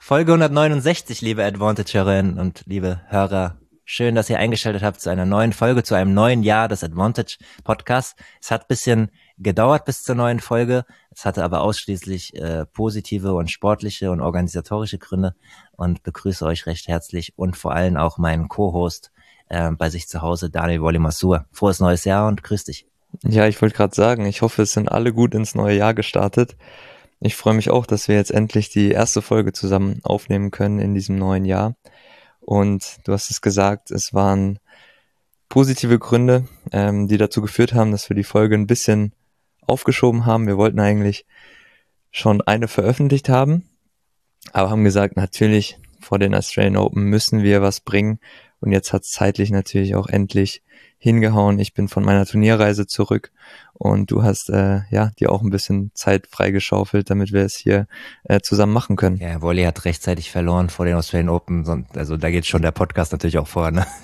Folge 169, liebe Advantagerinnen und liebe Hörer. Schön, dass ihr eingeschaltet habt zu einer neuen Folge, zu einem neuen Jahr des Advantage Podcasts. Es hat ein bisschen gedauert bis zur neuen Folge. Es hatte aber ausschließlich positive und sportliche und organisatorische Gründe und begrüße euch recht herzlich und vor allem auch meinen Co-Host bei sich zu Hause, Daniel Wolli-Masur. Frohes neues Jahr und grüß dich. Ja, ich wollte gerade sagen, ich hoffe, es sind alle gut ins neue Jahr gestartet. Ich freue mich auch, dass wir jetzt endlich die erste Folge zusammen aufnehmen können in diesem neuen Jahr. Und du hast es gesagt, es waren positive Gründe, die dazu geführt haben, dass wir die Folge ein bisschen aufgeschoben haben. Wir wollten eigentlich schon eine veröffentlicht haben, aber haben gesagt, natürlich vor den Australian Open müssen wir was bringen. Und jetzt hat es zeitlich natürlich auch endlich hingehauen. Ich bin von meiner Turnierreise zurück und du hast dir auch ein bisschen Zeit freigeschaufelt, damit wir es hier zusammen machen können. Ja, Wolli hat rechtzeitig verloren vor den Australian Open, also da geht schon der Podcast natürlich auch vor, ne?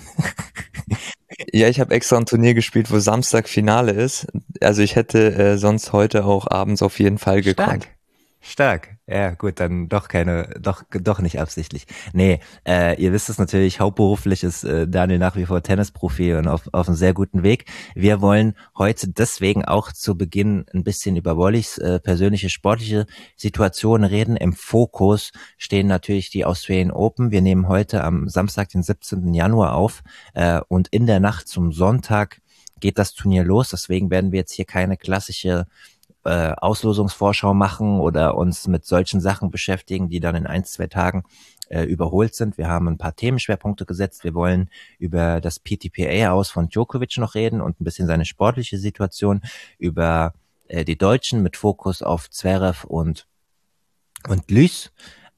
Ja, ich habe extra ein Turnier gespielt, wo Samstag Finale ist. Also ich hätte sonst heute auch abends auf jeden Fall gekonnt. Stark. Ja, gut, dann doch nicht absichtlich. Nee, ihr wisst es natürlich, hauptberuflich ist Daniel nach wie vor Tennisprofi und auf einem sehr guten Weg. Wir wollen heute deswegen auch zu Beginn ein bisschen über Wollis persönliche sportliche Situation reden. Im Fokus stehen natürlich die Australian Open. Wir nehmen heute am Samstag, den 17. Januar auf und in der Nacht zum Sonntag geht das Turnier los. Deswegen werden wir jetzt hier keine klassische Auslosungsvorschau machen oder uns mit solchen Sachen beschäftigen, die dann in 1-2 Tagen überholt sind. Wir haben ein paar Themenschwerpunkte gesetzt. Wir wollen über das PTPA aus von Djokovic noch reden und ein bisschen seine sportliche Situation, über die Deutschen mit Fokus auf Zverev und Lys.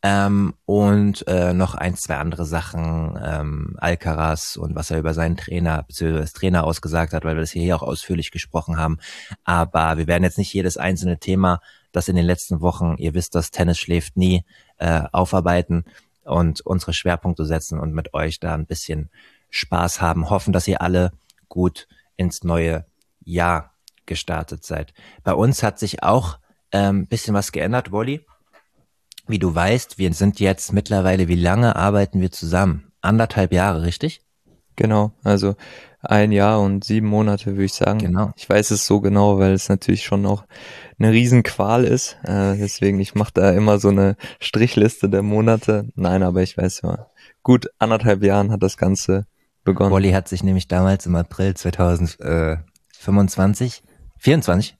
Und noch 1-2 andere Sachen, Alcaraz und was er über seinen Trainer, beziehungsweise das Trainer ausgesagt hat, weil wir das hier auch ausführlich gesprochen haben. Aber wir werden jetzt nicht jedes einzelne Thema, das in den letzten Wochen, ihr wisst, das Tennis schläft nie, aufarbeiten und unsere Schwerpunkte setzen und mit euch da ein bisschen Spaß haben. Hoffen, dass ihr alle gut ins neue Jahr gestartet seid. Bei uns hat sich auch ein bisschen was geändert, Wolli. Wie du weißt, wir sind jetzt mittlerweile, wie lange arbeiten wir zusammen? 1,5 Jahre, richtig? Genau, also 1 Jahr und 7 Monate würde ich sagen. Genau. Ich weiß es so genau, weil es natürlich schon noch eine Riesenqual ist. Deswegen, ich mache da immer so eine Strichliste der Monate. Nein, aber ich weiß ja, gut 1,5 Jahren hat das Ganze begonnen. Wolli hat sich nämlich damals im April 2024, 24?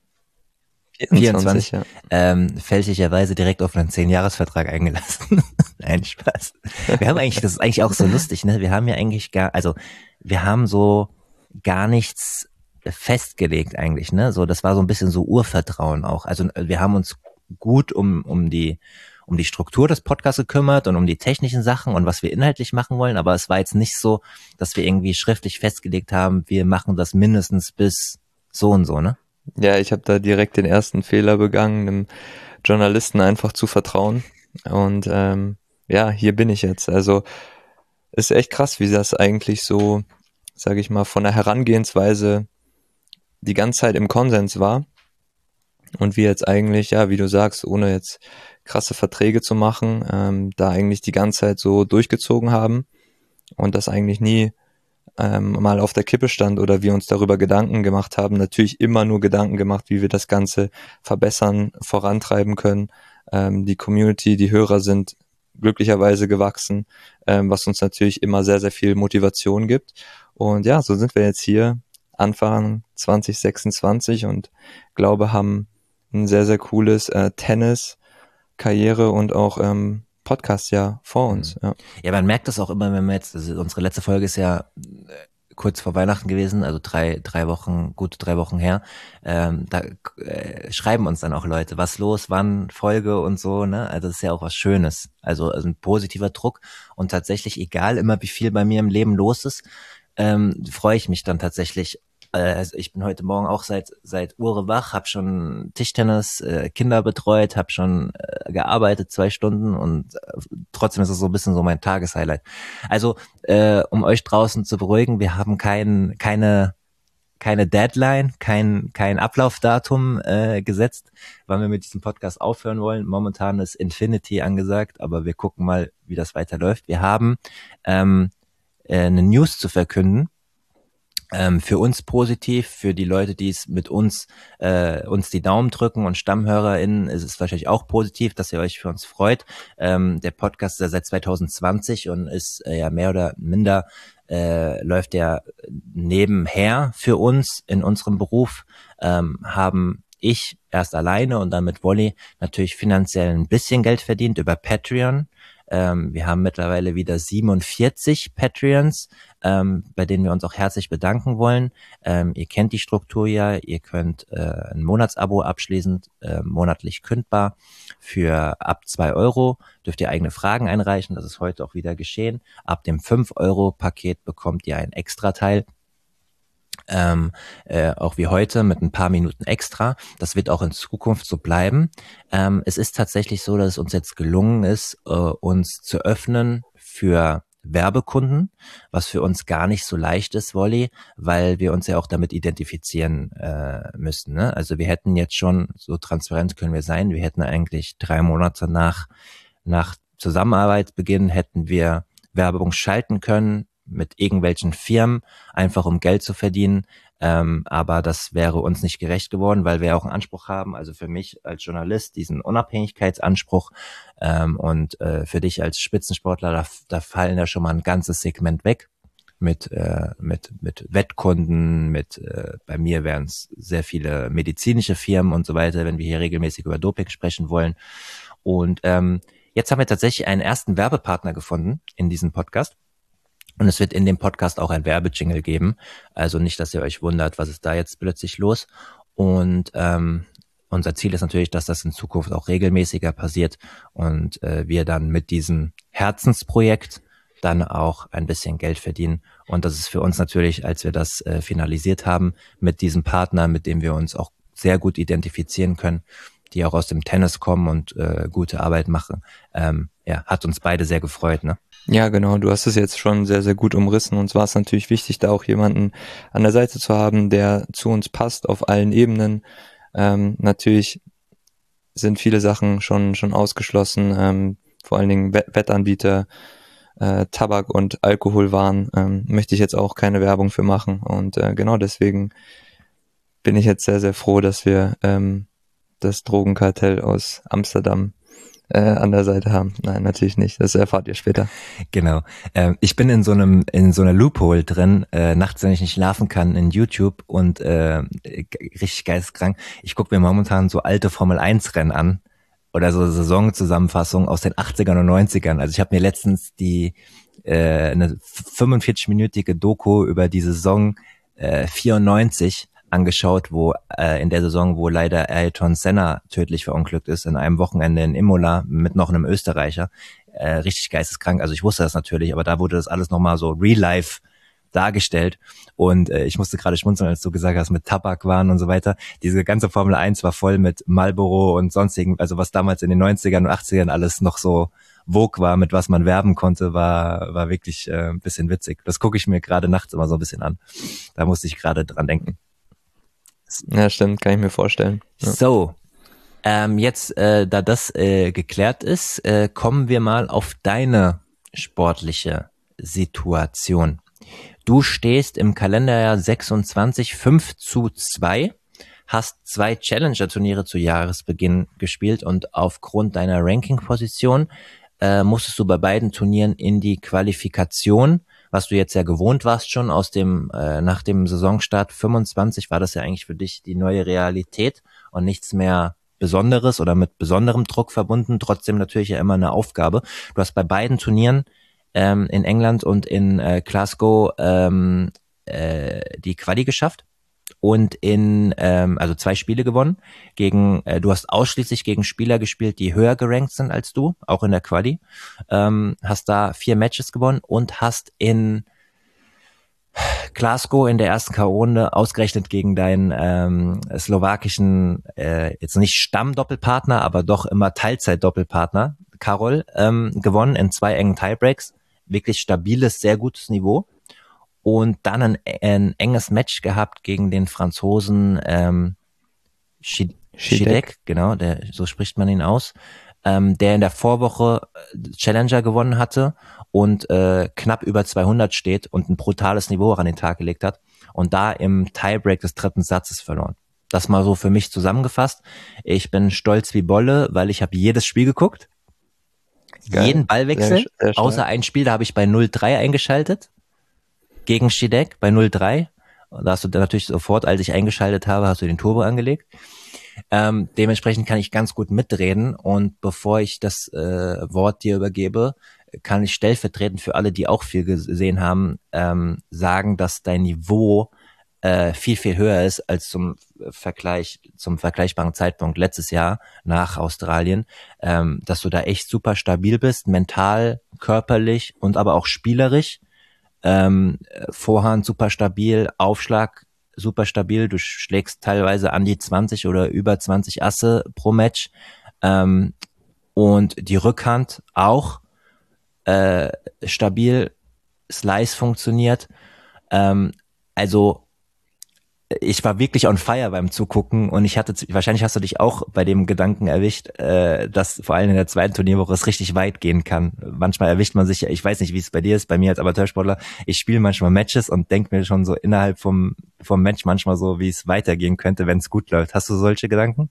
24, ja. Fälschlicherweise direkt auf einen 10-Jahres-Vertrag eingelassen. Nein, Spaß. Wir haben eigentlich, das ist eigentlich auch so lustig, ne? Wir haben ja eigentlich wir haben so gar nichts festgelegt eigentlich, ne? So, das war so ein bisschen so Urvertrauen auch. Also wir haben uns gut um die Struktur des Podcasts gekümmert und um die technischen Sachen und was wir inhaltlich machen wollen, aber es war jetzt nicht so, dass wir irgendwie schriftlich festgelegt haben, wir machen das mindestens bis so und so, ne? Ja, ich habe da direkt den ersten Fehler begangen, einem Journalisten einfach zu vertrauen. Und hier bin ich jetzt. Also ist echt krass, wie das eigentlich so, sage ich mal, von der Herangehensweise die ganze Zeit im Konsens war. Und wir jetzt eigentlich, ja, wie du sagst, ohne jetzt krasse Verträge zu machen, da eigentlich die ganze Zeit so durchgezogen haben und das eigentlich nie mal auf der Kippe stand oder wir uns darüber Gedanken gemacht haben. Natürlich immer nur Gedanken gemacht, wie wir das Ganze verbessern, vorantreiben können. Die Community, die Hörer sind glücklicherweise gewachsen, was uns natürlich immer sehr, sehr viel Motivation gibt. Und ja, so sind wir jetzt hier Anfang 2026 und glaube, haben ein sehr, sehr cooles Tennis, Karriere und auch Podcast ja vor uns. Ja, man merkt das auch immer, wenn wir jetzt, also unsere letzte Folge ist ja kurz vor Weihnachten gewesen, also gute 3 Wochen her. Da schreiben uns dann auch Leute, was los, wann Folge und so, ne? Also das ist ja auch was Schönes. Also ein positiver Druck und tatsächlich, egal immer wie viel bei mir im Leben los ist, freue ich mich dann tatsächlich. Also ich bin heute Morgen auch seit Ure wach, habe schon Tischtennis, Kinder betreut, habe schon gearbeitet 2 Stunden und trotzdem ist es so ein bisschen so mein Tageshighlight. Also um euch draußen zu beruhigen, wir haben keine keine Deadline, kein Ablaufdatum gesetzt, wann wir mit diesem Podcast aufhören wollen. Momentan ist Infinity angesagt, aber wir gucken mal, wie das weiterläuft. Wir haben eine News zu verkünden. Für uns positiv, für die Leute, die es mit uns die Daumen drücken und StammhörerInnen ist es wahrscheinlich auch positiv, dass ihr euch für uns freut. Der Podcast ist ja seit 2020 und ist ja mehr oder minder läuft der nebenher für uns in unserem Beruf, haben ich erst alleine und dann mit Wolli natürlich finanziell ein bisschen Geld verdient über Patreon. Wir haben mittlerweile wieder 47 Patreons, bei denen wir uns auch herzlich bedanken wollen. Ihr kennt die Struktur ja, ihr könnt ein Monatsabo abschließen, monatlich kündbar. Für ab 2 Euro dürft ihr eigene Fragen einreichen, das ist heute auch wieder geschehen. Ab dem 5-Euro-Paket bekommt ihr ein Extrateil. Auch wie heute mit ein paar Minuten extra. Das wird auch in Zukunft so bleiben. Es ist tatsächlich so, dass es uns jetzt gelungen ist, uns zu öffnen für Werbekunden, was für uns gar nicht so leicht ist, Wolli, weil wir uns ja auch damit identifizieren müssen. Ne? Also wir hätten jetzt schon, so transparent können wir sein, wir hätten eigentlich 3 Monate nach Zusammenarbeitsbeginn hätten wir Werbung schalten können, mit irgendwelchen Firmen, einfach um Geld zu verdienen. Aber das wäre uns nicht gerecht geworden, weil wir auch einen Anspruch haben, also für mich als Journalist diesen Unabhängigkeitsanspruch und für dich als Spitzensportler, da fallen ja schon mal ein ganzes Segment weg mit Wettkunden, bei mir wären es sehr viele medizinische Firmen und so weiter, wenn wir hier regelmäßig über Doping sprechen wollen. Und jetzt haben wir tatsächlich einen ersten Werbepartner gefunden in diesem Podcast. Und es wird in dem Podcast auch ein Werbejingle geben. Also nicht, dass ihr euch wundert, was ist da jetzt plötzlich los. Und unser Ziel ist natürlich, dass das in Zukunft auch regelmäßiger passiert und wir dann mit diesem Herzensprojekt dann auch ein bisschen Geld verdienen. Und das ist für uns natürlich, als wir das finalisiert haben, mit diesem Partner, mit dem wir uns auch sehr gut identifizieren können, die auch aus dem Tennis kommen und gute Arbeit machen, hat uns beide sehr gefreut, ne? Ja, genau. Du hast es jetzt schon sehr, sehr gut umrissen. Uns war es natürlich wichtig, da auch jemanden an der Seite zu haben, der zu uns passt auf allen Ebenen. Natürlich sind viele Sachen schon ausgeschlossen. Vor allen Dingen Wettanbieter, Tabak- und Alkoholwaren möchte ich jetzt auch keine Werbung für machen. Und genau deswegen bin ich jetzt sehr, sehr froh, dass wir das Drogenkartell aus Amsterdam an der Seite haben. Nein, natürlich nicht. Das erfahrt ihr später. Genau. Ich bin in so einer Loophole drin, nachts, wenn ich nicht schlafen kann, in YouTube und richtig geisteskrank. Ich gucke mir momentan so alte Formel-1-Rennen an oder so Saisonzusammenfassungen aus den 80ern und 90ern. Also ich habe mir letztens eine 45-minütige Doku über die Saison 94 angeschaut, wo in der Saison, wo leider Ayrton Senna tödlich verunglückt ist, in einem Wochenende in Imola mit noch einem Österreicher. Richtig geisteskrank. Also ich wusste das natürlich, aber da wurde das alles nochmal so real life dargestellt. Und ich musste gerade schmunzeln, als du gesagt hast, mit Tabakwaren und so weiter. Diese ganze Formel 1 war voll mit Marlboro und sonstigen, also was damals in den 90ern und 80ern alles noch so vogue war, mit was man werben konnte, war wirklich ein bisschen witzig. Das gucke ich mir gerade nachts immer so ein bisschen an. Da musste ich gerade dran denken. Ja, stimmt, kann ich mir vorstellen. Ja. So, jetzt, da das geklärt ist, kommen wir mal auf deine sportliche Situation. Du stehst im Kalenderjahr 26 5:2, hast 2 Challenger-Turniere zu Jahresbeginn gespielt und aufgrund deiner Ranking-Position musstest du bei beiden Turnieren in die Qualifikation, was du jetzt ja gewohnt warst schon aus dem nach dem Saisonstart 25 war das ja eigentlich für dich die neue Realität und nichts mehr Besonderes oder mit besonderem Druck verbunden, trotzdem natürlich ja immer eine Aufgabe. Du hast bei beiden Turnieren in England und in Glasgow die Quali geschafft und also 2 Spiele gewonnen. Du hast ausschließlich gegen Spieler gespielt, die höher gerankt sind als du, auch in der Quali. Hast da 4 Matches gewonnen und hast in Glasgow in der ersten K.O.-Runde ausgerechnet gegen deinen slowakischen, jetzt nicht Stammdoppelpartner, aber doch immer Teilzeit-Doppelpartner, Karol, gewonnen in 2 engen Tiebreaks. Wirklich stabiles, sehr gutes Niveau. und dann ein enges Match gehabt gegen den Franzosen Shidek, genau, so spricht man ihn aus, der in der Vorwoche Challenger gewonnen hatte und knapp über 200 steht und ein brutales Niveau an den Tag gelegt hat und da im Tiebreak des dritten Satzes verloren. Das mal so für mich zusammengefasst. Ich bin stolz wie Bolle, weil ich habe jedes Spiel geguckt, Geil. jeden Ballwechsel, Sehr, sehr außer ein Spiel, da habe ich bei 0-3 eingeschaltet, gegen Shidek bei 0-3. Da hast du dann natürlich sofort, als ich eingeschaltet habe, hast du den Turbo angelegt. Dementsprechend kann ich ganz gut mitreden und bevor ich das Wort dir übergebe, kann ich stellvertretend für alle, die auch viel gesehen haben, sagen, dass dein Niveau viel, viel höher ist als zum vergleichbaren Zeitpunkt letztes Jahr nach Australien, dass du da echt super stabil bist, mental, körperlich und aber auch spielerisch. Vorhand super stabil, Aufschlag super stabil, du schlägst teilweise an die 20 oder über 20 Asse pro Match, und die Rückhand auch stabil, Slice funktioniert, also ich war wirklich on fire beim Zugucken und wahrscheinlich hast du dich auch bei dem Gedanken erwischt, dass vor allem in der zweiten Turnierwoche es richtig weit gehen kann. Manchmal erwischt man sich, ich weiß nicht, wie es bei dir ist, bei mir als Amateursportler, ich spiele manchmal Matches und denke mir schon so innerhalb vom Match manchmal so, wie es weitergehen könnte, wenn es gut läuft. Hast du solche Gedanken?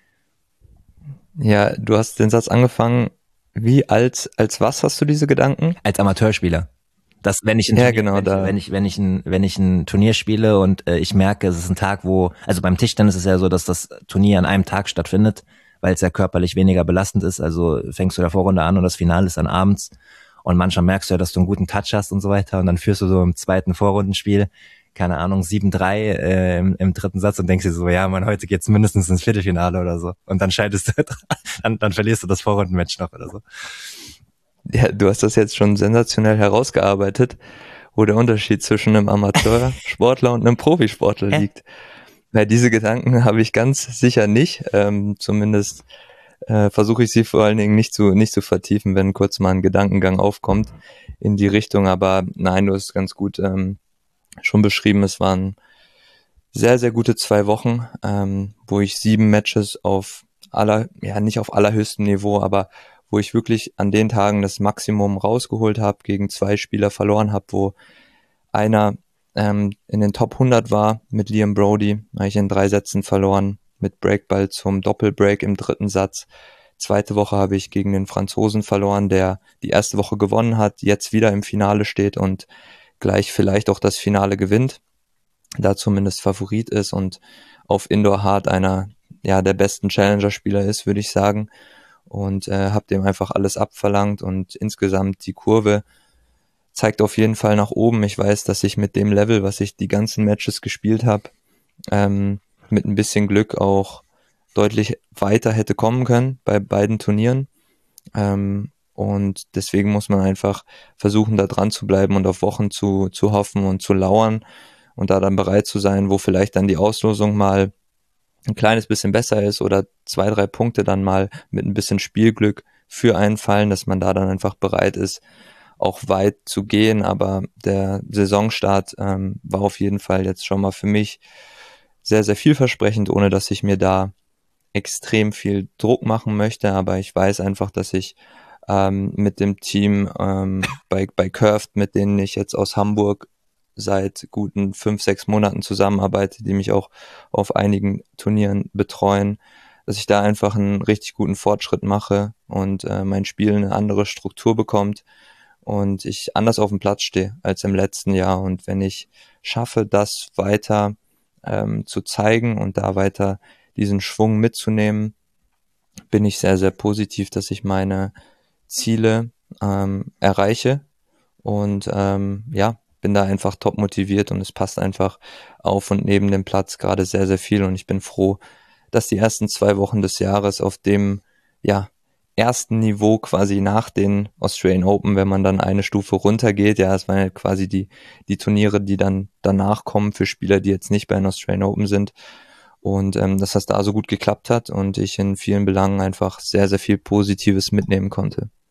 Ja, du hast den Satz angefangen. Wie als was hast du diese Gedanken? Als Amateurspieler. Dass wenn ich ein Ja, Turnier, genau, da. wenn ich ein Turnier spiele und ich merke, es ist ein Tag, also beim Tischtennis ist es ja so, dass das Turnier an einem Tag stattfindet, weil es ja körperlich weniger belastend ist. Also fängst du der Vorrunde an und das Finale ist dann abends und manchmal merkst du ja, dass du einen guten Touch hast und so weiter und dann führst du so im zweiten Vorrundenspiel, keine Ahnung, 7-3 im dritten Satz und denkst dir so, ja, man, heute geht's mindestens ins Viertelfinale oder so und dann scheidest du, dann verlierst du das Vorrundenmatch noch oder so. Ja, du hast das jetzt schon sensationell herausgearbeitet, wo der Unterschied zwischen einem Amateursportler und einem Profisportler liegt. Weil diese Gedanken habe ich ganz sicher nicht. Zumindest versuche ich sie vor allen Dingen nicht zu vertiefen, wenn kurz mal ein Gedankengang aufkommt in die Richtung. Aber nein, du hast ganz gut schon beschrieben. Es waren sehr, sehr gute 2 Wochen, wo ich 7 Matches nicht auf allerhöchstem Niveau, aber wo ich wirklich an den Tagen das Maximum rausgeholt habe, gegen 2 Spieler verloren habe, wo einer in den Top 100 war mit Liam Brody, habe ich in 3 Sätzen verloren, mit Breakball zum Doppelbreak im dritten Satz. Zweite Woche habe ich gegen den Franzosen verloren, der die erste Woche gewonnen hat, jetzt wieder im Finale steht und gleich vielleicht auch das Finale gewinnt, da zumindest Favorit ist und auf Indoor Hard einer der besten Challenger-Spieler ist, würde ich sagen. Und habe dem einfach alles abverlangt und insgesamt die Kurve zeigt auf jeden Fall nach oben. Ich weiß, dass ich mit dem Level, was ich die ganzen Matches gespielt habe, mit ein bisschen Glück auch deutlich weiter hätte kommen können bei beiden Turnieren. Und deswegen muss man einfach versuchen, da dran zu bleiben und auf Wochen zu hoffen und zu lauern und da dann bereit zu sein, wo vielleicht dann die Auslosung mal ein kleines bisschen besser ist oder 2, 3 Punkte dann mal mit ein bisschen Spielglück für einen fallen, dass man da dann einfach bereit ist, auch weit zu gehen. Aber der Saisonstart war auf jeden Fall jetzt schon mal für mich sehr, sehr vielversprechend, ohne dass ich mir da extrem viel Druck machen möchte. Aber ich weiß einfach, dass ich mit dem Team bei Curved, mit denen ich jetzt aus Hamburg seit guten 5, 6 Monaten zusammenarbeite, die mich auch auf einigen Turnieren betreuen, dass ich da einfach einen richtig guten Fortschritt mache und mein Spiel eine andere Struktur bekommt und ich anders auf dem Platz stehe als im letzten Jahr. Und wenn ich schaffe, das weiter zu zeigen und da weiter diesen Schwung mitzunehmen, bin ich sehr, sehr positiv, dass ich meine Ziele erreiche und bin da einfach top motiviert und es passt einfach auf und neben dem Platz gerade sehr, sehr viel und ich bin froh, dass die ersten 2 Wochen des Jahres auf dem ersten Niveau quasi nach den Australian Open, wenn man dann eine Stufe runtergeht, es waren ja quasi die Turniere, die dann danach kommen für Spieler, die jetzt nicht bei den Australian Open sind und dass das da so gut geklappt hat und ich in vielen Belangen einfach sehr, sehr viel Positives mitnehmen konnte.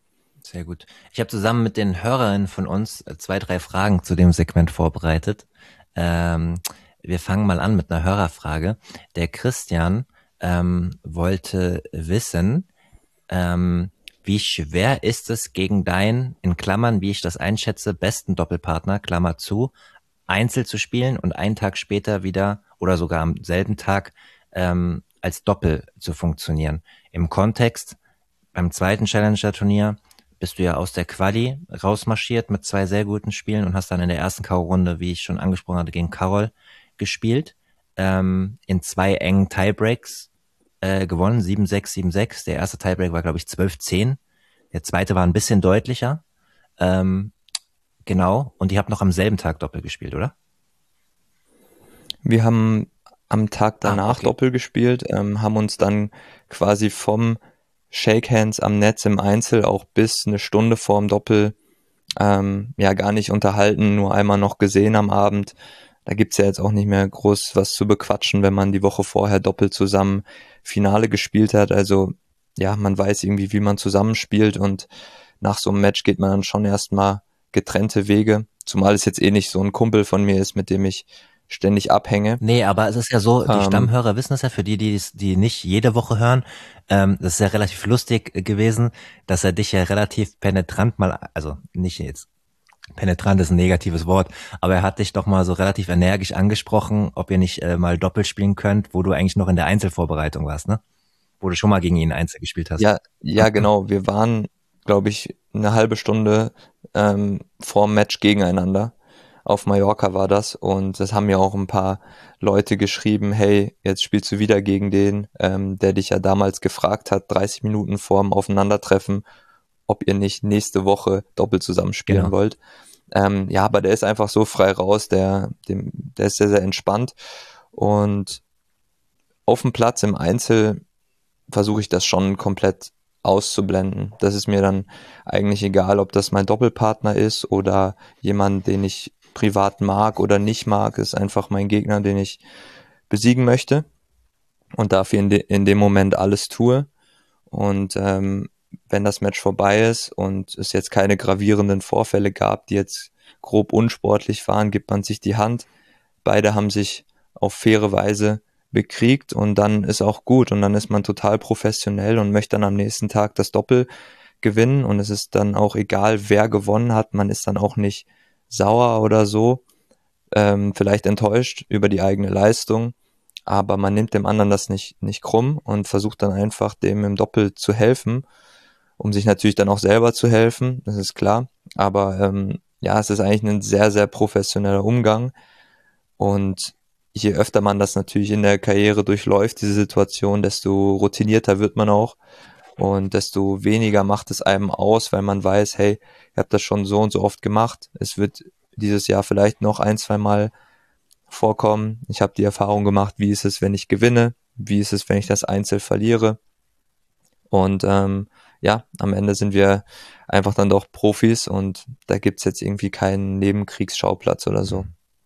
Sehr gut. Ich habe zusammen mit den Hörerinnen von uns zwei, drei Fragen zu dem Segment vorbereitet. Ähm, Wir fangen mal an mit einer Hörerfrage. Der Christian wollte wissen, wie schwer ist es gegen deinen, in Klammern, wie ich das einschätze, besten Doppelpartner, Klammer zu, Einzel zu spielen und einen Tag später wieder oder sogar am selben Tag als Doppel zu funktionieren. Im Kontext, beim zweiten Challenger-Turnier bist du ja aus der Quali rausmarschiert mit zwei sehr guten Spielen und hast dann in der ersten K.O.-Runde, wie ich schon angesprochen hatte, gegen Karol gespielt. In zwei engen Tiebreaks gewonnen, 7-6, 7-6. Der erste Tiebreak war, glaube ich, 12-10. Der zweite war ein bisschen deutlicher. Ähm, genau. Und ihr habt noch am selben Tag Doppel gespielt, oder? Wir haben am Tag danach Okay. Doppel gespielt, haben uns dann quasi vom Shake Hands am Netz im Einzel auch bis eine Stunde vorm Doppel ja gar nicht unterhalten, nur einmal noch gesehen am Abend. Da gibt's ja jetzt auch nicht mehr groß was zu bequatschen, wenn man die Woche vorher Doppel zusammen Finale gespielt hat. Also ja, man weiß irgendwie, wie man zusammenspielt und nach so einem Match geht man dann schon erstmal getrennte Wege. Zumal es jetzt eh nicht so ein Kumpel von mir ist, mit dem ich ständig abhänge. Nee, aber es ist ja so, die Ähm, Stammhörer wissen es ja, für die nicht jede Woche hören, das ist ja relativ lustig gewesen, dass er dich ja relativ penetrant mal, also nicht jetzt, penetrant ist ein negatives Wort, aber er hat dich doch mal so relativ energisch angesprochen, ob ihr nicht mal Doppel spielen könnt, wo du eigentlich noch in der Einzelvorbereitung warst, ne? Wo du schon mal gegen ihn Einzel gespielt hast. ja, genau. Wir waren, glaube ich, eine halbe Stunde vorm Match gegeneinander. Auf Mallorca war das und das haben mir auch ein paar Leute geschrieben, hey, jetzt spielst du wieder gegen den, der dich ja damals gefragt hat, 30 Minuten vorm Aufeinandertreffen, ob ihr nicht nächste Woche doppelt zusammen spielen Genau. wollt. Ja, aber der ist einfach so frei raus, der ist sehr, sehr entspannt und auf dem Platz im Einzel versuche ich das schon komplett auszublenden. Das ist mir dann eigentlich egal, ob das mein Doppelpartner ist oder jemand, den ich privat mag oder nicht mag, ist einfach mein Gegner, den ich besiegen möchte und dafür in dem Moment alles tue. Und wenn das Match vorbei ist und es jetzt keine gravierenden Vorfälle gab, die jetzt grob unsportlich waren, gibt man sich die Hand. Beide haben sich auf faire Weise bekriegt und dann ist auch gut und dann ist man total professionell und möchte dann am nächsten Tag das Doppel gewinnen und es ist dann auch egal, wer gewonnen hat, man ist dann auch nicht sauer oder so, vielleicht enttäuscht über die eigene Leistung, aber man nimmt dem anderen das nicht krumm und versucht dann einfach dem im Doppel zu helfen, um sich natürlich dann auch selber zu helfen, das ist klar, aber ja, es ist eigentlich ein sehr, sehr professioneller Umgang und je öfter man das natürlich in der Karriere durchläuft, diese Situation, desto routinierter wird man auch und desto weniger macht es einem aus, weil man weiß, hey, ich habe das schon so und so oft gemacht. Es wird dieses Jahr vielleicht noch ein, zwei Mal vorkommen. Ich habe die Erfahrung gemacht, wie ist es, wenn ich gewinne, wie ist es, wenn ich das Einzel verliere. Und ja, am Ende sind wir einfach dann doch Profis und da gibt's jetzt irgendwie keinen Nebenkriegsschauplatz oder so.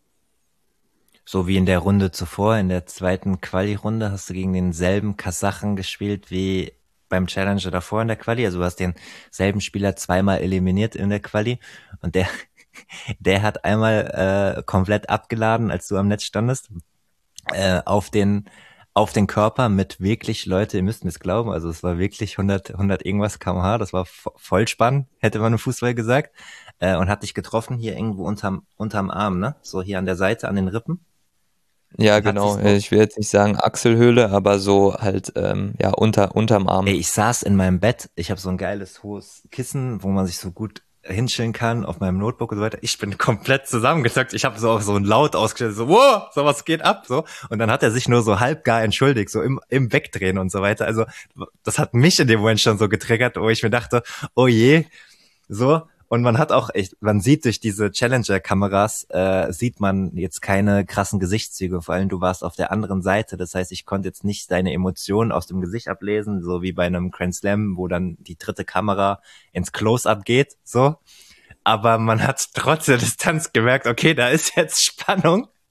So wie in der Runde zuvor, in der zweiten Quali-Runde, hast du gegen denselben Kasachen gespielt wie beim Challenger davor in der Quali. Also du hast denselben Spieler zweimal eliminiert in der Quali und der hat einmal komplett abgeladen, als du am Netz standest, auf den Körper mit wirklich, Leute, ihr müsst mir's glauben, also es war wirklich 100 irgendwas km/h, das war Vollspann, hätte man im Fußball gesagt, und hat dich getroffen hier irgendwo unterm Arm, ne? So hier an der Seite, an den Rippen Ja, und hat sich genau. so. Ich will jetzt nicht sagen Achselhöhle, aber so halt ja unterm Ey, Arm. ich saß in meinem Bett, ich habe so ein geiles hohes Kissen, wo man sich so gut hinstellen kann auf meinem Notebook und so weiter. Ich bin komplett zusammengezackt. Ich habe so auch so ein Laut ausgestellt, so, wow, so was geht ab, so. Und dann hat er sich nur so halb gar entschuldigt, so im Wegdrehen und so weiter. Also das hat mich in dem Moment schon so getriggert, wo ich mir dachte, oh je, so. Und man hat auch echt, man sieht durch diese Challenger-Kameras, sieht man jetzt keine krassen Gesichtszüge. Vor allem du warst auf der anderen Seite. Das heißt, ich konnte jetzt nicht deine Emotionen aus dem Gesicht ablesen, so wie bei einem Grand Slam, wo dann die dritte Kamera ins Close-up geht, so. Aber man hat trotz der Distanz gemerkt, okay, da ist jetzt Spannung.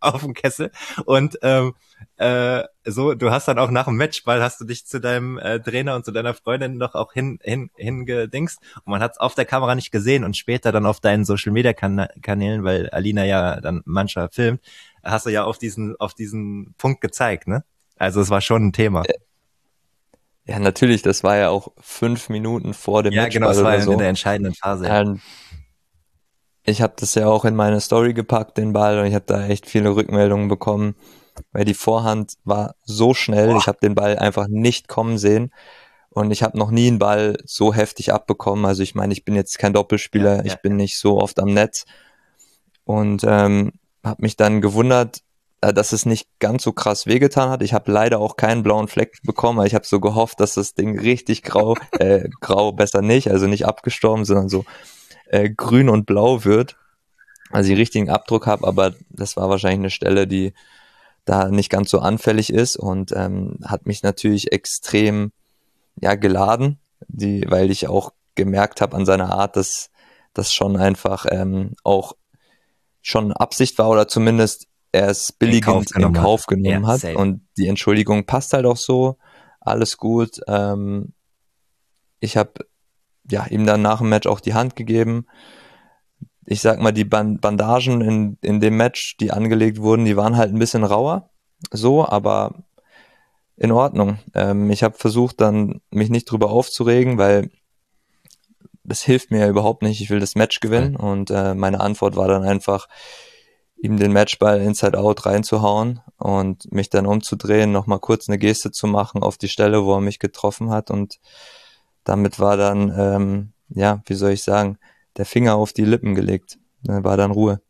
auf dem Kessel und so, du hast dann auch nach dem Matchball hast du dich zu deinem Trainer und zu deiner Freundin noch auch hingedingst und man hat es auf der Kamera nicht gesehen und später dann auf deinen Social Media Kanälen, weil Alina ja dann manchmal filmt, hast du ja auf diesen Punkt gezeigt, ne? Also es war schon ein Thema. Ja, natürlich, das war ja auch 5 Minuten vor dem Ja, genau, Matchball es war oder so. in der entscheidenden Phase. Ich habe das ja auch in meine Story gepackt, den Ball, und ich habe da echt viele Rückmeldungen bekommen, weil die Vorhand war so schnell, ich habe den Ball einfach nicht kommen sehen und ich habe noch nie einen Ball so heftig abbekommen. Also ich meine, ich bin jetzt kein Doppelspieler, ich bin nicht so oft am Netz und habe mich dann gewundert, dass es nicht ganz so krass wehgetan hat. Ich habe leider auch keinen blauen Fleck bekommen, weil ich habe so gehofft, dass das Ding richtig grau besser nicht, also nicht abgestorben, sondern so grün und blau wird, also den richtigen Abdruck habe, aber das war wahrscheinlich eine Stelle, die da nicht ganz so anfällig ist und hat mich natürlich extrem geladen, weil ich auch gemerkt habe an seiner Art, dass das schon einfach auch schon Absicht war oder zumindest er es billigend in Kauf genommen hat. Safe. Und die Entschuldigung passt halt auch so, alles gut. Ich habe ihm dann nach dem Match auch die Hand gegeben. Ich sag mal, die Bandagen in dem Match, die angelegt wurden, die waren halt ein bisschen rauer, so, aber in Ordnung. Ich habe versucht dann, mich nicht drüber aufzuregen, weil das hilft mir ja überhaupt nicht. Ich will das Match gewinnen und meine Antwort war dann einfach, ihm den Matchball Inside Out reinzuhauen und mich dann umzudrehen, nochmal kurz eine Geste zu machen auf die Stelle, wo er mich getroffen hat, und damit war dann, wie soll ich sagen, der Finger auf die Lippen gelegt. Da war dann Ruhe.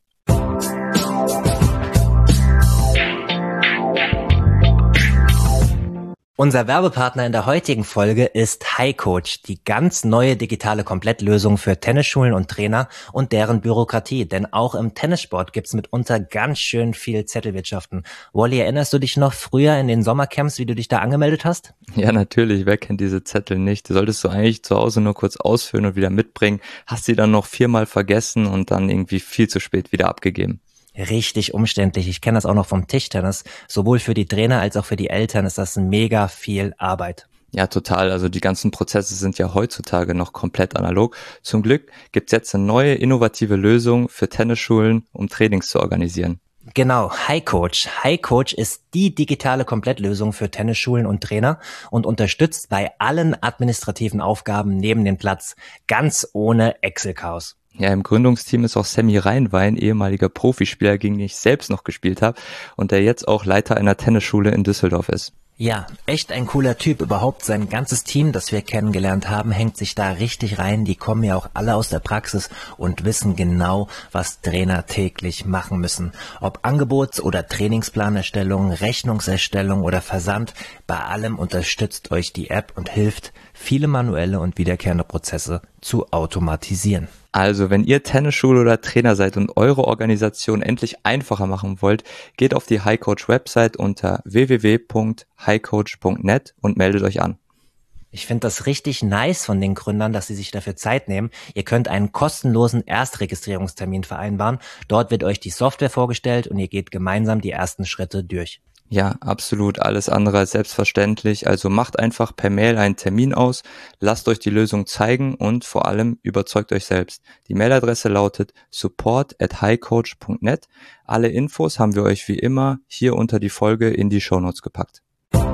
Unser Werbepartner in der heutigen Folge ist HiCoach, die ganz neue digitale Komplettlösung für Tennisschulen und Trainer und deren Bürokratie. Denn auch im Tennissport gibt's mitunter ganz schön viel Zettelwirtschaften. Wally, erinnerst du dich noch früher in den Sommercamps, wie du dich da angemeldet hast? Ja, natürlich, wer kennt diese Zettel nicht? Die solltest du eigentlich zu Hause nur kurz ausfüllen und wieder mitbringen. Hast sie dann noch 4-mal vergessen und dann irgendwie viel zu spät wieder abgegeben. Richtig umständlich. Ich kenne das auch noch vom Tischtennis. Sowohl für die Trainer als auch für die Eltern ist das mega viel Arbeit. Ja, total. Also die ganzen Prozesse sind ja heutzutage noch komplett analog. Zum Glück gibt's jetzt eine neue, innovative Lösung für Tennisschulen, um Trainings zu organisieren. Genau, HiCoach. HiCoach ist die digitale Komplettlösung für Tennisschulen und Trainer und unterstützt bei allen administrativen Aufgaben neben dem Platz, ganz ohne Excel-Chaos. Ja, im Gründungsteam ist auch Sammy Reinwein, ehemaliger Profispieler, gegen den ich selbst noch gespielt habe und der jetzt auch Leiter einer Tennisschule in Düsseldorf ist. Ja, echt ein cooler Typ. Überhaupt sein ganzes Team, das wir kennengelernt haben, hängt sich da richtig rein. Die kommen ja auch alle aus der Praxis und wissen genau, was Trainer täglich machen müssen. Ob Angebots- oder Trainingsplanerstellung, Rechnungserstellung oder Versand, bei allem unterstützt euch die App und hilft, viele manuelle und wiederkehrende Prozesse zu automatisieren. Also, wenn ihr Tennisschule oder Trainer seid und eure Organisation endlich einfacher machen wollt, geht auf die HiCoach-Website unter www.hicoach.net und meldet euch an. Ich finde das richtig nice von den Gründern, dass sie sich dafür Zeit nehmen. Ihr könnt einen kostenlosen Erstregistrierungstermin vereinbaren. Dort wird euch die Software vorgestellt und ihr geht gemeinsam die ersten Schritte durch. Ja, absolut, alles andere als selbstverständlich. Also macht einfach per Mail einen Termin aus, lasst euch die Lösung zeigen und vor allem überzeugt euch selbst. Die Mailadresse lautet support@hicoach.net. Alle Infos haben wir euch wie immer hier unter die Folge in die Shownotes gepackt.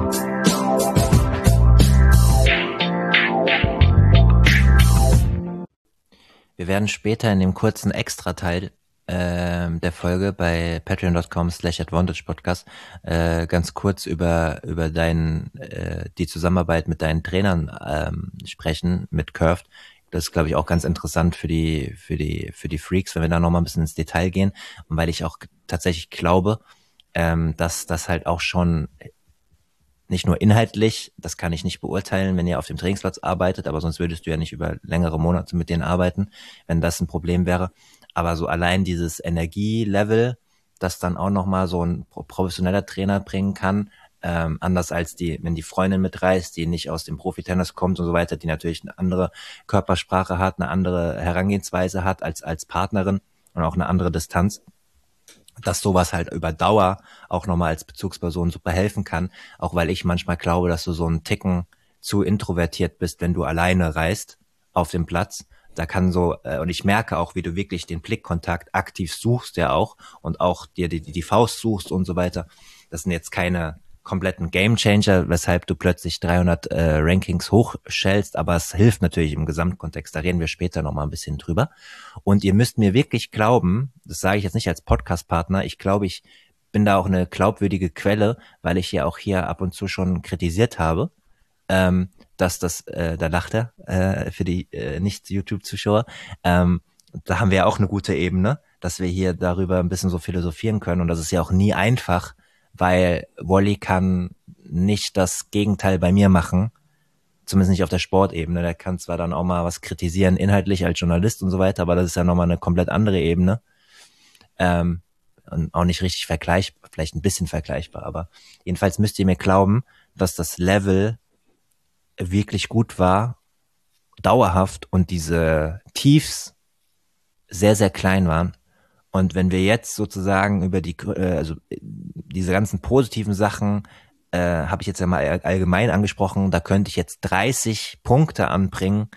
Wir werden später in dem kurzen Extrateil der Folge bei patreon.com/advantagepodcast ganz kurz über die Zusammenarbeit mit deinen Trainern sprechen mit Curved. Das ist, glaube ich, auch ganz interessant für die Freaks, wenn wir da nochmal ein bisschen ins Detail gehen. Und weil ich auch tatsächlich glaube, dass das halt auch schon nicht nur inhaltlich, das kann ich nicht beurteilen, wenn ihr auf dem Trainingsplatz arbeitet, aber sonst würdest du ja nicht über längere Monate mit denen arbeiten, wenn das ein Problem wäre. Aber so allein dieses Energielevel, das dann auch nochmal so ein professioneller Trainer bringen kann, anders als wenn die Freundin mitreist, die nicht aus dem Profitennis kommt und so weiter, die natürlich eine andere Körpersprache hat, eine andere Herangehensweise hat als Partnerin und auch eine andere Distanz. dass sowas halt über Dauer auch nochmal als Bezugsperson super helfen kann, auch weil ich manchmal glaube, dass du so einen Ticken zu introvertiert bist, wenn du alleine reist auf dem Platz. Da kann so, und ich merke auch, wie du wirklich den Blickkontakt aktiv suchst ja auch und auch dir die Faust suchst und so weiter. Das sind jetzt keine kompletten Gamechanger, weshalb du plötzlich 300 Rankings hochschellst, aber es hilft natürlich im Gesamtkontext. Da reden wir später nochmal ein bisschen drüber. Und ihr müsst mir wirklich glauben, das sage ich jetzt nicht als Podcast-Partner, ich glaube, ich bin da auch eine glaubwürdige Quelle, weil ich ja auch hier ab und zu schon kritisiert habe, dass da lacht er für die Nicht-YouTube-Zuschauer, da haben wir ja auch eine gute Ebene, dass wir hier darüber ein bisschen so philosophieren können und das ist ja auch nie einfach, weil Wally kann nicht das Gegenteil bei mir machen, zumindest nicht auf der Sportebene. Der kann zwar dann auch mal was kritisieren, inhaltlich als Journalist und so weiter, aber das ist ja nochmal eine komplett andere Ebene. Und auch nicht richtig vergleichbar, vielleicht ein bisschen vergleichbar, aber jedenfalls müsst ihr mir glauben, dass das Level wirklich gut war, dauerhaft und diese Tiefs sehr, sehr klein waren. Und wenn wir jetzt sozusagen über also diese ganzen positiven Sachen, habe ich jetzt ja mal allgemein angesprochen, da könnte ich jetzt 30 Punkte anbringen,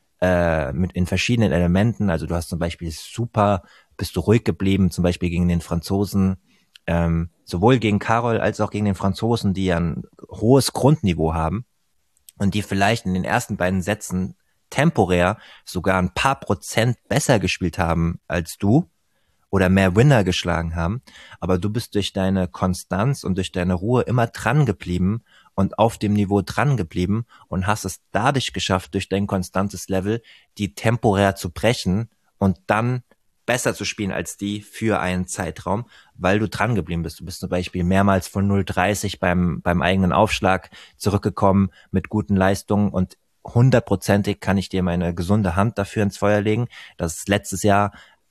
in verschiedenen Elementen. Also du hast zum Beispiel bist du ruhig geblieben, zum Beispiel gegen den Franzosen, sowohl gegen Karol als auch gegen den Franzosen, die ja ein hohes Grundniveau haben und die vielleicht in den ersten beiden Sätzen temporär sogar ein paar Prozent besser gespielt haben als du oder mehr Winner geschlagen haben, aber du bist durch deine Konstanz und durch deine Ruhe immer dran geblieben und auf dem Niveau dran geblieben und hast es dadurch geschafft, durch dein konstantes Level, die temporär zu brechen und dann besser zu spielen als die für einen Zeitraum, weil du dran geblieben bist. Du bist zum Beispiel mehrmals von 0,30 beim eigenen Aufschlag zurückgekommen mit guten Leistungen und hundertprozentig kann ich dir meine gesunde Hand dafür ins Feuer legen, dass letztes Jahr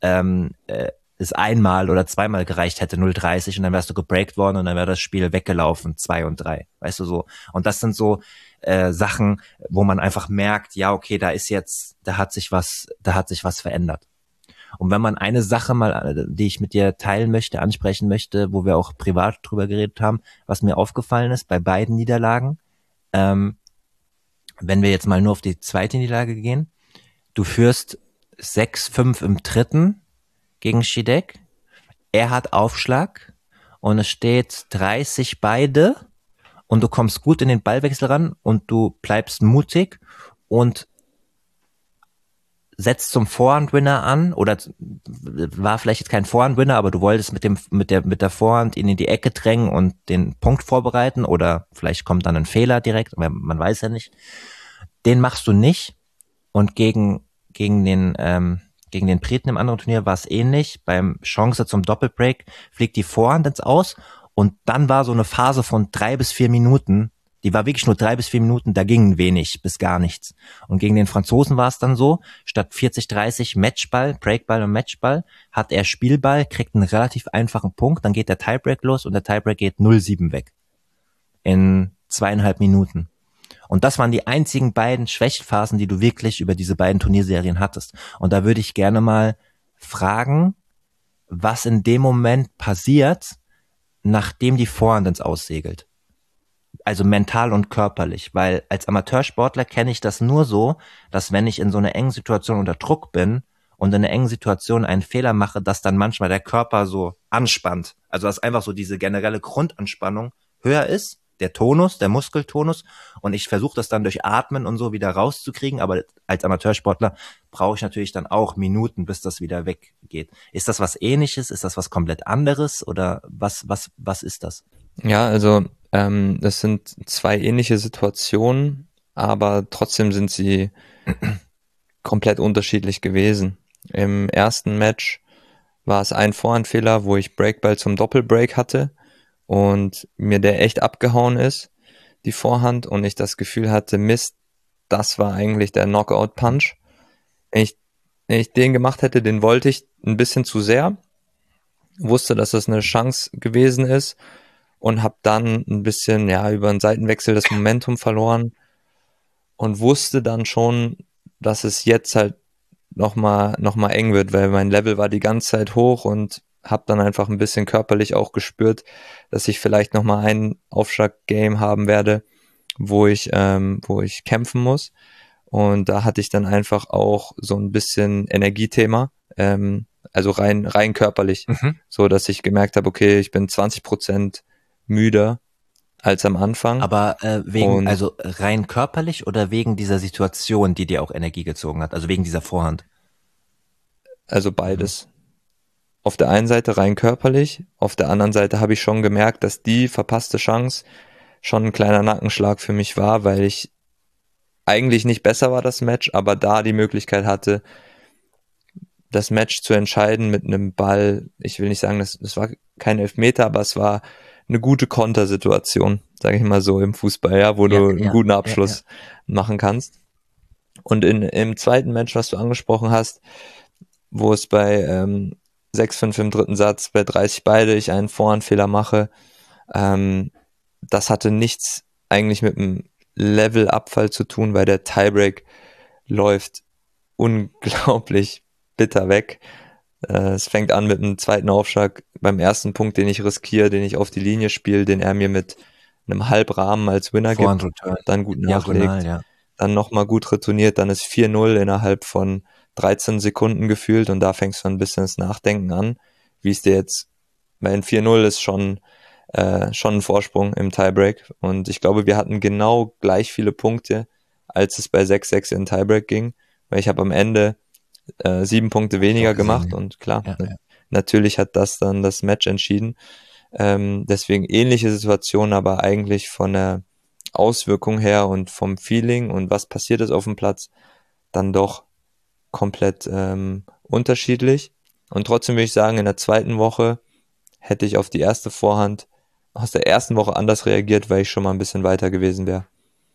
es einmal oder zweimal gereicht hätte, 0,30 und dann wärst du gebreakt worden und dann wäre das Spiel weggelaufen, 2-3, weißt du so. Und das sind so Sachen, wo man einfach merkt, ja, okay, da hat sich was verändert. Und wenn man eine Sache mal, die ich mit dir teilen möchte, ansprechen möchte, wo wir auch privat drüber geredet haben, was mir aufgefallen ist bei beiden Niederlagen, ähm, wenn wir jetzt mal nur auf die zweite Niederlage gehen, du führst 6-5 im dritten gegen Schiedek, er hat Aufschlag und es steht 30 beide und du kommst gut in den Ballwechsel ran und du bleibst mutig und setzt zum Vorhand-Winner an oder war vielleicht jetzt kein Vorhand-Winner, aber du wolltest mit der Vorhand ihn in die Ecke drängen und den Punkt vorbereiten oder vielleicht kommt dann ein Fehler direkt, man weiß ja nicht. Den machst du nicht und gegen den Briten im anderen Turnier war es ähnlich. Beim Chance zum Doppelbreak fliegt die Vorhand ins Aus und dann war so eine Phase von 3 bis 4 Minuten, die war wirklich nur 3 bis 4 Minuten, da ging wenig bis gar nichts. Und gegen den Franzosen war es dann so, statt 40-30 Matchball, Breakball und Matchball, hat er Spielball, kriegt einen relativ einfachen Punkt, dann geht der Tiebreak los und der Tiebreak geht 0-7 weg. In 2,5 Minuten. Und das waren die einzigen beiden Schwächphasen, die du wirklich über diese beiden Turnierserien hattest. Und da würde ich gerne mal fragen, was in dem Moment passiert, nachdem die Vorhand ins Aussegelt. Also mental und körperlich, weil als Amateursportler kenne ich das nur so, dass wenn ich in so einer engen Situation unter Druck bin und in einer engen Situation einen Fehler mache, dass dann manchmal der Körper so anspannt. Also dass einfach so diese generelle Grundanspannung höher ist, der Tonus, der Muskeltonus und ich versuche das dann durch Atmen und so wieder rauszukriegen, aber als Amateursportler brauche ich natürlich dann auch Minuten, bis das wieder weggeht. Ist das was Ähnliches? Ist das was komplett anderes oder was ist das? Ja, also das sind zwei ähnliche Situationen, aber trotzdem sind sie komplett unterschiedlich gewesen. Im ersten Match war es ein Vorhandfehler, wo ich Breakball zum Doppelbreak hatte und mir der echt abgehauen ist, die Vorhand, und ich das Gefühl hatte, Mist, das war eigentlich der Knockout-Punch. Wenn ich den gemacht hätte, den wollte ich ein bisschen zu sehr, wusste, dass das eine Chance gewesen ist und habe dann ein bisschen über einen Seitenwechsel das Momentum verloren und wusste dann schon, dass es jetzt halt noch mal eng wird, weil mein Level war die ganze Zeit hoch und habe dann einfach ein bisschen körperlich auch gespürt, dass ich vielleicht nochmal ein Aufschlag-Game haben werde, wo ich kämpfen muss. Und da hatte ich dann einfach auch so ein bisschen Energiethema, also rein körperlich, Mhm. so dass ich gemerkt habe, okay, ich bin 20% müder als am Anfang. Aber Und also rein körperlich oder wegen dieser Situation, die dir auch Energie gezogen hat, also wegen dieser Vorhand? also Mhm. beides. Auf der einen Seite rein körperlich, auf der anderen Seite habe ich schon gemerkt, dass die verpasste Chance schon ein kleiner Nackenschlag für mich war, weil ich eigentlich nicht besser war, das Match, aber da die Möglichkeit hatte, das Match zu entscheiden mit einem Ball. Ich will nicht sagen, das war kein Elfmeter, aber es war eine gute Kontersituation, sage ich mal so im Fußball, ja, wo Ja, du einen ja, guten ja. Abschluss machen kannst. Und im zweiten Match, was du angesprochen hast, wo es bei 6-5 im dritten Satz, bei 30 beide, ich einen Vorhandfehler mache, ähm, das hatte nichts eigentlich mit dem Levelabfall zu tun, weil der Tiebreak läuft unglaublich bitter weg. Es fängt an mit einem zweiten Aufschlag beim ersten Punkt, den ich riskiere, den ich auf die Linie spiele, den er mir mit einem Halbrahmen als Winner Vorhand gibt, Return, dann gut diagonal, nachlegt, ja. dann nochmal gut retourniert, dann ist 4-0 innerhalb von 13 Sekunden gefühlt und da fängst du ein bisschen das Nachdenken an, wie es dir jetzt, weil ein 4-0 ist schon ein Vorsprung im Tiebreak und ich glaube, wir hatten genau gleich viele Punkte, als es bei 6-6 in Tiebreak ging, weil ich habe am Ende 7 Punkte Habe ich auch weniger gesehen, gemacht und klar, ja. Ja, ja. natürlich hat das dann das Match entschieden. Deswegen ähnliche Situation, aber eigentlich von der Auswirkung her und vom Feeling und was passiert ist auf dem Platz, dann doch komplett unterschiedlich. Und trotzdem würde ich sagen, in der zweiten Woche hätte ich auf die erste Vorhand aus der ersten Woche anders reagiert, weil ich schon mal ein bisschen weiter gewesen wäre.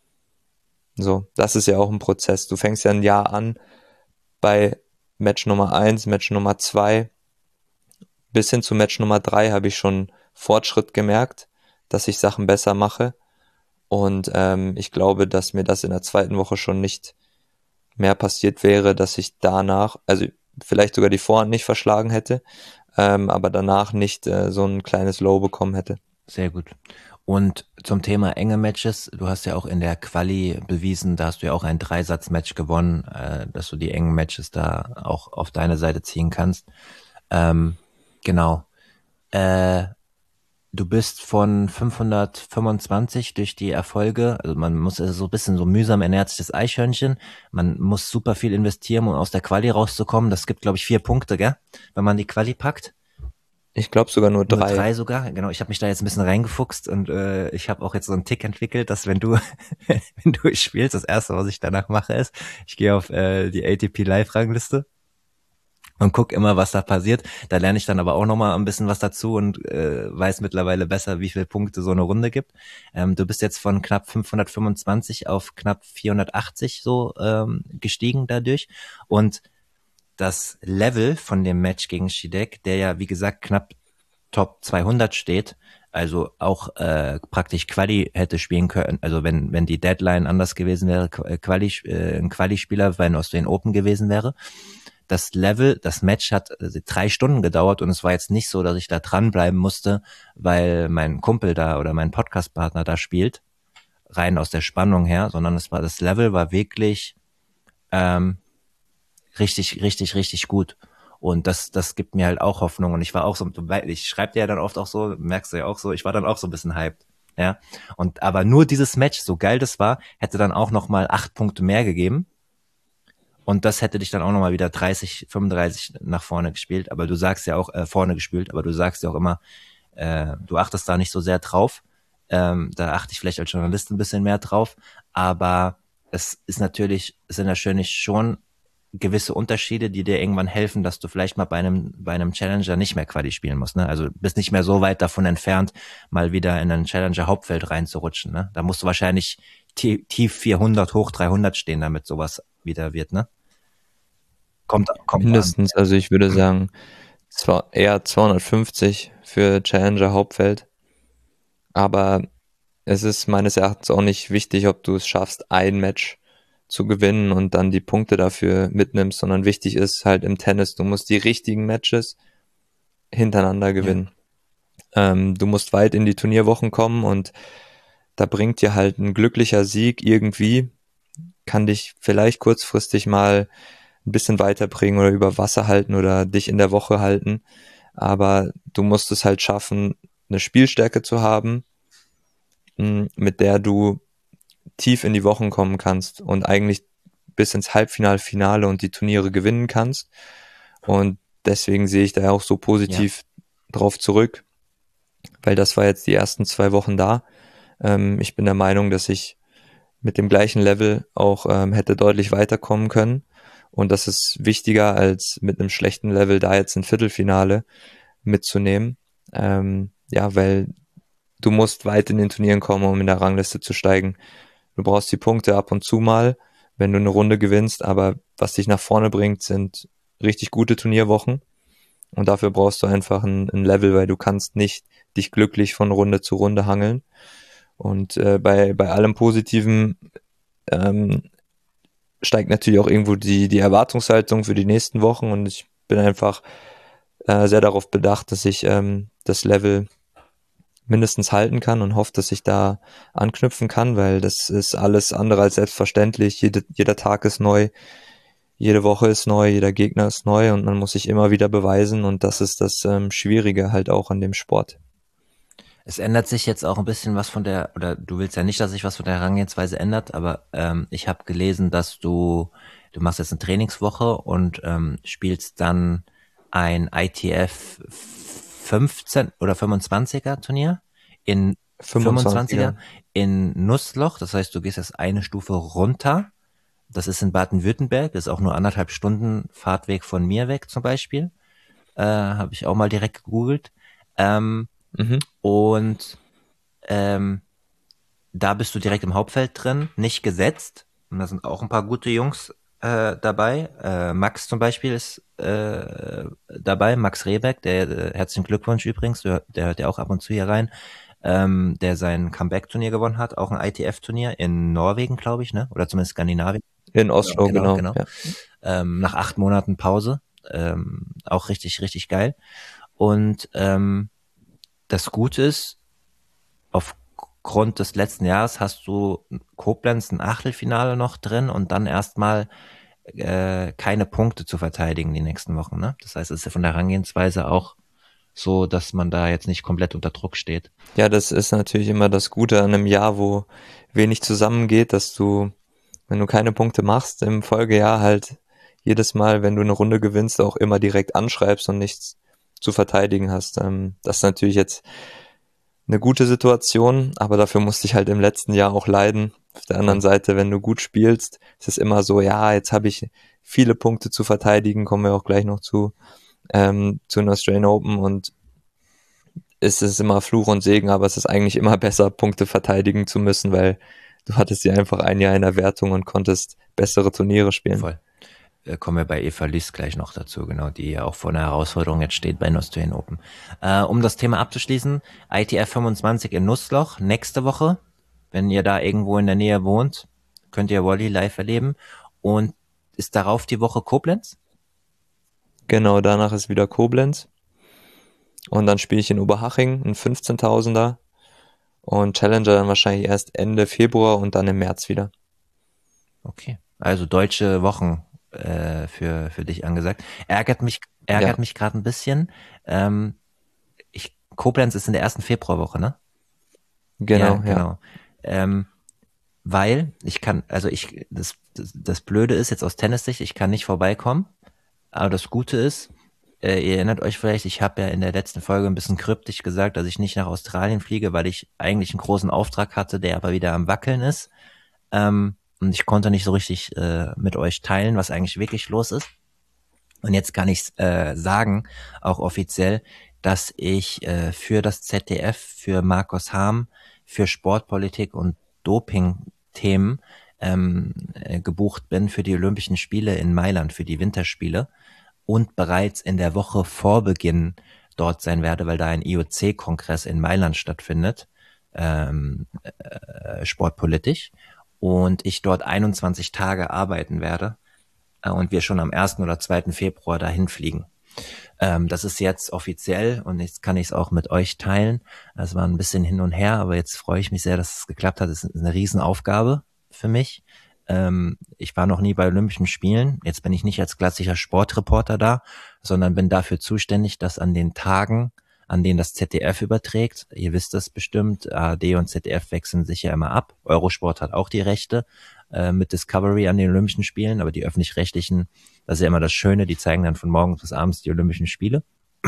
So, das ist ja auch ein Prozess. Du fängst ja ein Jahr an bei Match Nummer 1, Match Nummer 2 bis hin zu Match Nummer 3 habe ich schon Fortschritt gemerkt, dass ich Sachen besser mache. Und ich glaube, dass mir das in der zweiten Woche schon nicht mehr passiert wäre, dass ich danach, also vielleicht sogar die Vorhand nicht verschlagen hätte, aber danach nicht so ein kleines Low bekommen hätte. Sehr gut. Und zum Thema enge Matches, du hast ja auch in der Quali bewiesen, da hast du ja auch ein Dreisatz-Match gewonnen, dass du die engen Matches da auch auf deine Seite ziehen kannst. Ähm, genau. Äh, Du bist von 525 durch die Erfolge, also man muss so ein bisschen so mühsam ernährt sich das Eichhörnchen, man muss super viel investieren, um aus der Quali rauszukommen. Das gibt, glaube ich, 4 Punkte, gell? Wenn man die Quali packt. Ich glaube sogar nur Nur 3. 3 sogar, genau. Ich habe mich da jetzt ein bisschen reingefuchst und ich habe auch jetzt so einen Tick entwickelt, dass wenn du wenn du spielst, das erste, was ich danach mache, ist, ich gehe auf die ATP Live-Rangliste und guck immer, was da passiert. Da lerne ich dann aber auch nochmal ein bisschen was dazu und weiß mittlerweile besser, wie viele Punkte so eine Runde gibt. Du bist jetzt von knapp 525 auf knapp 480 so gestiegen dadurch. Und das Level von dem Match gegen Shidek, der ja wie gesagt knapp Top 200 steht, also auch praktisch Quali hätte spielen können, also wenn die Deadline anders gewesen wäre, ein Quali-Spieler, wenn aus den Open gewesen wäre. Das Level, das Match hat 3 Stunden gedauert und es war jetzt nicht so, dass ich da dranbleiben musste, weil mein Kumpel da oder mein Podcast-Partner da spielt, rein aus der Spannung her, sondern das Level war wirklich ähm, richtig gut. Und das gibt mir halt auch Hoffnung. Und ich war auch so, ich schreibe dir ja dann oft auch so, merkst du ja auch so, ich war dann auch so ein bisschen hyped. Ja. Und aber nur dieses Match, so geil das war, hätte dann auch nochmal 8 Punkte mehr gegeben. Und das hätte dich dann auch nochmal wieder 30, 35 nach vorne gespielt. Aber du sagst ja auch, vorne gespielt, aber du sagst ja auch immer, du achtest da nicht so sehr drauf. Da achte ich vielleicht als Journalist ein bisschen mehr drauf. Aber es sind natürlich schon gewisse Unterschiede, die dir irgendwann helfen, dass du vielleicht mal bei einem Challenger nicht mehr Quali spielen musst. Ne? Also bist nicht mehr so weit davon entfernt, mal wieder in ein Challenger Hauptfeld reinzurutschen. Ne? Da musst du wahrscheinlich tief 400, hoch 300 stehen, damit sowas wieder wird. Ne? Kommt an. Mindestens, also ich würde sagen, zwar eher 250 für Challenger Hauptfeld, aber es ist meines Erachtens auch nicht wichtig, ob du es schaffst, ein Match zu gewinnen und dann die Punkte dafür mitnimmst, sondern wichtig ist halt im Tennis, du musst die richtigen Matches hintereinander Ja. gewinnen. Du musst weit in die Turnierwochen kommen und da bringt dir halt ein glücklicher Sieg irgendwie, kann dich vielleicht kurzfristig mal ein bisschen weiterbringen oder über Wasser halten oder dich in der Woche halten. Aber du musst es halt schaffen, eine Spielstärke zu haben, mit der du tief in die Wochen kommen kannst und eigentlich bis ins Halbfinale, Finale und die Turniere gewinnen kannst. Und deswegen sehe ich da auch so Ja. positiv drauf zurück, weil das war jetzt die ersten 2 Wochen da. Ich bin der Meinung, dass ich mit dem gleichen Level auch hätte deutlich weiterkommen können. Und das ist wichtiger, als mit einem schlechten Level da jetzt ein Viertelfinale mitzunehmen. Ja, weil du musst weit in den Turnieren kommen, um in der Rangliste zu steigen. Du brauchst die Punkte ab und zu mal, wenn du eine Runde gewinnst, aber was dich nach vorne bringt, sind richtig gute Turnierwochen. Und dafür brauchst du einfach ein Level, weil du kannst nicht dich glücklich von Runde zu Runde hangeln. Und bei allem Positiven ähm, steigt natürlich auch irgendwo die Erwartungshaltung für die nächsten Wochen und ich bin einfach sehr darauf bedacht, dass ich das Level mindestens halten kann und hoffe, dass ich da anknüpfen kann, weil das ist alles andere als selbstverständlich. Jeder Tag ist neu, jede Woche ist neu, jeder Gegner ist neu und man muss sich immer wieder beweisen und das ist das Schwierige halt auch an dem Sport. Es ändert sich jetzt auch ein bisschen was von der, oder du willst ja nicht, dass sich was von der Herangehensweise ändert, aber ich habe gelesen, dass du machst jetzt eine Trainingswoche und spielst dann ein ITF 15 oder 25er Turnier in 25er 25er. in Nussloch. Das heißt, du gehst jetzt eine Stufe runter. Das ist in Baden-Württemberg, das ist auch nur 1,5 Stunden Fahrtweg von mir weg zum Beispiel. Habe ich auch mal direkt gegoogelt. Ähm, Mhm. und ähm, da bist du direkt im Hauptfeld drin, nicht gesetzt. Und da sind auch ein paar gute Jungs dabei. Max zum Beispiel ist dabei, Max Rehbeck, herzlichen Glückwunsch übrigens, der hört ja auch ab und zu hier rein, der sein Comeback-Turnier gewonnen hat, auch ein ITF-Turnier in Norwegen, glaube ich, ne? Oder zumindest Skandinavien. In Genau, Oslo, genau, genau. genau. Ja. Nach 8 Monaten Pause. Auch richtig, richtig geil. Und das Gute ist, aufgrund des letzten Jahres hast du Koblenz ein Achtelfinale noch drin und dann erstmal keine Punkte zu verteidigen die nächsten Wochen. Ne? Das heißt, es ist ja von der Herangehensweise auch so, dass man da jetzt nicht komplett unter Druck steht. Ja, das ist natürlich immer das Gute an einem Jahr, wo wenig zusammengeht, dass du, wenn du keine Punkte machst, im Folgejahr halt jedes Mal, wenn du eine Runde gewinnst, auch immer direkt anschreibst und nichts zu verteidigen hast. Das ist natürlich jetzt eine gute Situation, aber dafür musste ich halt im letzten Jahr auch leiden. Auf der anderen Voll. Seite, wenn du gut spielst, ist es immer so, ja, jetzt habe ich viele Punkte zu verteidigen, kommen wir auch gleich noch zu den Australian Open und es ist immer Fluch und Segen, aber es ist eigentlich immer besser, Punkte verteidigen zu müssen, weil du hattest ja einfach ein Jahr in der Wertung und konntest bessere Turniere spielen. Voll. Kommen wir bei Eva Liss gleich noch dazu, genau, die ja auch vor einer Herausforderung jetzt steht bei den Australian Open. Um das Thema abzuschließen, ITF 25 in Nussloch nächste Woche. Wenn ihr da irgendwo in der Nähe wohnt, könnt ihr Wally live erleben. Und ist darauf die Woche Koblenz? Genau, danach ist wieder Koblenz und dann spiele ich in Oberhaching, ein 15.000er und Challenger dann wahrscheinlich erst Ende Februar und dann im März wieder. Okay. Also deutsche Wochen für dich angesagt. Ja, Ärgert mich gerade ein bisschen. Ähm, Koblenz ist in der ersten Februarwoche, ne? Ja, genau, ja. genau. Ähm, weil ich kann, also das Blöde ist jetzt aus Tennissicht, ich kann nicht vorbeikommen. Aber das Gute ist, ihr erinnert euch vielleicht, ich habe ja in der letzten Folge ein bisschen kryptisch gesagt, dass ich nicht nach Australien fliege, weil ich eigentlich einen großen Auftrag hatte, der aber wieder am Wackeln ist. Und ich konnte nicht so richtig mit euch teilen, was eigentlich wirklich los ist. Und jetzt kann ich sagen, auch offiziell, dass ich für das ZDF, für Markus Harm, für Sportpolitik und Doping-Themen gebucht bin für die Olympischen Spiele in Mailand, für die Winterspiele und bereits in der Woche vor Beginn dort sein werde, weil da ein IOC-Kongress in Mailand stattfindet, sportpolitisch, und ich dort 21 Tage arbeiten werde und wir schon am 1. oder 2. Februar dahin fliegen. Das ist jetzt offiziell und jetzt kann ich es auch mit euch teilen. Es war ein bisschen hin und her, aber jetzt freue ich mich sehr, dass es geklappt hat. Es ist eine Riesenaufgabe für mich. Ich war noch nie bei Olympischen Spielen. Jetzt bin ich nicht als klassischer Sportreporter da, sondern bin dafür zuständig, dass an den Tagen, an denen das ZDF überträgt, ihr wisst das bestimmt, ARD und ZDF wechseln sich ja immer ab. Eurosport hat auch die Rechte mit Discovery an den Olympischen Spielen, aber die öffentlich-rechtlichen, das ist ja immer das Schöne, die zeigen dann von morgens bis abends die Olympischen Spiele.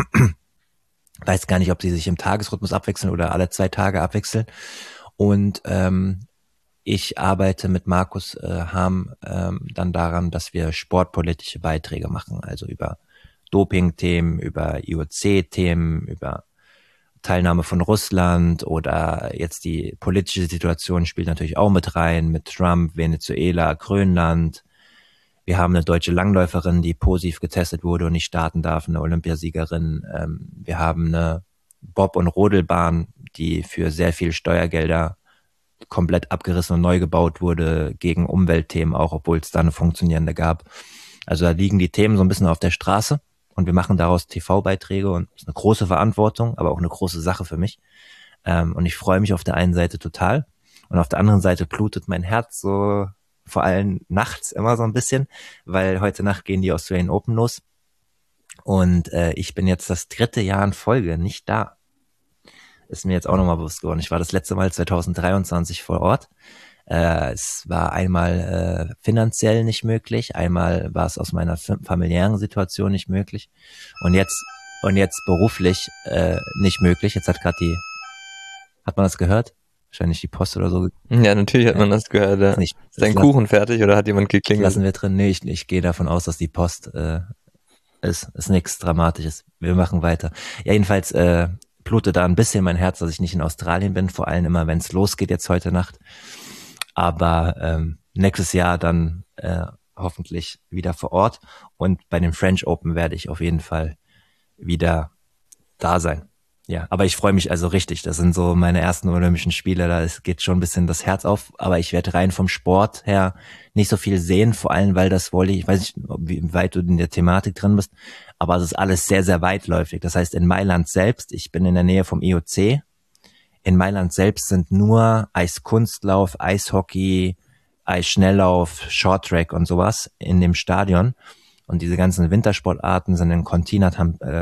Weiß gar nicht, ob sie sich im Tagesrhythmus abwechseln oder alle 2 Tage abwechseln. Und ich arbeite mit Markus Harm dann daran, dass wir sportpolitische Beiträge machen, also über Doping-Themen, über IOC-Themen, über Teilnahme von Russland oder jetzt die politische Situation spielt natürlich auch mit rein, mit Trump, Venezuela, Grönland. Wir haben eine deutsche Langläuferin, die positiv getestet wurde und nicht starten darf, eine Olympiasiegerin. Wir haben eine Bob- und Rodelbahn, die für sehr viel Steuergelder komplett abgerissen und neu gebaut wurde, gegen Umweltthemen auch, obwohl es da eine funktionierende gab. Also da liegen die Themen so ein bisschen auf der Straße und wir machen daraus TV-Beiträge und das ist eine große Verantwortung, aber auch eine große Sache für mich. Und ich freue mich auf der einen Seite total und auf der anderen Seite blutet mein Herz so vor allem nachts immer so ein bisschen, weil heute Nacht gehen die Australian Open los und ich bin jetzt das 3. Jahr in Folge nicht da. Ist mir jetzt auch nochmal bewusst geworden. Ich war das letzte Mal 2023 vor Ort. Es war einmal finanziell nicht möglich, einmal war es aus meiner familiären Situation nicht möglich und jetzt beruflich nicht möglich. Jetzt hat man das gehört? Wahrscheinlich die Post oder so. Ja, natürlich hat man das gehört. Ja. Ist dein Kuchen fertig oder hat jemand geklingelt? Lassen wir drin. Nee, ich gehe davon aus, dass die Post ist nichts Dramatisches. Wir machen weiter. Ja, jedenfalls blutet da ein bisschen mein Herz, dass ich nicht in Australien bin, vor allem immer, wenn es losgeht jetzt heute Nacht. Aber nächstes Jahr dann hoffentlich wieder vor Ort und bei den French Open werde ich auf jeden Fall wieder da sein. Ja, aber ich freue mich also richtig. Das sind so meine ersten Olympischen Spiele. Da geht schon ein bisschen das Herz auf. Aber ich werde rein vom Sport her nicht so viel sehen. Vor allem, weil das Volley, ich weiß nicht, wie weit du in der Thematik drin bist, aber es ist alles sehr, sehr weitläufig. Das heißt, in Mailand selbst, ich bin in der Nähe vom IOC. In Mailand selbst sind nur Eiskunstlauf, Eishockey, Eisschnelllauf, Shorttrack und sowas in dem Stadion. Und diese ganzen Wintersportarten sind in Cortina.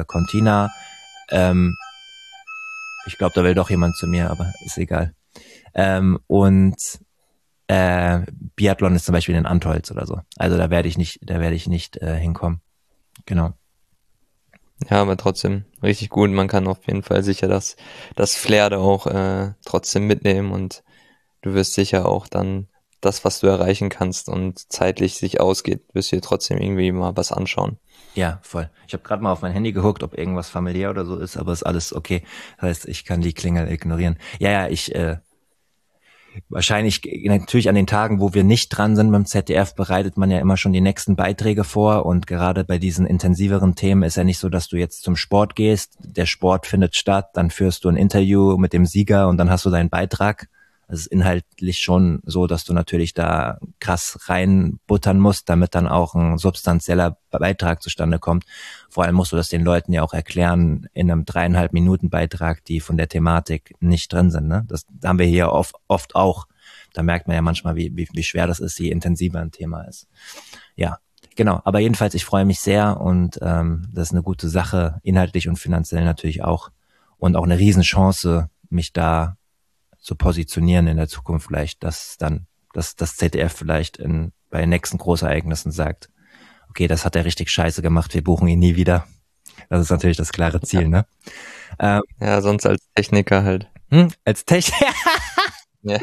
Ich glaube, da will doch jemand zu mir, aber ist egal. Und Biathlon ist zum Beispiel in Antholz oder so. Also da werde ich nicht hinkommen. Genau. Ja, aber trotzdem richtig gut. Man kann auf jeden Fall sicher das Flair da auch trotzdem mitnehmen und du wirst sicher auch dann das, was du erreichen kannst und zeitlich sich ausgeht, wirst du dir trotzdem irgendwie mal was anschauen. Ja, voll. Ich habe gerade mal auf mein Handy geguckt, ob irgendwas familiär oder so ist, aber ist alles okay. Das heißt, ich kann die Klingel ignorieren. Ja, ich wahrscheinlich natürlich an den Tagen, wo wir nicht dran sind beim ZDF, bereitet man ja immer schon die nächsten Beiträge vor und gerade bei diesen intensiveren Themen ist ja nicht so, dass du jetzt zum Sport gehst, der Sport findet statt, dann führst du ein Interview mit dem Sieger und dann hast du deinen Beitrag. Es ist inhaltlich schon so, dass du natürlich da krass reinbuttern musst, damit dann auch ein substanzieller Beitrag zustande kommt. Vor allem musst du das den Leuten ja auch erklären in einem 3,5 Minuten Beitrag, die von der Thematik nicht drin sind. Ne? Das haben wir hier oft auch. Da merkt man ja manchmal, wie schwer das ist, je intensiver ein Thema ist. Ja, genau. Aber jedenfalls, ich freue mich sehr und das ist eine gute Sache, inhaltlich und finanziell natürlich auch. Und auch eine Riesenchance, mich da zu positionieren in der Zukunft vielleicht, dass dann das ZDF vielleicht bei den nächsten Großereignissen sagt, okay, das hat er richtig scheiße gemacht, wir buchen ihn nie wieder. Das ist natürlich das klare Ziel, ne? Ja, sonst als Techniker halt. Als Techniker? Ja.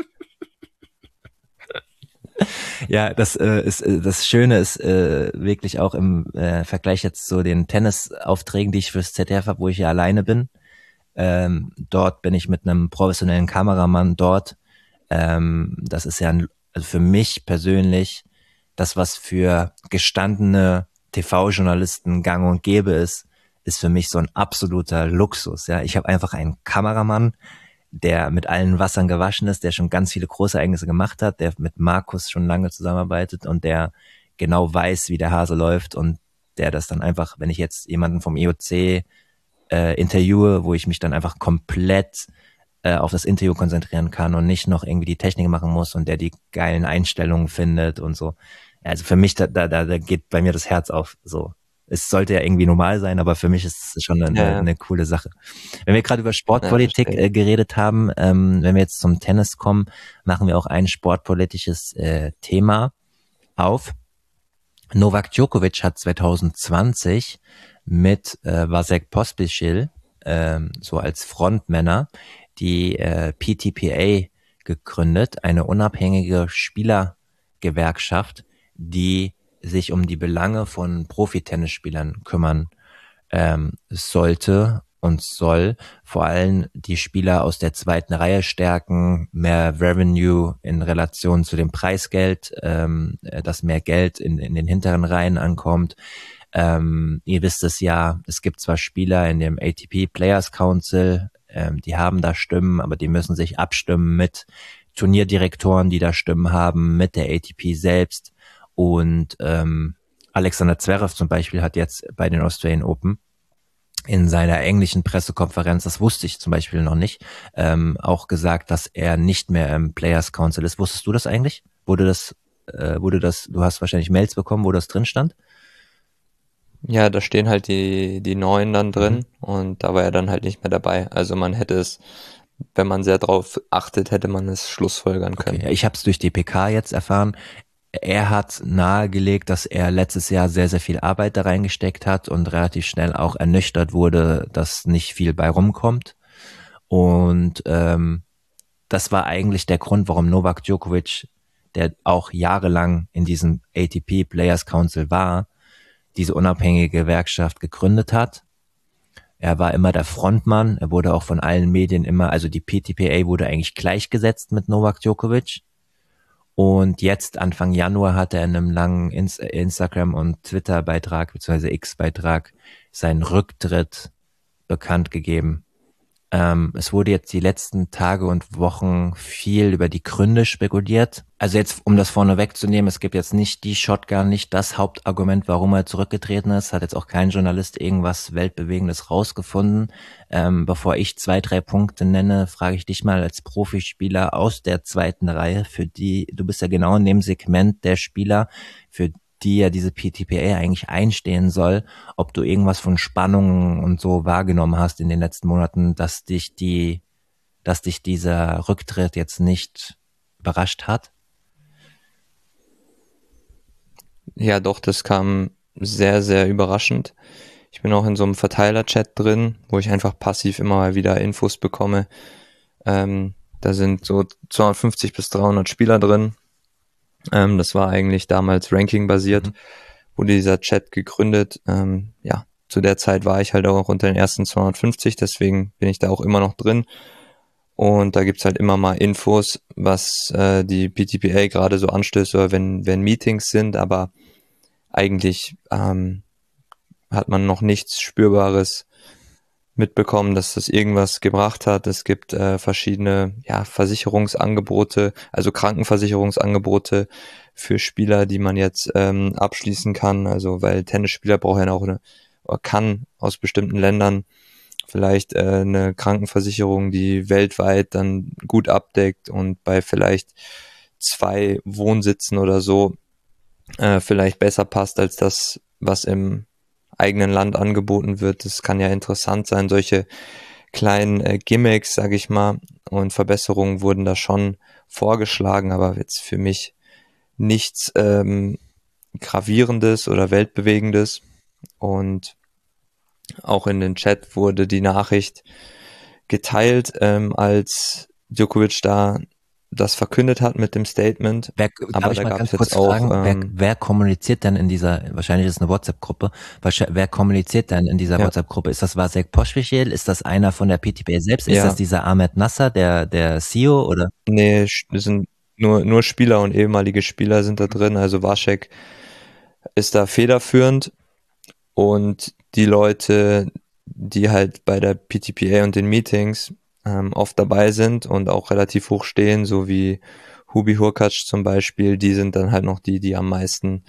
Ja, das Schöne ist wirklich auch im Vergleich jetzt zu den Tennisaufträgen, die ich fürs ZDF habe, wo ich ja alleine bin. Dort bin ich mit einem professionellen Kameramann dort. Das ist ja also für mich persönlich das, was für gestandene TV-Journalisten gang und gäbe ist für mich so ein absoluter Luxus. Ja, ich habe einfach einen Kameramann, der mit allen Wassern gewaschen ist, der schon ganz viele Großereignisse gemacht hat, der mit Markus schon lange zusammenarbeitet und der genau weiß, wie der Hase läuft und der das dann einfach, wenn ich jetzt jemanden vom IOC interviewe, wo ich mich dann einfach komplett auf das Interview konzentrieren kann und nicht noch irgendwie die Technik machen muss und der die geilen Einstellungen findet und so. Also für mich, da geht bei mir das Herz auf. So, es sollte ja irgendwie normal sein, aber für mich ist es schon eine coole Sache. Wenn wir gerade über Sportpolitik geredet haben, wenn wir jetzt zum Tennis kommen, machen wir auch ein sportpolitisches Thema auf. Novak Djokovic hat 2020 mit Vasek Pospisil so als Frontmänner die PTPA gegründet, eine unabhängige Spielergewerkschaft, die sich um die Belange von Profitennisspielern kümmern sollte und soll, vor allem die Spieler aus der zweiten Reihe stärken, mehr Revenue in Relation zu dem Preisgeld, dass mehr Geld in den hinteren Reihen ankommt. Ihr wisst es ja, es gibt zwar Spieler in dem ATP Players Council, die haben da Stimmen, aber die müssen sich abstimmen mit Turnierdirektoren, die da Stimmen haben, mit der ATP selbst. Und Alexander Zverev zum Beispiel hat jetzt bei den Australian Open in seiner englischen Pressekonferenz, das wusste ich zum Beispiel noch nicht, auch gesagt, dass er nicht mehr im Players Council ist. Wusstest du das eigentlich? Du hast wahrscheinlich Mails bekommen, wo das drin stand? Ja, da stehen halt die Neuen dann drin und da war er dann halt nicht mehr dabei. Also man hätte es, wenn man sehr drauf achtet, hätte man es schlussfolgern können. Okay, ich habe es durch die PK jetzt erfahren. Er hat nahegelegt, dass er letztes Jahr sehr, sehr viel Arbeit da reingesteckt hat und relativ schnell auch ernüchtert wurde, dass nicht viel bei rumkommt. Und das war eigentlich der Grund, warum Novak Djokovic, der auch jahrelang in diesem ATP Players Council war, diese unabhängige Gewerkschaft gegründet hat. Er war immer der Frontmann. Er wurde auch von allen Medien immer, also die PTPA wurde eigentlich gleichgesetzt mit Novak Djokovic. Und jetzt Anfang Januar hat er in einem langen Instagram- und Twitter-Beitrag bzw. X-Beitrag seinen Rücktritt bekannt gegeben. Es wurde jetzt die letzten Tage und Wochen viel über die Gründe spekuliert. Also jetzt, um das vorne wegzunehmen, es gibt jetzt nicht die Shotgun, nicht das Hauptargument, warum er zurückgetreten ist. Hat jetzt auch kein Journalist irgendwas Weltbewegendes rausgefunden. Bevor ich 2, 3 Punkte nenne, frage ich dich mal als Profispieler aus der zweiten Reihe, für die, du bist ja genau in dem Segment der Spieler, für die ja diese PTPA eigentlich einstehen soll, ob du irgendwas von Spannungen und so wahrgenommen hast in den letzten Monaten, dass dich dieser Rücktritt jetzt nicht überrascht hat? Ja, doch, das kam sehr, sehr überraschend. Ich bin auch in so einem Verteiler-Chat drin, wo ich einfach passiv immer mal wieder Infos bekomme. Da sind so 250 bis 300 Spieler drin. Das war eigentlich damals Ranking-basiert, wurde dieser Chat gegründet. Ja, zu der Zeit war ich halt auch unter den ersten 250, deswegen bin ich da auch immer noch drin. Und da gibt's halt immer mal Infos, was die PTPA gerade so anstößt oder wenn Meetings sind, aber eigentlich hat man noch nichts Spürbares mitbekommen, dass das irgendwas gebracht hat. Es gibt verschiedene Versicherungsangebote, also Krankenversicherungsangebote für Spieler, die man jetzt abschließen kann. Also weil Tennisspieler brauchen ja auch kann aus bestimmten Ländern vielleicht eine Krankenversicherung, die weltweit dann gut abdeckt und bei vielleicht 2 Wohnsitzen oder so vielleicht besser passt als das, was im eigenen Land angeboten wird. Das kann ja interessant sein. Solche kleinen Gimmicks, sage ich mal, und Verbesserungen wurden da schon vorgeschlagen, aber jetzt für mich nichts Gravierendes oder Weltbewegendes. Und auch in den Chat wurde die Nachricht geteilt, als Djokovic da das verkündet hat mit dem Statement. Aber da gab es jetzt auch... wer kommuniziert denn in dieser, wahrscheinlich ist es eine WhatsApp-Gruppe, wer kommuniziert denn in dieser WhatsApp-Gruppe? Ist das Vasek Pospisil? Ist das einer von der PTPA selbst? Ist das dieser Ahmed Nasser, der CEO, oder? Nee, es sind nur Spieler und ehemalige Spieler sind da drin. Also Vasek ist da federführend und die Leute, die halt bei der PTPA und den Meetings oft dabei sind und auch relativ hoch stehen, so wie Hubi Hurkacz zum Beispiel, die sind dann halt noch die am meisten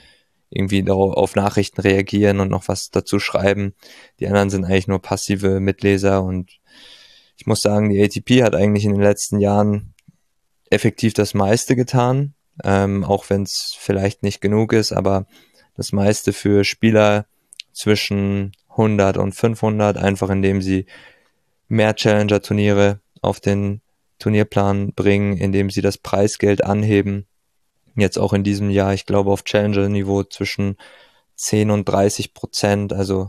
irgendwie auf Nachrichten reagieren und noch was dazu schreiben. Die anderen sind eigentlich nur passive Mitleser und ich muss sagen, die ATP hat eigentlich in den letzten Jahren effektiv das meiste getan, auch wenn es vielleicht nicht genug ist, aber das meiste für Spieler zwischen 100 und 500, einfach indem sie mehr Challenger-Turniere auf den Turnierplan bringen, indem sie das Preisgeld anheben. Jetzt auch in diesem Jahr, ich glaube, auf Challenger-Niveau zwischen 10 und 30%. Also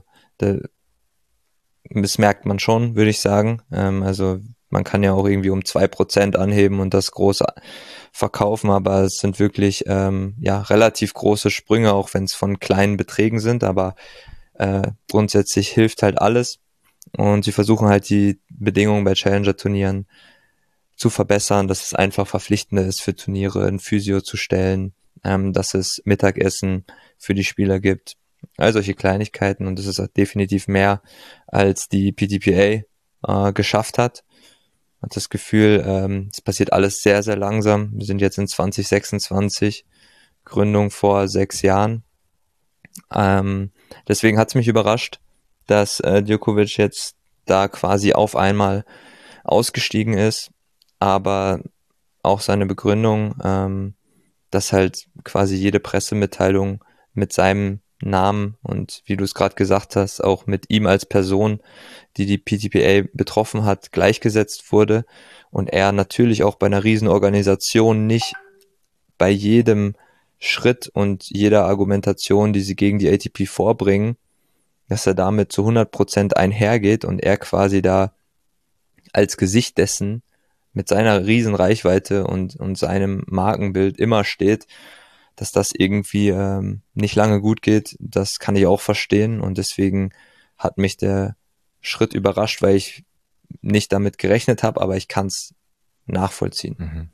das merkt man schon, würde ich sagen. Also man kann ja auch irgendwie um 2% anheben und das groß verkaufen, aber es sind wirklich relativ große Sprünge, auch wenn es von kleinen Beträgen sind, aber grundsätzlich hilft halt alles. Und sie versuchen halt die Bedingungen bei Challenger-Turnieren zu verbessern, dass es einfach verpflichtender ist für Turniere, ein Physio zu stellen, dass es Mittagessen für die Spieler gibt. All solche Kleinigkeiten und das ist definitiv mehr, als die PDPA geschafft hat. Hat das Gefühl, es passiert alles sehr, sehr langsam. Wir sind jetzt in 2026, Gründung vor 6 Jahren. Deswegen hat es mich überrascht, dass Djokovic jetzt da quasi auf einmal ausgestiegen ist, aber auch seine Begründung, dass halt quasi jede Pressemitteilung mit seinem Namen und wie du es gerade gesagt hast, auch mit ihm als Person, die die PTPA betroffen hat, gleichgesetzt wurde und er natürlich auch bei einer Riesenorganisation nicht bei jedem Schritt und jeder Argumentation, die sie gegen die ATP vorbringen, dass er damit zu 100% einhergeht und er quasi da als Gesicht dessen mit seiner riesen Reichweite und seinem Markenbild immer steht, dass das irgendwie nicht lange gut geht, das kann ich auch verstehen und deswegen hat mich der Schritt überrascht, weil ich nicht damit gerechnet habe, aber ich kann es nachvollziehen. Mhm.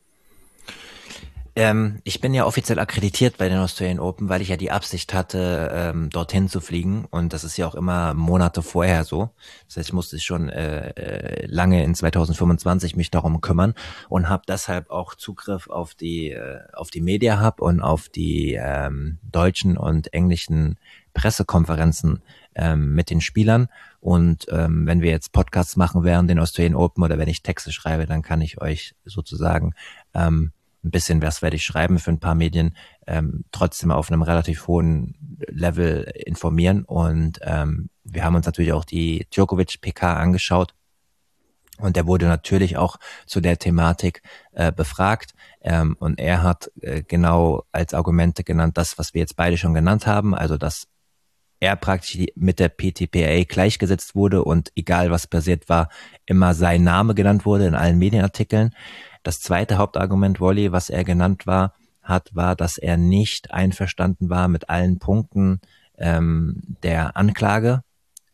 Ich bin ja offiziell akkreditiert bei den Australian Open, weil ich ja die Absicht hatte, dorthin zu fliegen. Und das ist ja auch immer Monate vorher so. Das heißt, ich musste schon lange in 2025 mich darum kümmern und habe deshalb auch Zugriff auf die Media Hub und auf die deutschen und englischen Pressekonferenzen mit den Spielern. Und wenn wir jetzt Podcasts machen während den Australian Open oder wenn ich Texte schreibe, dann kann ich euch sozusagen ein bisschen was werde ich schreiben für ein paar Medien, trotzdem auf einem relativ hohen Level informieren. Und wir haben uns natürlich auch die Djokovic-PK angeschaut. Und er wurde natürlich auch zu der Thematik befragt. Und er hat genau als Argumente genannt, das, was wir jetzt beide schon genannt haben, also dass er praktisch mit der PTPA gleichgesetzt wurde und egal was passiert war, immer sein Name genannt wurde in allen Medienartikeln. Das zweite Hauptargument, Wolli, was er genannt war, dass er nicht einverstanden war mit allen Punkten der Anklage,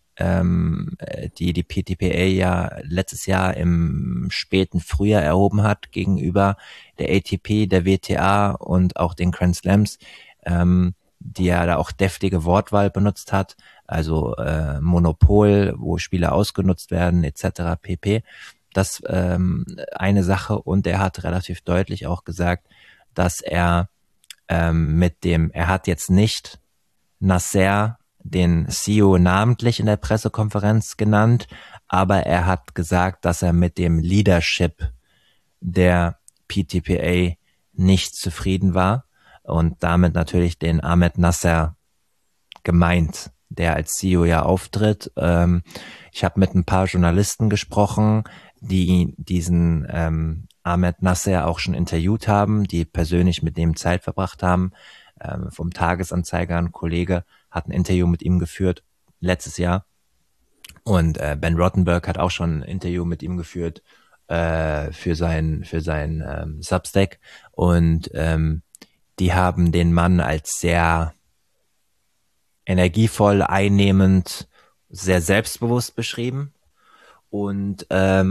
die PTPA ja letztes Jahr im späten Frühjahr erhoben hat gegenüber der ATP, der WTA und auch den Grand Slams, die ja da auch deftige Wortwahl benutzt hat, also Monopol, wo Spieler ausgenutzt werden etc. pp. Das eine Sache und er hat relativ deutlich auch gesagt, dass er er hat jetzt nicht Nasser, den CEO, namentlich in der Pressekonferenz genannt, aber er hat gesagt, dass er mit dem Leadership der PTPA nicht zufrieden war und damit natürlich den Ahmed Nasser gemeint, der als CEO ja auftritt. Ich habe mit ein paar Journalisten gesprochen, die diesen Ahmed Nasser auch schon interviewt haben, die persönlich mit dem Zeit verbracht haben. Vom Tagesanzeiger ein Kollege hat ein Interview mit ihm geführt letztes Jahr. Und Ben Rottenberg hat auch schon ein Interview mit ihm geführt für sein Substack. Und die haben den Mann als sehr energievoll, einnehmend, sehr selbstbewusst beschrieben. Und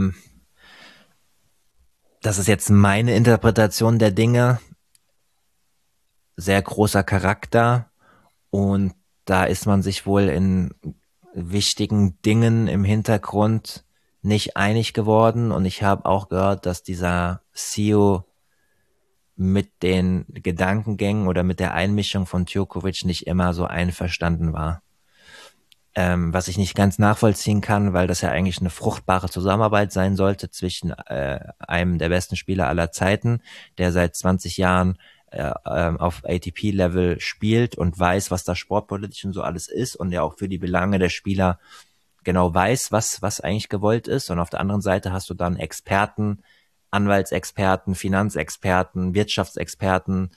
das ist jetzt meine Interpretation der Dinge. Sehr großer Charakter und da ist man sich wohl in wichtigen Dingen im Hintergrund nicht einig geworden und ich habe auch gehört, dass dieser CEO mit den Gedankengängen oder mit der Einmischung von Djokovic nicht immer so einverstanden war. Was ich nicht ganz nachvollziehen kann, weil das ja eigentlich eine fruchtbare Zusammenarbeit sein sollte zwischen einem der besten Spieler aller Zeiten, der seit 20 Jahren auf ATP-Level spielt und weiß, was da sportpolitisch und so alles ist und ja auch für die Belange der Spieler genau weiß, was eigentlich gewollt ist. Und auf der anderen Seite hast du dann Experten, Anwaltsexperten, Finanzexperten, Wirtschaftsexperten,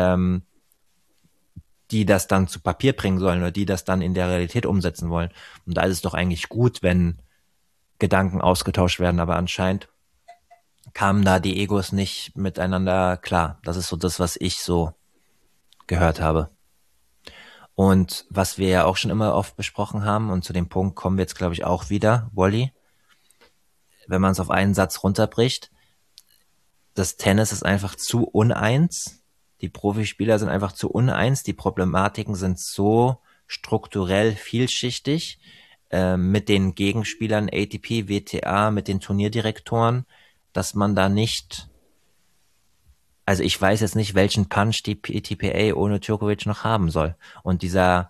die das dann zu Papier bringen sollen oder die das dann in der Realität umsetzen wollen. Und da ist es doch eigentlich gut, wenn Gedanken ausgetauscht werden, aber anscheinend kamen da die Egos nicht miteinander klar. Das ist so das, was ich so gehört habe. Und was wir ja auch schon immer oft besprochen haben, und zu dem Punkt kommen wir jetzt, glaube ich, auch wieder, Wally, wenn man es auf einen Satz runterbricht, das Tennis ist einfach zu uneins. Die Profispieler sind einfach zu uneins. Die Problematiken sind so strukturell vielschichtig mit den Gegenspielern ATP, WTA, mit den Turnierdirektoren, dass man da nicht, also ich weiß jetzt nicht, welchen Punch die PTPA ohne Djokovic noch haben soll. Und diese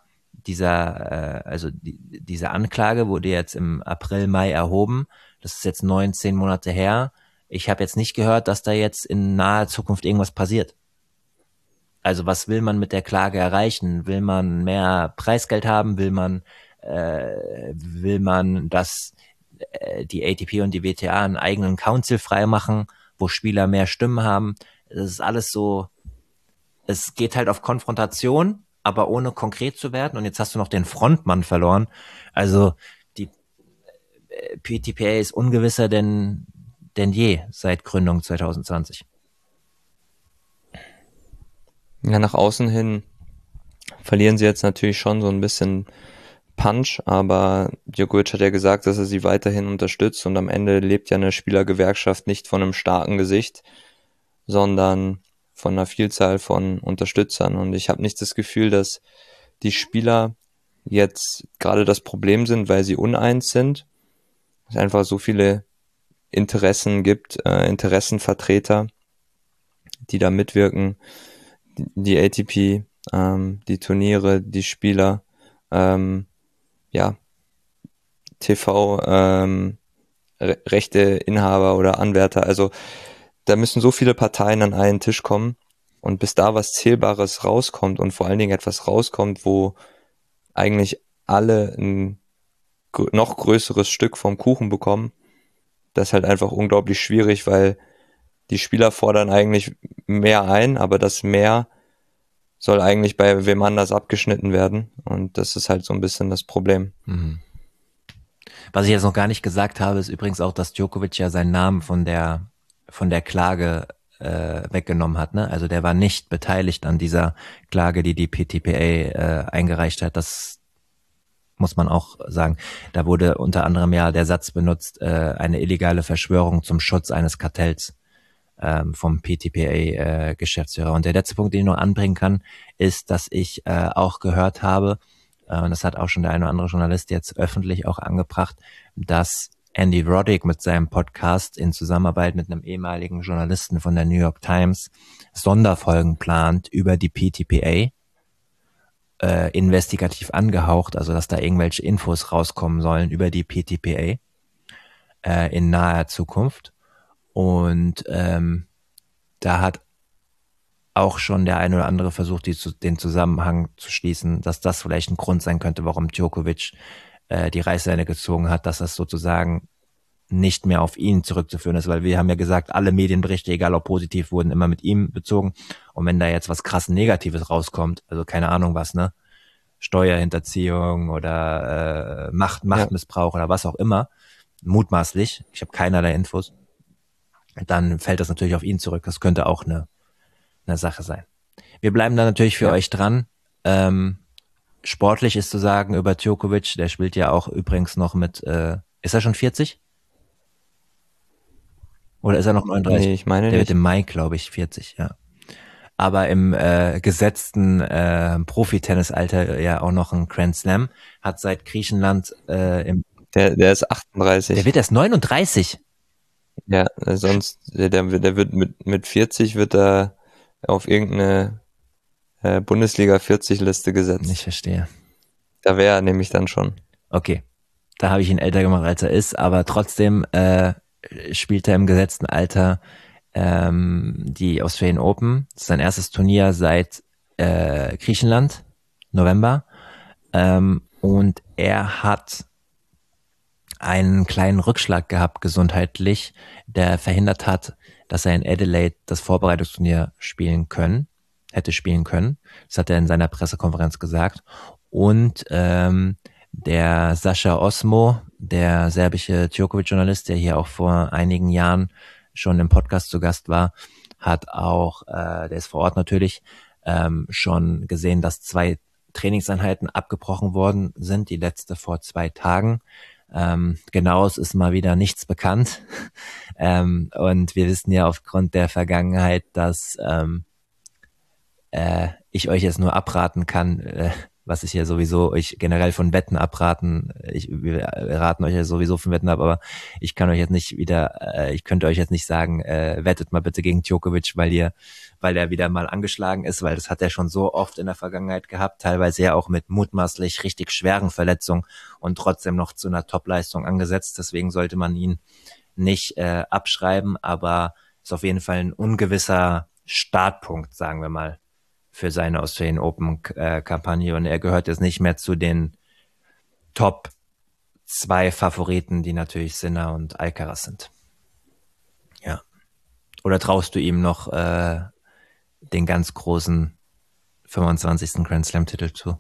Anklage wurde jetzt im April, Mai erhoben. Das ist jetzt 19 Monate her. Ich habe jetzt nicht gehört, dass da jetzt in naher Zukunft irgendwas passiert. Also was will man mit der Klage erreichen? Will man mehr Preisgeld haben? Will man, dass die ATP und die WTA einen eigenen Council freimachen, wo Spieler mehr Stimmen haben? Das ist alles so, es geht halt auf Konfrontation, aber ohne konkret zu werden. Und jetzt hast du noch den Frontmann verloren. Also die PTPA ist ungewisser denn je seit Gründung 2020. Ja, nach außen hin verlieren sie jetzt natürlich schon so ein bisschen Punch, aber Djokovic hat ja gesagt, dass er sie weiterhin unterstützt und am Ende lebt ja eine Spielergewerkschaft nicht von einem starken Gesicht, sondern von einer Vielzahl von Unterstützern. Und ich habe nicht das Gefühl, dass die Spieler jetzt gerade das Problem sind, weil sie uneins sind. Es einfach so viele Interessen gibt, Interessenvertreter, die da mitwirken, die ATP, die Turniere, die Spieler, ja, TV, Rechteinhaber oder Anwärter. Also da müssen so viele Parteien an einen Tisch kommen und bis da was Zählbares rauskommt und vor allen Dingen etwas rauskommt, wo eigentlich alle ein noch größeres Stück vom Kuchen bekommen, das ist halt einfach unglaublich schwierig, weil die Spieler fordern eigentlich mehr ein, aber das mehr soll eigentlich bei wem anders abgeschnitten werden und das ist halt so ein bisschen das Problem. Mhm. Was ich jetzt noch gar nicht gesagt habe, ist übrigens auch, dass Djokovic ja seinen Namen von der Klage weggenommen hat. Ne? Also der war nicht beteiligt an dieser Klage, die die PTPA eingereicht hat. Das muss man auch sagen. Da wurde unter anderem ja der Satz benutzt, eine illegale Verschwörung zum Schutz eines Kartells vom PTPA-Geschäftsführer. Und der letzte Punkt, den ich noch anbringen kann, ist, dass ich auch gehört habe, und das hat auch schon der eine oder andere Journalist jetzt öffentlich auch angebracht, dass Andy Roddick mit seinem Podcast in Zusammenarbeit mit einem ehemaligen Journalisten von der New York Times Sonderfolgen plant über die PTPA, investigativ angehaucht, also dass da irgendwelche Infos rauskommen sollen über die PTPA in naher Zukunft. Und da hat auch schon der eine oder andere versucht, den Zusammenhang zu schließen, dass das vielleicht ein Grund sein könnte, warum Djokovic die Reißleine gezogen hat, dass das sozusagen nicht mehr auf ihn zurückzuführen ist, weil wir haben ja gesagt, alle Medienberichte, egal ob positiv, wurden immer mit ihm bezogen. Und wenn da jetzt was krass Negatives rauskommt, also keine Ahnung was, ne, Steuerhinterziehung oder Machtmissbrauch oder was auch immer, mutmaßlich, ich habe keinerlei Infos, dann fällt das natürlich auf ihn zurück. Das könnte auch eine Sache sein. Wir bleiben da natürlich für euch dran. Sportlich ist zu sagen über Djokovic, der spielt ja auch übrigens noch mit, ist er schon 40? Oder ist er noch 39? Nee, ich meine der nicht. wird im Mai, glaube ich, 40, ja. Aber im gesetzten Profi-Tennisalter ja auch noch ein Grand Slam, hat seit Griechenland Der ist 38. Der wird erst 39. Ja, sonst, der wird mit 40 wird er auf irgendeine Bundesliga 40 Liste gesetzt. Ich verstehe. Da wäre er nämlich dann schon. Okay, da habe ich ihn älter gemacht, als er ist, aber trotzdem spielt er im gesetzten Alter die Australian Open. Das ist sein erstes Turnier seit Griechenland, November. Und er hat einen kleinen Rückschlag gehabt gesundheitlich, der verhindert hat, dass er in Adelaide das Vorbereitungsturnier hätte spielen können. Das hat er in seiner Pressekonferenz gesagt. Und der Sascha Osmo, der serbische Djokovic-Journalist, der hier auch vor einigen Jahren schon im Podcast zu Gast war, hat auch, der ist vor Ort natürlich, schon gesehen, dass 2 Trainingseinheiten abgebrochen worden sind, die letzte vor 2 Tagen. Genaues ist mal wieder nichts bekannt. Und wir wissen ja aufgrund der Vergangenheit, dass ich euch jetzt nur abraten kann, was ich ja sowieso euch generell von Wetten abraten. Wir raten euch ja sowieso von Wetten ab, aber ich kann euch jetzt nicht wieder, ich könnte euch jetzt nicht sagen, wettet mal bitte gegen Djokovic, weil er wieder mal angeschlagen ist, weil das hat er schon so oft in der Vergangenheit gehabt, teilweise ja auch mit mutmaßlich richtig schweren Verletzungen und trotzdem noch zu einer Topleistung angesetzt. Deswegen sollte man ihn nicht abschreiben, aber ist auf jeden Fall ein ungewisser Startpunkt, sagen wir mal, für seine Australian Open Kampagne, und er gehört jetzt nicht mehr zu den Top 2 Favoriten, die natürlich Sinner und Alcaraz sind. Ja. Oder traust du ihm noch den ganz großen 25. Grand Slam Titel zu?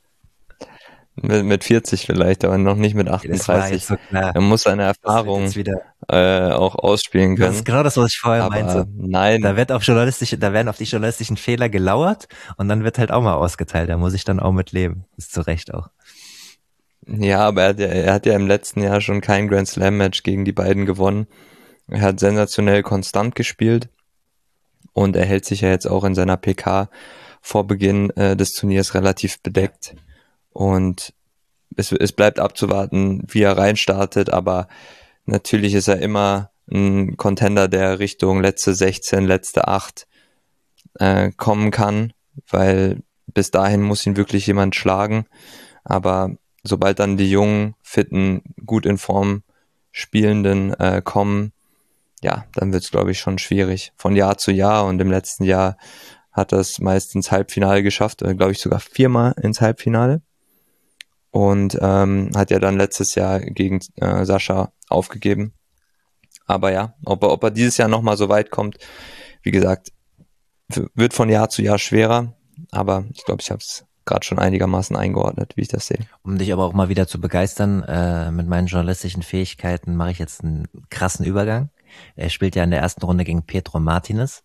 Mit 40 vielleicht, aber noch nicht mit 38. So klar. Er muss seine Erfahrung auch ausspielen können. Das ist genau das, was ich vorher meinte. Nein. Da werden auf die journalistischen Fehler gelauert und dann wird halt auch mal ausgeteilt. Da muss ich dann auch mit leben. Ist zu Recht auch. Ja, aber er hat ja im letzten Jahr schon kein Grand Slam Match gegen die beiden gewonnen. Er hat sensationell konstant gespielt und er hält sich ja jetzt auch in seiner PK vor Beginn des Turniers relativ bedeckt. Und es bleibt abzuwarten, wie er reinstartet, aber natürlich ist er immer ein Contender, der Richtung letzte 16, letzte 8 kommen kann, weil bis dahin muss ihn wirklich jemand schlagen. Aber sobald dann die jungen, fitten, gut in Form Spielenden kommen, ja, dann wird es, glaube ich, schon schwierig. Von Jahr zu Jahr, und im letzten Jahr hat er es meist ins Halbfinale geschafft, glaube ich sogar 4-mal ins Halbfinale. Und hat ja dann letztes Jahr gegen Sascha aufgegeben. Aber ja, ob er dieses Jahr nochmal so weit kommt, wie gesagt, wird von Jahr zu Jahr schwerer. Aber ich glaube, ich habe es gerade schon einigermaßen eingeordnet, wie ich das sehe. Um dich aber auch mal wieder zu begeistern, mit meinen journalistischen Fähigkeiten mache ich jetzt einen krassen Übergang. Er spielt ja in der ersten Runde gegen Pedro Martinez.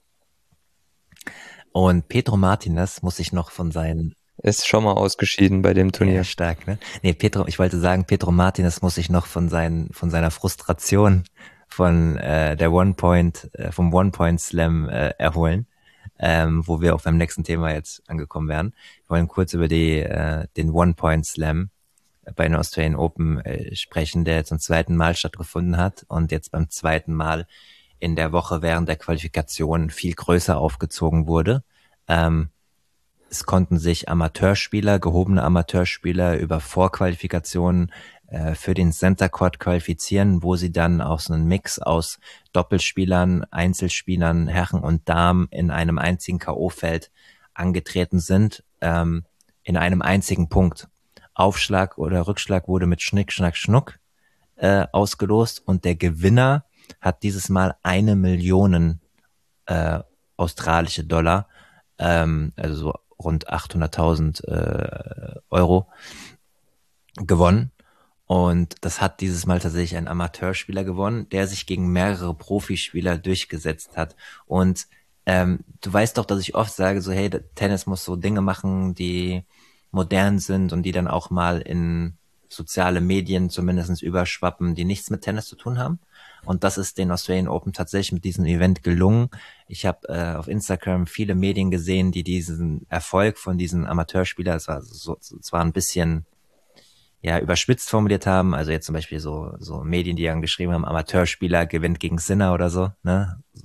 Und Pedro Martinez muss sich noch von seinen... Ist schon mal ausgeschieden bei dem Turnier. Ja, stark, ne? Nee, ich wollte sagen, Pedro Martinez muss sich noch von seiner Frustration vom One-Point Slam erholen. Wo wir auch beim nächsten Thema jetzt angekommen werden. Wir wollen kurz über den One-Point-Slam bei den Australian Open sprechen, der jetzt zum 2. Mal stattgefunden hat und jetzt beim 2. Mal in der Woche während der Qualifikation viel größer aufgezogen wurde. Es konnten sich gehobene Amateurspieler über Vorqualifikationen für den Center Court qualifizieren, wo sie dann auch so einen Mix aus Doppelspielern, Einzelspielern, Herren und Damen in einem einzigen K.O.-Feld angetreten sind, in einem einzigen Punkt. Aufschlag oder Rückschlag wurde mit Schnick, Schnack, Schnuck ausgelost, und der Gewinner hat dieses Mal 1 Million australische Dollar, also so rund 800.000 Euro gewonnen. Und das hat dieses Mal tatsächlich ein Amateurspieler gewonnen, der sich gegen mehrere Profispieler durchgesetzt hat. Und du weißt doch, dass ich oft sage, so hey, Tennis muss so Dinge machen, die modern sind und die dann auch mal in soziale Medien zumindest überschwappen, die nichts mit Tennis zu tun haben. Und das ist den Australian Open tatsächlich mit diesem Event gelungen. Ich habe auf Instagram viele Medien gesehen, die diesen Erfolg von diesen Amateurspielern, es war ein bisschen überspitzt formuliert haben. Also jetzt zum Beispiel so Medien, die dann geschrieben haben, Amateurspieler gewinnt gegen Sinner oder so, ne?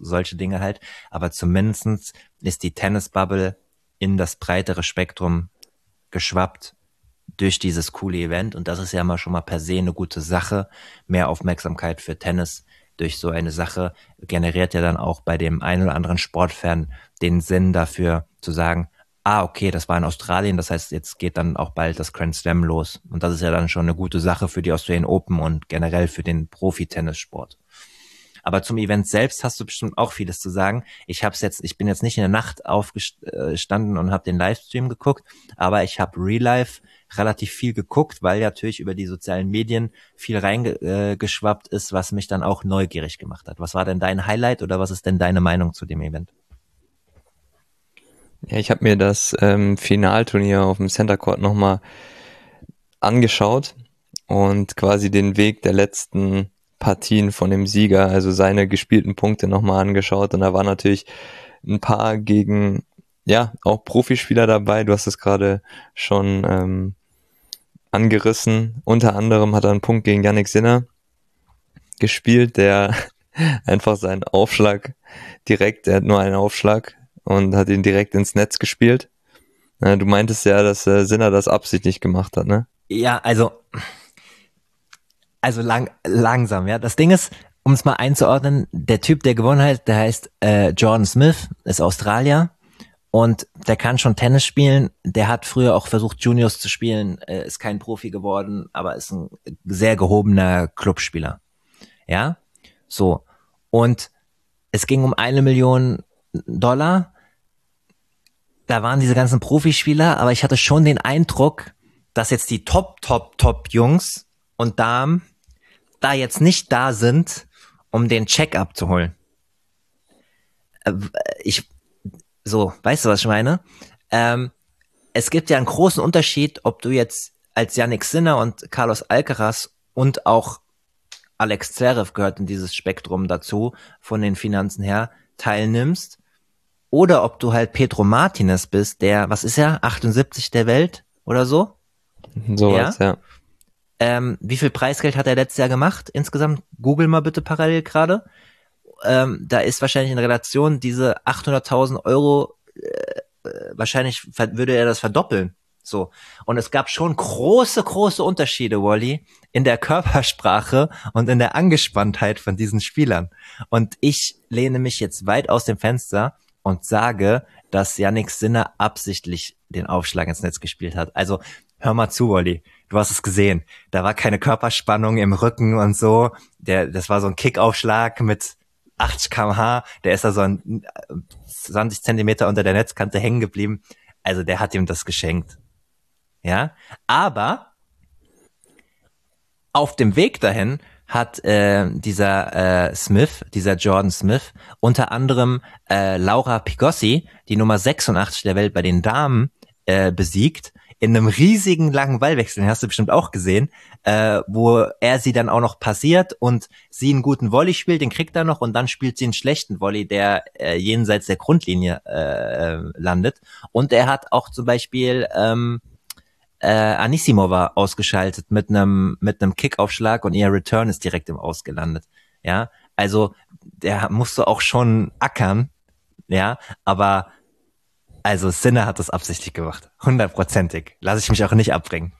solche Dinge halt. Aber zumindestens ist die Tennis-Bubble in das breitere Spektrum geschwappt durch dieses coole Event. Und das ist ja mal schon mal per se eine gute Sache. Mehr Aufmerksamkeit für Tennis durch so eine Sache generiert ja dann auch bei dem einen oder anderen Sportfan den Sinn dafür zu sagen, okay, das war in Australien, das heißt, jetzt geht dann auch bald das Grand Slam los. Und das ist ja dann schon eine gute Sache für die Australian Open und generell für den Profi-Tennissport. Aber zum Event selbst hast du bestimmt auch vieles zu sagen. Ich bin jetzt nicht in der Nacht aufgestanden und habe den Livestream geguckt, aber ich habe Real Life relativ viel geguckt, weil ja natürlich über die sozialen Medien viel reingeschwappt ist, was mich dann auch neugierig gemacht hat. Was war denn dein Highlight oder was ist denn deine Meinung zu dem Event? Ja, ich habe mir das Finalturnier auf dem Center Court nochmal angeschaut und quasi den Weg der letzten Partien von dem Sieger, also seine gespielten Punkte nochmal angeschaut. Und da war natürlich ein paar gegen, ja, auch Profispieler dabei. Du hast es gerade schon angerissen. Unter anderem hat er einen Punkt gegen Jannik Sinner gespielt, der einfach seinen Aufschlag er hat nur einen Aufschlag und hat ihn direkt ins Netz gespielt. Du meintest ja, dass Sinner das absichtlich gemacht hat, ne? Ja, also langsam, ja. Das Ding ist, um es mal einzuordnen, der Typ, der gewonnen hat, der heißt Jordan Smith, ist Australier und der kann schon Tennis spielen. Der hat früher auch versucht, Juniors zu spielen, ist kein Profi geworden, aber ist ein sehr gehobener Clubspieler. Ja, so. Und es ging um $1 Million. Da waren diese ganzen Profispieler, aber ich hatte schon den Eindruck, dass jetzt die Top Jungs und Damen da jetzt nicht da sind, um den Check abzuholen. Weißt du, was ich meine? Es gibt ja einen großen Unterschied, ob du jetzt als Jannik Sinner und Carlos Alcaraz und auch Alex Zverev gehört in dieses Spektrum dazu, von den Finanzen her, teilnimmst, oder ob du halt Pedro Martinez bist, der, was ist er, 78 der Welt oder so? Sowas, ja. Wie viel Preisgeld hat er letztes Jahr gemacht insgesamt? Google mal bitte parallel gerade. Da ist wahrscheinlich in Relation diese 800.000 Euro, wahrscheinlich würde er das verdoppeln. So. Und es gab schon große Unterschiede, Wally, in der Körpersprache und in der Angespanntheit von diesen Spielern. Und ich lehne mich jetzt weit aus dem Fenster und sage, dass Jannik Sinner absichtlich den Aufschlag ins Netz gespielt hat. Also, hör mal zu, Wally. Du hast es gesehen. Da war keine Körperspannung im Rücken und so. Das war so ein Kickaufschlag mit 80 km/h. Der ist da so 20 Zentimeter unter der Netzkante hängen geblieben. Also der hat ihm das geschenkt. Ja, aber auf dem Weg dahin hat dieser Jordan Smith, unter anderem Laura Pigossi, die Nummer 86 der Welt bei den Damen, besiegt, in einem riesigen langen Ballwechsel, den hast du bestimmt auch gesehen, wo er sie dann auch noch passiert und sie einen guten Volley spielt, den kriegt er noch und dann spielt sie einen schlechten Volley, der jenseits der Grundlinie landet. Und er hat auch zum Beispiel Anisimova ausgeschaltet mit einem Kickaufschlag und ihr Return ist direkt im Aus gelandet. Ja, also der musste auch schon ackern, ja, aber also Sinner hat das absichtlich gemacht. 100%ig. Lass ich mich auch nicht abbringen.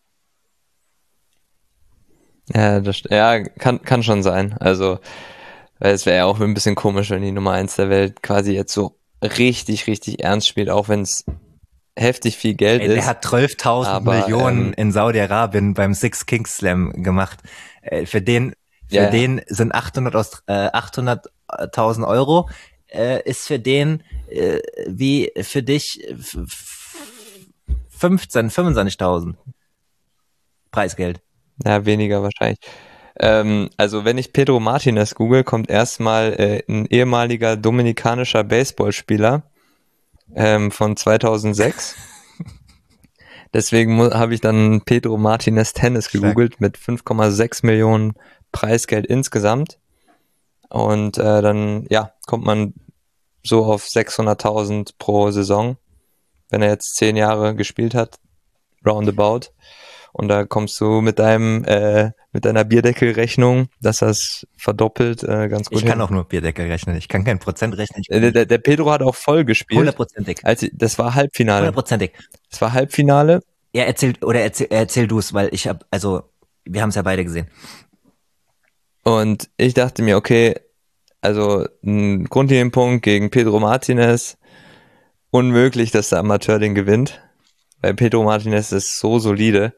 Ja, kann schon sein. Also, weil es wäre ja auch ein bisschen komisch, wenn die Nummer 1 der Welt quasi jetzt so richtig ernst spielt, auch wenn es heftig viel Geld ist. Der hat 12.000 Millionen in Saudi-Arabien beim Six Kings Slam gemacht. Für den sind 800.000 Euro ist für den wie für dich 25.000 Preisgeld. Ja, weniger wahrscheinlich. Also wenn ich Pedro Martinez google, kommt erstmal ein ehemaliger dominikanischer Baseballspieler von 2006. Deswegen habe ich dann Pedro Martinez Tennis gegoogelt mit 5,6 Millionen Preisgeld insgesamt. Und dann kommt man so auf 600.000 pro Saison, wenn er jetzt 10 Jahre gespielt hat, roundabout. und da kommst du mit deiner Bierdeckelrechnung, dass das verdoppelt, ganz gut Ich kann hin. auch nur Bierdeckel rechnen. Ich kann kein Prozent rechnen. Der Pedro hat auch voll gespielt. Hundertprozentig. Das war Halbfinale. Hundertprozentig. Das war Halbfinale. Ja, erzähl du es, weil wir haben es ja beide gesehen. Und ich dachte mir, okay, also ein Grundlinienpunkt gegen Pedro Martinez, unmöglich, dass der Amateur den gewinnt, weil Pedro Martinez ist so solide.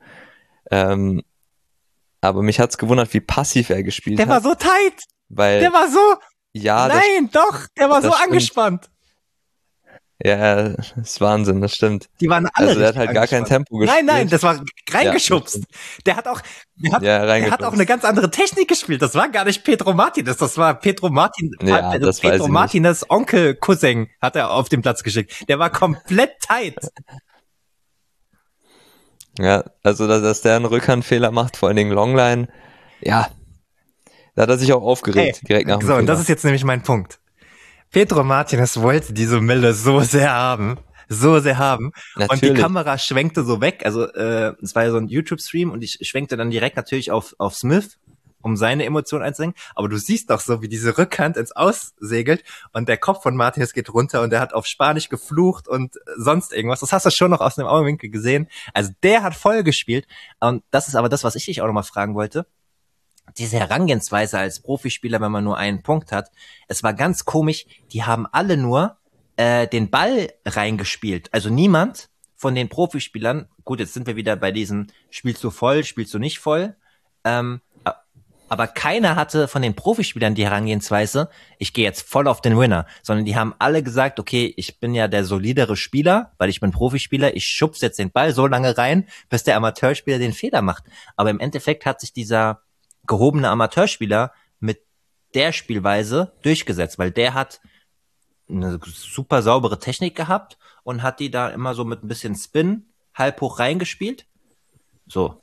Aber mich hat's gewundert, wie passiv er gespielt hat. Der war so tight. Weil, Der war so. ja, Nein, doch. Der war so stimmt. angespannt. Ja, das ist Wahnsinn, das stimmt. Die waren alle Also der hat halt gar kein Tempo gespielt. Nein, das war reingeschubst. Der hat auch eine ganz andere Technik gespielt. Das war gar nicht Pedro Martinez, das war Pedro Martinez Onkel Cousin hat er auf den Platz geschickt. Der war komplett tight. Ja, also dass der einen Rückhandfehler macht, vor allen Dingen Longline, ja, da hat er sich auch aufgeregt, direkt nach dem Fehler. Und das ist jetzt nämlich mein Punkt. Pedro Martinez wollte diese Mille so sehr haben. Natürlich. Und die Kamera schwenkte so weg. Also es war ja so ein YouTube-Stream und ich schwenkte dann direkt natürlich auf Smith, um seine Emotionen einzusenken. Aber du siehst doch so, wie diese Rückhand ins Aus segelt und der Kopf von Martinez geht runter und der hat auf Spanisch geflucht und sonst irgendwas. Das hast du schon noch aus dem Augenwinkel gesehen. Also der hat voll gespielt. Und das ist aber das, was ich dich auch nochmal fragen wollte. Diese Herangehensweise als Profispieler, wenn man nur einen Punkt hat, es war ganz komisch, die haben alle nur den Ball reingespielt. Also niemand von den Profispielern, gut, jetzt sind wir wieder bei diesem, spielst du voll, spielst du nicht voll, aber keiner hatte von den Profispielern die Herangehensweise, ich gehe jetzt voll auf den Winner, sondern die haben alle gesagt, okay, ich bin ja der solidere Spieler, weil ich bin Profispieler, ich schubse jetzt den Ball so lange rein, bis der Amateurspieler den Fehler macht. Aber im Endeffekt hat sich dieser gehobene Amateurspieler mit der Spielweise durchgesetzt, weil der hat eine super saubere Technik gehabt und hat die da immer so mit ein bisschen Spin halb hoch reingespielt. So.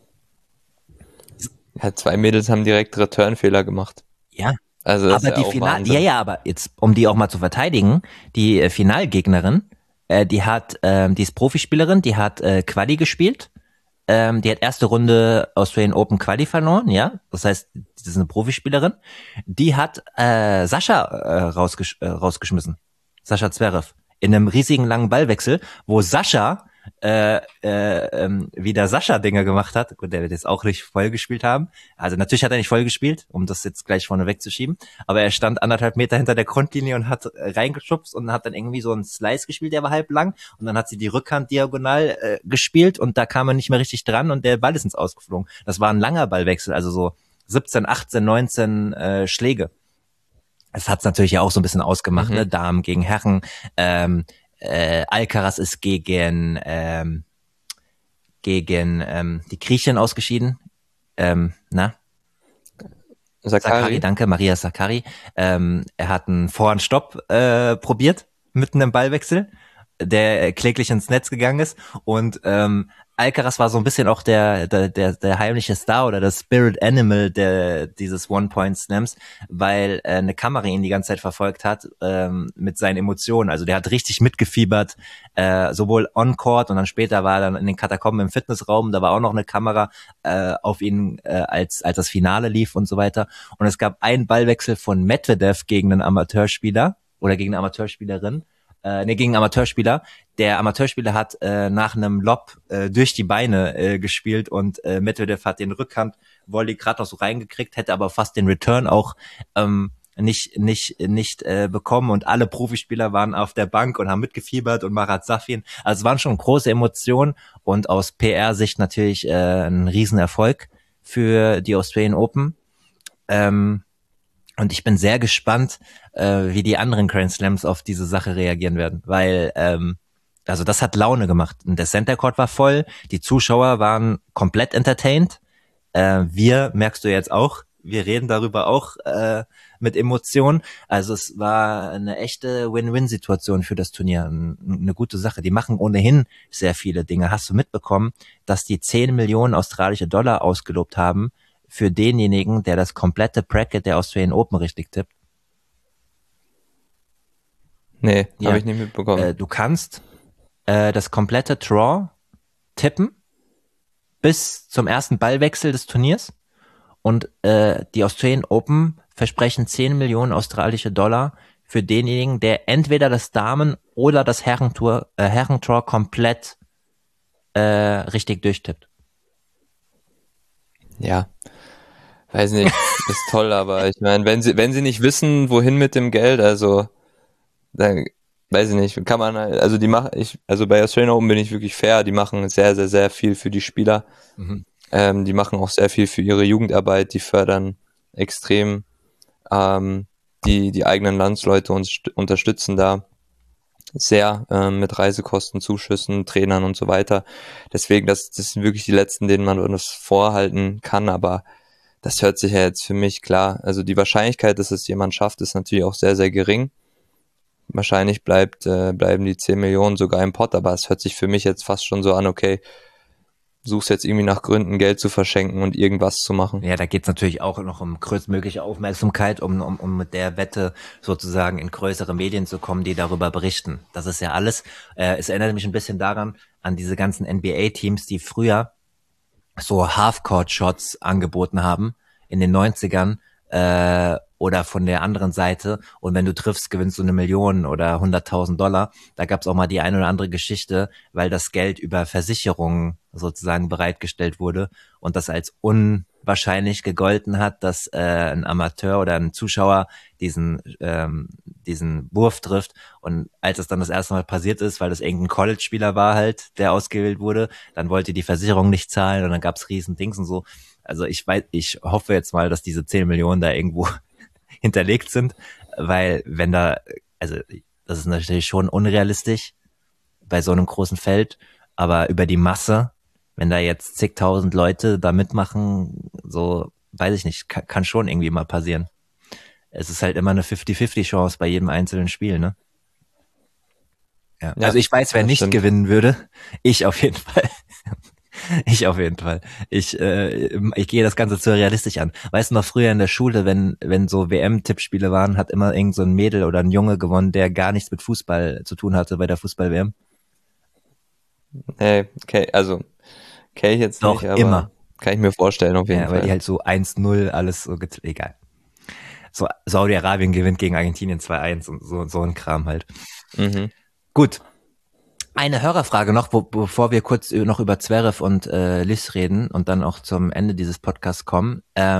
Ja, 2 Mädels haben direkt Returnfehler gemacht. Ja. Also das aber ist ja auch Wahnsinn. Ja, aber jetzt, um die auch mal zu verteidigen, die Finalgegnerin, die ist Profispielerin, die hat Quali gespielt. Die hat erste Runde Australian Open Quali verloren, ja. Das heißt, das ist eine Profispielerin. Die hat Sascha rausgeschmissen. Sascha Zverev. In einem riesigen langen Ballwechsel, wo Sascha wieder Sascha-Dinger gemacht hat. Gut, der wird jetzt auch nicht voll gespielt haben. Also natürlich hat er nicht voll gespielt, um das jetzt gleich vorne wegzuschieben. Aber er stand 1,5 Meter hinter der Grundlinie und hat reingeschubst und hat dann irgendwie so einen Slice gespielt, der war halb lang. Und dann hat sie die Rückhand diagonal gespielt und da kam er nicht mehr richtig dran und der Ball ist ins Ausgeflogen. Das war ein langer Ballwechsel, also so 17, 18, 19 Schläge. Das hat's natürlich ja auch so ein bisschen ausgemacht, ne? Damen gegen Herren. Alcaraz ist gegen die Griechin ausgeschieden. Sakkari, danke, Maria Sakkari. Er hat einen Vorhand-Stopp probiert, mitten im Ballwechsel, der kläglich ins Netz gegangen ist. Und Alcaraz war so ein bisschen auch der heimliche Star oder das Spirit Animal dieses One-Point-Slams, weil eine Kamera ihn die ganze Zeit verfolgt hat mit seinen Emotionen. Also der hat richtig mitgefiebert, sowohl on-court und dann später war er dann in den Katakomben im Fitnessraum, da war auch noch eine Kamera auf ihn, als das Finale lief und so weiter. Und es gab einen Ballwechsel von Medvedev gegen einen Amateurspieler oder gegen eine Amateurspielerin, gegen einen Amateurspieler. Der Amateurspieler hat nach einem Lob durch die Beine gespielt und Medvedev hat den Rückhand-Volley gerade noch so reingekriegt, hätte aber fast den Return auch nicht bekommen und alle Profispieler waren auf der Bank und haben mitgefiebert und Marat Safin. Also es waren schon große Emotionen und aus PR-Sicht natürlich ein Riesenerfolg für die Australian Open. Und ich bin sehr gespannt, wie die anderen Grand Slams auf diese Sache reagieren werden, weil also das hat Laune gemacht. Und der Center Court war voll, die Zuschauer waren komplett entertained. Wir, merkst du jetzt auch, wir reden darüber auch mit Emotionen. Also es war eine echte Win-Win-Situation für das Turnier. Eine gute Sache. Die machen ohnehin sehr viele Dinge. Hast du mitbekommen, dass die 10 Millionen australische Dollar ausgelobt haben für denjenigen, der das komplette Bracket der Australian Open richtig tippt? Nee, ja, habe ich nicht mitbekommen. Du kannst das komplette Draw tippen bis zum ersten Ballwechsel des Turniers. Und die Australian Open versprechen 10 Millionen australische Dollar für denjenigen, der entweder das Damen- oder das Herrentor komplett richtig durchtippt. Ja, weiß nicht, ist toll, aber ich meine, wenn sie nicht wissen, wohin mit dem Geld, also dann weiß ich nicht, kann man halt, also also bei Australian Open bin ich wirklich fair, die machen sehr, sehr, sehr viel für die Spieler. Mhm. Die machen auch sehr viel für ihre Jugendarbeit, die fördern extrem die eigenen Landsleute unterstützen da sehr mit Reisekostenzuschüssen, Trainern und so weiter. Deswegen, das sind wirklich die letzten, denen man das vorhalten kann, aber das hört sich ja jetzt für mich klar. Also die Wahrscheinlichkeit, dass es jemand schafft, ist natürlich auch sehr, sehr gering. Wahrscheinlich bleiben die 10 Millionen sogar im Pott, aber es hört sich für mich jetzt fast schon so an, okay, suchst jetzt irgendwie nach Gründen, Geld zu verschenken und irgendwas zu machen. Ja, da geht's natürlich auch noch um größtmögliche Aufmerksamkeit, um mit der Wette sozusagen in größere Medien zu kommen, die darüber berichten. Das ist ja alles. Es erinnert mich ein bisschen daran, an diese ganzen NBA-Teams, die früher so Half-Court-Shots angeboten haben in den 90ern oder von der anderen Seite. Und wenn du triffst, gewinnst du 1 Million oder 100.000 Dollar. Da gab's auch mal die eine oder andere Geschichte, weil das Geld über Versicherungen sozusagen bereitgestellt wurde und das als unwahrscheinlich gegolten hat, dass ein Amateur oder ein Zuschauer diesen Wurf trifft. Und als es dann das erste Mal passiert ist, weil das irgendein College-Spieler war halt, der ausgewählt wurde, dann wollte die Versicherung nicht zahlen und dann gab's riesen Dings und so. Also ich hoffe jetzt mal, dass diese 10 Millionen da irgendwo hinterlegt sind, weil wenn da, also das ist natürlich schon unrealistisch bei so einem großen Feld, aber über die Masse, wenn da jetzt zigtausend Leute da mitmachen, so, weiß ich nicht, kann schon irgendwie mal passieren. Es ist halt immer eine 50-50 Chance bei jedem einzelnen Spiel, ne? Ja. Ja, Also ich weiß, wer das nicht stimmt. gewinnen würde. Ich auf jeden Fall. Ich auf jeden Fall. Ich gehe das Ganze zu realistisch an. Weißt du noch, früher in der Schule, wenn so WM-Tippspiele waren, hat immer irgend so ein Mädel oder ein Junge gewonnen, der gar nichts mit Fußball zu tun hatte bei der Fußball-WM? Hey, okay, also kenne ich jetzt Doch, nicht, aber immer. kann ich mir vorstellen auf jeden Ja, weil die Fall. halt so 1-0 alles so, egal. So, Saudi-Arabien gewinnt gegen Argentinien 2-1 und so ein Kram halt. Mhm. Gut. Eine Hörerfrage noch, bevor wir kurz noch über Zverev und Liz reden und dann auch zum Ende dieses Podcasts kommen.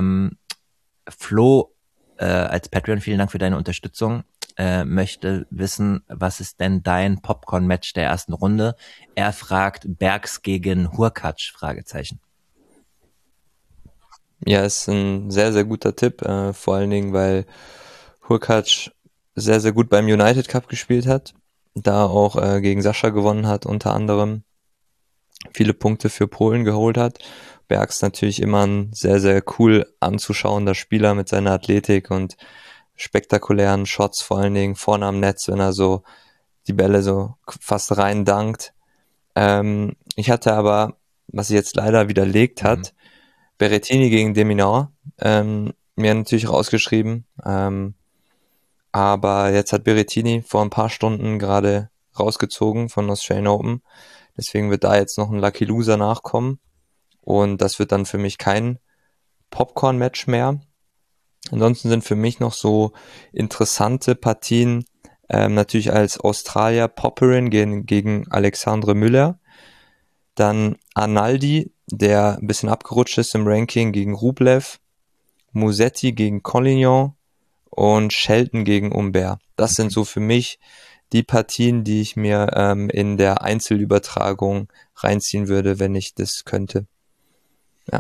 Flo als Patreon, vielen Dank für deine Unterstützung, möchte wissen, was ist denn dein Popcorn-Match der ersten Runde? Er fragt Bergs gegen Hurkacz, Fragezeichen. Ja, ist ein sehr, sehr guter Tipp, vor allen Dingen, weil Hurkacz sehr, sehr gut beim United Cup gespielt hat, da auch gegen Sascha gewonnen hat, unter anderem viele Punkte für Polen geholt hat. Bergs natürlich immer ein sehr, sehr cool anzuschauender Spieler mit seiner Athletik und spektakulären Shots, vor allen Dingen vorne am Netz, wenn er so die Bälle so fast rein dankt. Ich hatte aber, was sich jetzt leider widerlegt hat, Berrettini gegen de Minaur, mir natürlich rausgeschrieben, aber jetzt hat Berrettini vor ein paar Stunden gerade rausgezogen von Australian Open, deswegen wird da jetzt noch ein Lucky Loser nachkommen und das wird dann für mich kein Popcorn-Match mehr. Ansonsten sind für mich noch so interessante Partien, natürlich als Australier Popperin gegen Alexandre Müller, dann Arnaldi, der ein bisschen abgerutscht ist im Ranking gegen Rublev, Musetti gegen Collignon und Shelton gegen Humbert. Das sind so für mich die Partien, die ich mir in der Einzelübertragung reinziehen würde, wenn ich das könnte. Ja.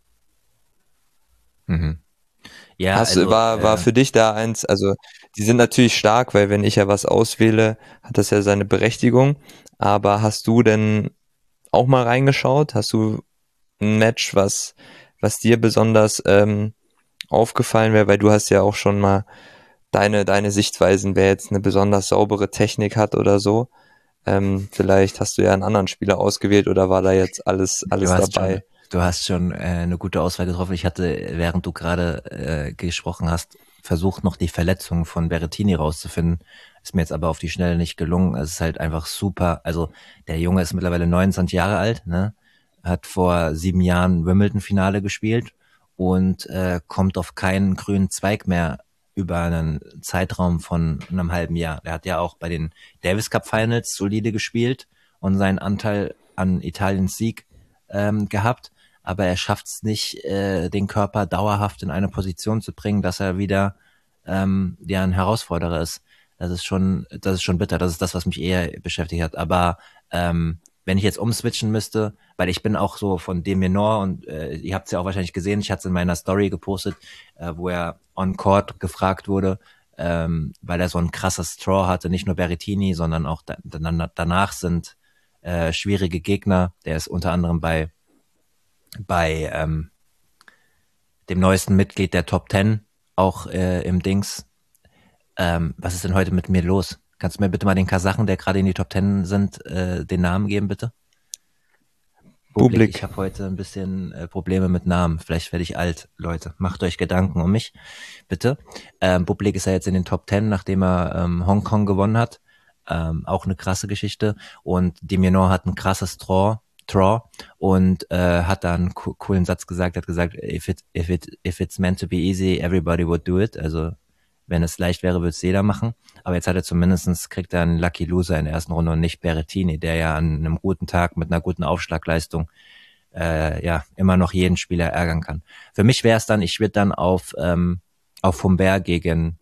Mhm. Ja, also War für dich da eins, also die sind natürlich stark, weil wenn ich ja was auswähle, hat das ja seine Berechtigung, aber hast du denn auch mal reingeschaut? Hast du ein Match, was dir besonders aufgefallen wäre, weil du hast ja auch schon mal deine Sichtweisen, wer jetzt eine besonders saubere Technik hat oder so. Vielleicht hast du ja einen anderen Spieler ausgewählt oder war da jetzt alles dabei? Du hast schon eine gute Auswahl getroffen. Ich hatte, während du gerade gesprochen hast, versucht noch die Verletzung von Berrettini rauszufinden. Ist mir jetzt aber auf die Schnelle nicht gelungen. Es ist halt einfach super. Also der Junge ist mittlerweile 29 Jahre alt, ne? hat vor 7 Jahren Wimbledon-Finale gespielt und kommt auf keinen grünen Zweig mehr über einen Zeitraum von einem halben Jahr. Der hat ja auch bei den Davis Cup Finals solide gespielt und seinen Anteil an Italiens Sieg gehabt, aber er schafft es nicht, den Körper dauerhaft in eine Position zu bringen, dass er wieder ja ein Herausforderer ist. Das ist schon bitter. Das ist das, was mich eher beschäftigt hat. Aber wenn ich jetzt umswitchen müsste, weil ich bin auch so von De Minaur und ihr habt es ja auch wahrscheinlich gesehen, ich hatte es in meiner Story gepostet, wo er on Court gefragt wurde, weil er so ein krasses Draw hatte, nicht nur Berrettini, sondern auch danach sind schwierige Gegner. Der ist unter anderem bei dem neuesten Mitglied der Top Ten auch im Dings. Was ist denn heute mit mir los? Kannst du mir bitte mal den Kasachen, der gerade in die Top Ten sind, den Namen geben, bitte? Bublik. Ich habe heute ein bisschen Probleme mit Namen. Vielleicht werde ich alt, Leute. Macht euch Gedanken um mich, bitte. Bublik ist ja jetzt in den Top Ten, nachdem er Hongkong gewonnen hat. Auch eine krasse Geschichte. Und De Minaur hat ein krasses Draw und hat da einen coolen Satz gesagt. Er hat gesagt, if it's meant to be easy, everybody would do it. Also wenn es leicht wäre, würde es jeder machen. Aber jetzt hat er kriegt er einen Lucky Loser in der ersten Runde und nicht Berrettini, der ja an einem guten Tag mit einer guten Aufschlagleistung ja immer noch jeden Spieler ärgern kann. Für mich wäre es dann, ich würde dann auf Humbert gegen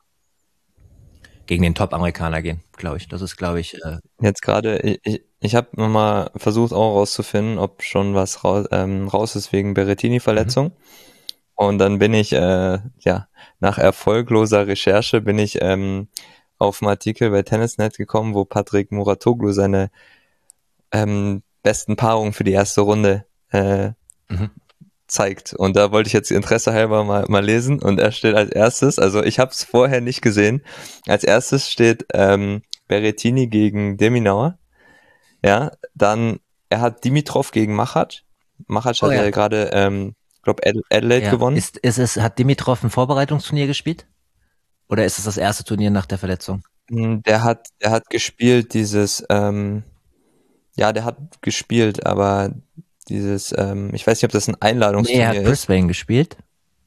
den Top-Amerikaner gehen, glaube ich. Das ist, glaube ich... Jetzt gerade, ich habe nochmal versucht auch rauszufinden, ob schon was raus ist wegen Berrettini-Verletzung. Und dann bin ich, nach erfolgloser Recherche bin ich auf einen Artikel bei Tennisnet gekommen, wo Patrick Mouratoglou seine besten Paarungen für die erste Runde zeigt. Und da wollte ich jetzt Interesse halber mal lesen. Und er steht als erstes, also ich habe es vorher nicht gesehen, als erstes steht Berrettini gegen De Minaur. Ja, dann er hat Dimitrov gegen Machac. Machac hat ja gerade, glaube Adelaide gewonnen. Hat Dimitrov ein Vorbereitungsturnier gespielt? Oder ist es das erste Turnier nach der Verletzung? Der hat gespielt dieses, der hat gespielt, aber dieses, ich weiß nicht, ob das ein Einladungsturnier ist. Er hat Brisbane gespielt.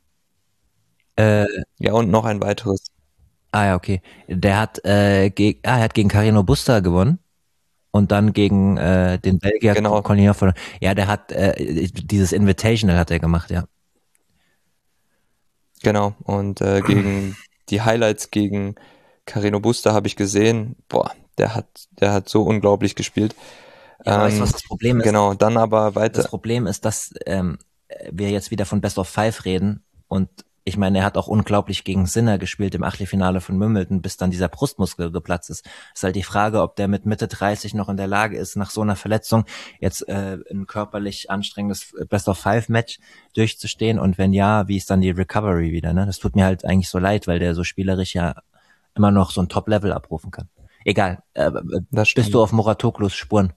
Ja, und noch ein weiteres. Ja, okay. Er hat gegen Carreno Busta gewonnen. Und dann gegen den Belgier Colin Hoffmann. Ja, der hat dieses Invitational hat er gemacht, ja. Genau, und gegen die Highlights gegen Carreno Busta habe ich gesehen, der hat so unglaublich gespielt. Ja, weißt du, was das Problem ist? Genau, dann aber weiter. Das Problem ist, dass wir jetzt wieder von Best of Five reden und ich meine, er hat auch unglaublich gegen Sinner gespielt im Achtelfinale von Wimbledon, bis dann dieser Brustmuskel geplatzt ist. Ist halt die Frage, ob der mit Mitte 30 noch in der Lage ist, nach so einer Verletzung jetzt ein körperlich anstrengendes Best-of-Five-Match durchzustehen und wenn ja, wie ist dann die Recovery wieder? Ne? Das tut mir halt eigentlich so leid, weil der so spielerisch ja immer noch so ein Top-Level abrufen kann. Egal, bist du auf Mouratoglous Spuren?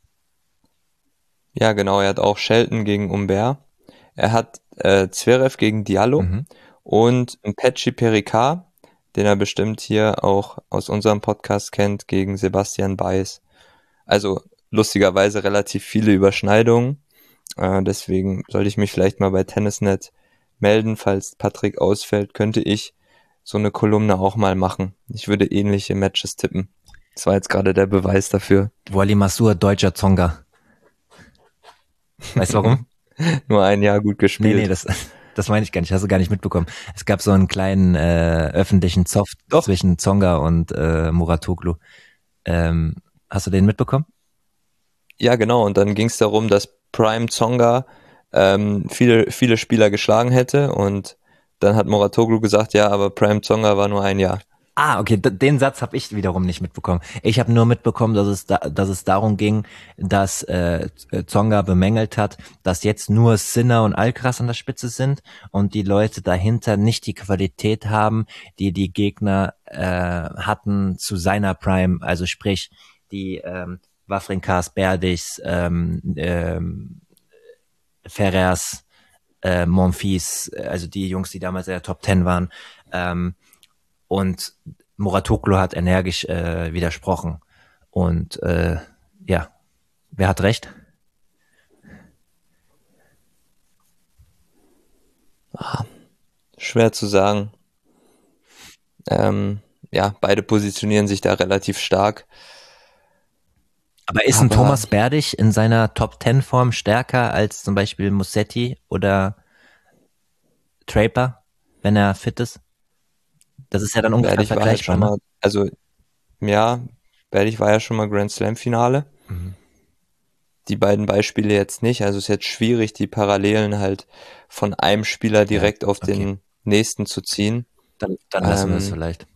Ja, genau, er hat auch Shelton gegen Humbert. Er hat Zverev gegen Diallo und Petchi Pericard, den er bestimmt hier auch aus unserem Podcast kennt, gegen Sebastian Baez. Also lustigerweise relativ viele Überschneidungen. Deswegen sollte ich mich vielleicht mal bei Tennisnet melden. Falls Patrick ausfällt, könnte ich so eine Kolumne auch mal machen. Ich würde ähnliche Matches tippen. Das war jetzt gerade der Beweis dafür. Wally Masur, deutscher Zonga. Weißt du warum? Nur ein Jahr gut gespielt. Nee, das meine ich gar nicht, hast du gar nicht mitbekommen. Es gab so einen kleinen öffentlichen Zoff zwischen Tsonga und Mouratoglou. Hast du den mitbekommen? Ja, genau. Und dann ging es darum, dass Prime Tsonga viele Spieler geschlagen hätte. Und dann hat Mouratoglou gesagt, ja, aber Prime Tsonga war nur ein Jahr. Ah, okay, den Satz habe ich wiederum nicht mitbekommen. Ich habe nur mitbekommen, dass es darum ging, dass Tsonga bemängelt hat, dass jetzt nur Sinner und Alcaraz an der Spitze sind und die Leute dahinter nicht die Qualität haben, die die Gegner hatten zu seiner Prime, also sprich die Wawrinkas, Berdichs, Ferrers, Monfils, also die Jungs, die damals in der Top 10 waren. Und Mouratoglou hat energisch widersprochen. Und ja, wer hat recht? Schwer zu sagen. Ja, beide positionieren sich da relativ stark. Aber ist ein Aber Thomas Berdych in seiner Top-10-Form stärker als zum Beispiel Musetti oder Draper, wenn er fit ist? Das ist ja dann ungefähr Berdych war halt vergleichbar, schon ne? mal, also ja, Berdych war ja schon mal Grand Slam Finale. Mhm. Die beiden Beispiele jetzt nicht. Also es ist jetzt schwierig, die Parallelen halt von einem Spieler Ja, direkt auf okay. den nächsten zu ziehen. Dann lassen wir es Ähm, vielleicht.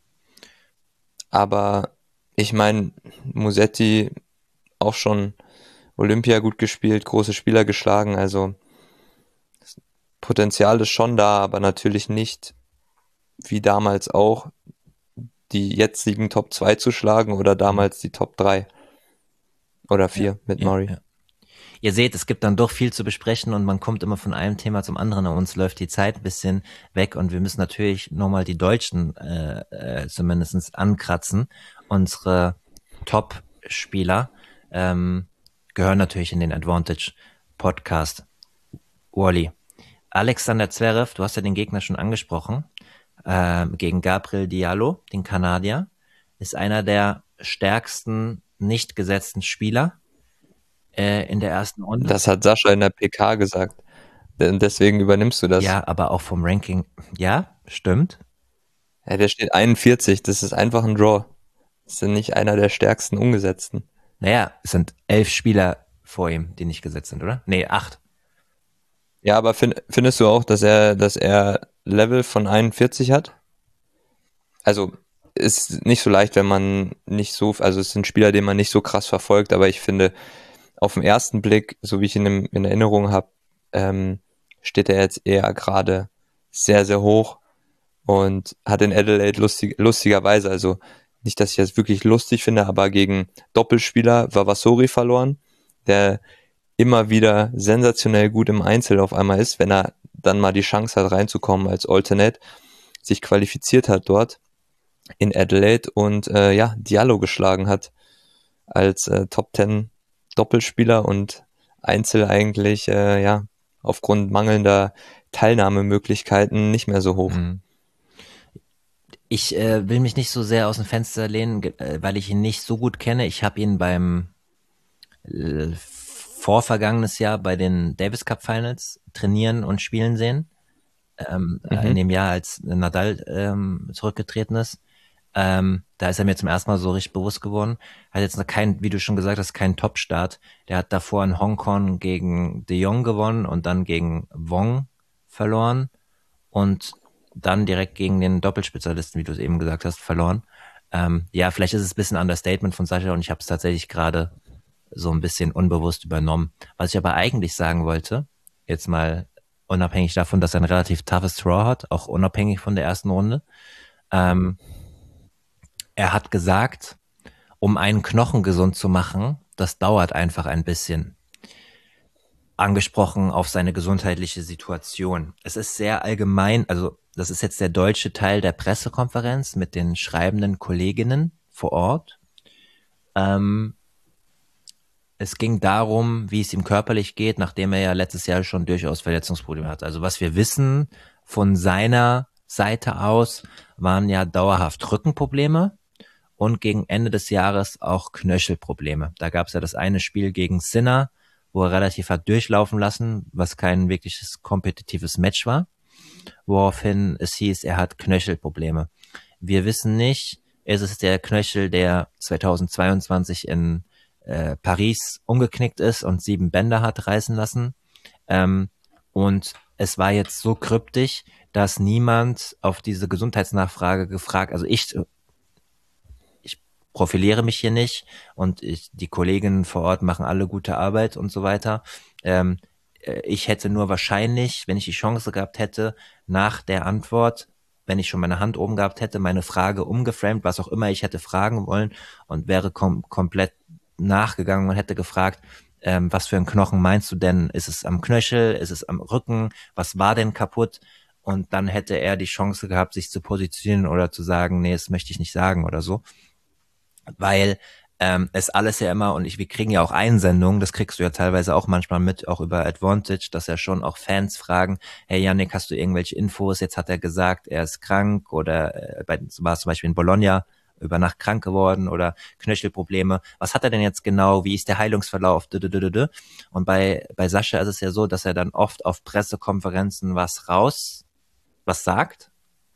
aber ich meine, Musetti auch schon Olympia gut gespielt, große Spieler geschlagen. Also Potenzial ist schon da, aber natürlich nicht wie damals auch die jetzigen Top 2 zu schlagen oder Mhm. damals die Top 3 oder Ja, 4 mit ja, Murray. ja. Ihr seht, es gibt dann doch viel zu besprechen und man kommt immer von einem Thema zum anderen und uns läuft die Zeit ein bisschen weg und wir müssen natürlich nochmal die Deutschen zumindest ankratzen. Unsere Top-Spieler gehören natürlich in den Advantage Podcast. Wally, Alexander Zverev, du hast ja den Gegner schon angesprochen, gegen Gabriel Diallo, den Kanadier, ist einer der stärksten nicht gesetzten Spieler in der ersten Runde. Das hat Sascha in der PK gesagt. Deswegen übernimmst du das. Ja, aber auch vom Ranking. Ja, stimmt. Ja, der steht 41, das ist einfach ein Draw. Das ist nicht einer der stärksten Ungesetzten. Naja, es sind 11 Spieler vor ihm, die nicht gesetzt sind, oder? Nee, 8. Ja, aber findest du auch, dass er Level von 41 hat? Also ist nicht so leicht, wenn man nicht so, also es sind Spieler, den man nicht so krass verfolgt, aber ich finde, auf den ersten Blick, so wie ich ihn in Erinnerung habe, steht er jetzt eher gerade sehr, sehr hoch und hat in Adelaide lustigerweise, also nicht, dass ich das wirklich lustig finde, aber gegen Doppelspieler Vavasori verloren, der immer wieder sensationell gut im Einzel auf einmal ist, wenn er dann mal die Chance hat reinzukommen als Alternate, sich qualifiziert hat dort in Adelaide und ja, Diallo geschlagen hat als Top 10 Doppelspieler und Einzel eigentlich ja aufgrund mangelnder Teilnahmemöglichkeiten nicht mehr so hoch. Mhm. Ich will mich nicht so sehr aus dem Fenster lehnen, weil ich ihn nicht so gut kenne. Ich habe ihn beim vorvergangenes Jahr bei den Davis Cup Finals trainieren und spielen sehen. In Mhm. dem Jahr, als Nadal zurückgetreten ist. Da ist er mir zum ersten Mal so richtig bewusst geworden. Hat jetzt noch kein, wie du schon gesagt hast, keinen Top-Start. Der hat davor in Hongkong gegen De Jong gewonnen und dann gegen Wong verloren und dann direkt gegen den Doppelspezialisten, wie du es eben gesagt hast, verloren. Ja, vielleicht ist es ein bisschen Understatement von Sascha und ich habe es tatsächlich gerade so ein bisschen unbewusst übernommen. Was ich aber eigentlich sagen wollte, jetzt mal unabhängig davon, dass er ein relativ toughes Draw hat, auch unabhängig von der ersten Runde, ähm, er hat gesagt, um einen Knochen gesund zu machen, das dauert einfach ein bisschen. Angesprochen auf seine gesundheitliche Situation. Es ist sehr allgemein, also das ist jetzt der deutsche Teil der Pressekonferenz mit den schreibenden Kolleginnen vor Ort. Ähm, Es ging darum, wie es ihm körperlich geht, nachdem er ja letztes Jahr schon durchaus Verletzungsprobleme hat. Also was wir wissen von seiner Seite aus, waren ja dauerhaft Rückenprobleme und gegen Ende des Jahres auch Knöchelprobleme. Da gab es ja das eine Spiel gegen Sinner, wo er relativ hat durchlaufen lassen, was kein wirkliches kompetitives Match war, woraufhin es hieß, er hat Knöchelprobleme. Wir wissen nicht, ist es der Knöchel, der 2022 in Paris umgeknickt ist und 7 Bänder hat reißen lassen. Und es war jetzt so kryptisch, dass niemand auf diese Gesundheitsnachfrage gefragt, also ich profiliere mich hier nicht und die Kolleginnen vor Ort machen alle gute Arbeit und so weiter. Ähm, Ich hätte nur wahrscheinlich, wenn ich die Chance gehabt hätte, nach der Antwort, wenn ich schon meine Hand oben gehabt hätte, meine Frage umgeframed, was auch immer ich hätte fragen wollen und wäre komplett nachgegangen und hätte gefragt, was für ein Knochen meinst du denn? Ist es am Knöchel? Ist es am Rücken? Was war denn kaputt? Und dann hätte er die Chance gehabt, sich zu positionieren oder zu sagen, nee, das möchte ich nicht sagen oder so. Weil ist alles ja immer, und wir kriegen ja auch Einsendungen, das kriegst du ja teilweise auch manchmal mit, auch über Advantage, dass ja schon auch Fans fragen, hey Yannick, hast du irgendwelche Infos? Jetzt hat er gesagt, er ist krank, oder war es zum Beispiel in Bologna, über Nacht krank geworden oder Knöchelprobleme. Was hat er denn jetzt genau? Wie ist der Heilungsverlauf? Und bei Sascha ist es ja so, dass er dann oft auf Pressekonferenzen was sagt,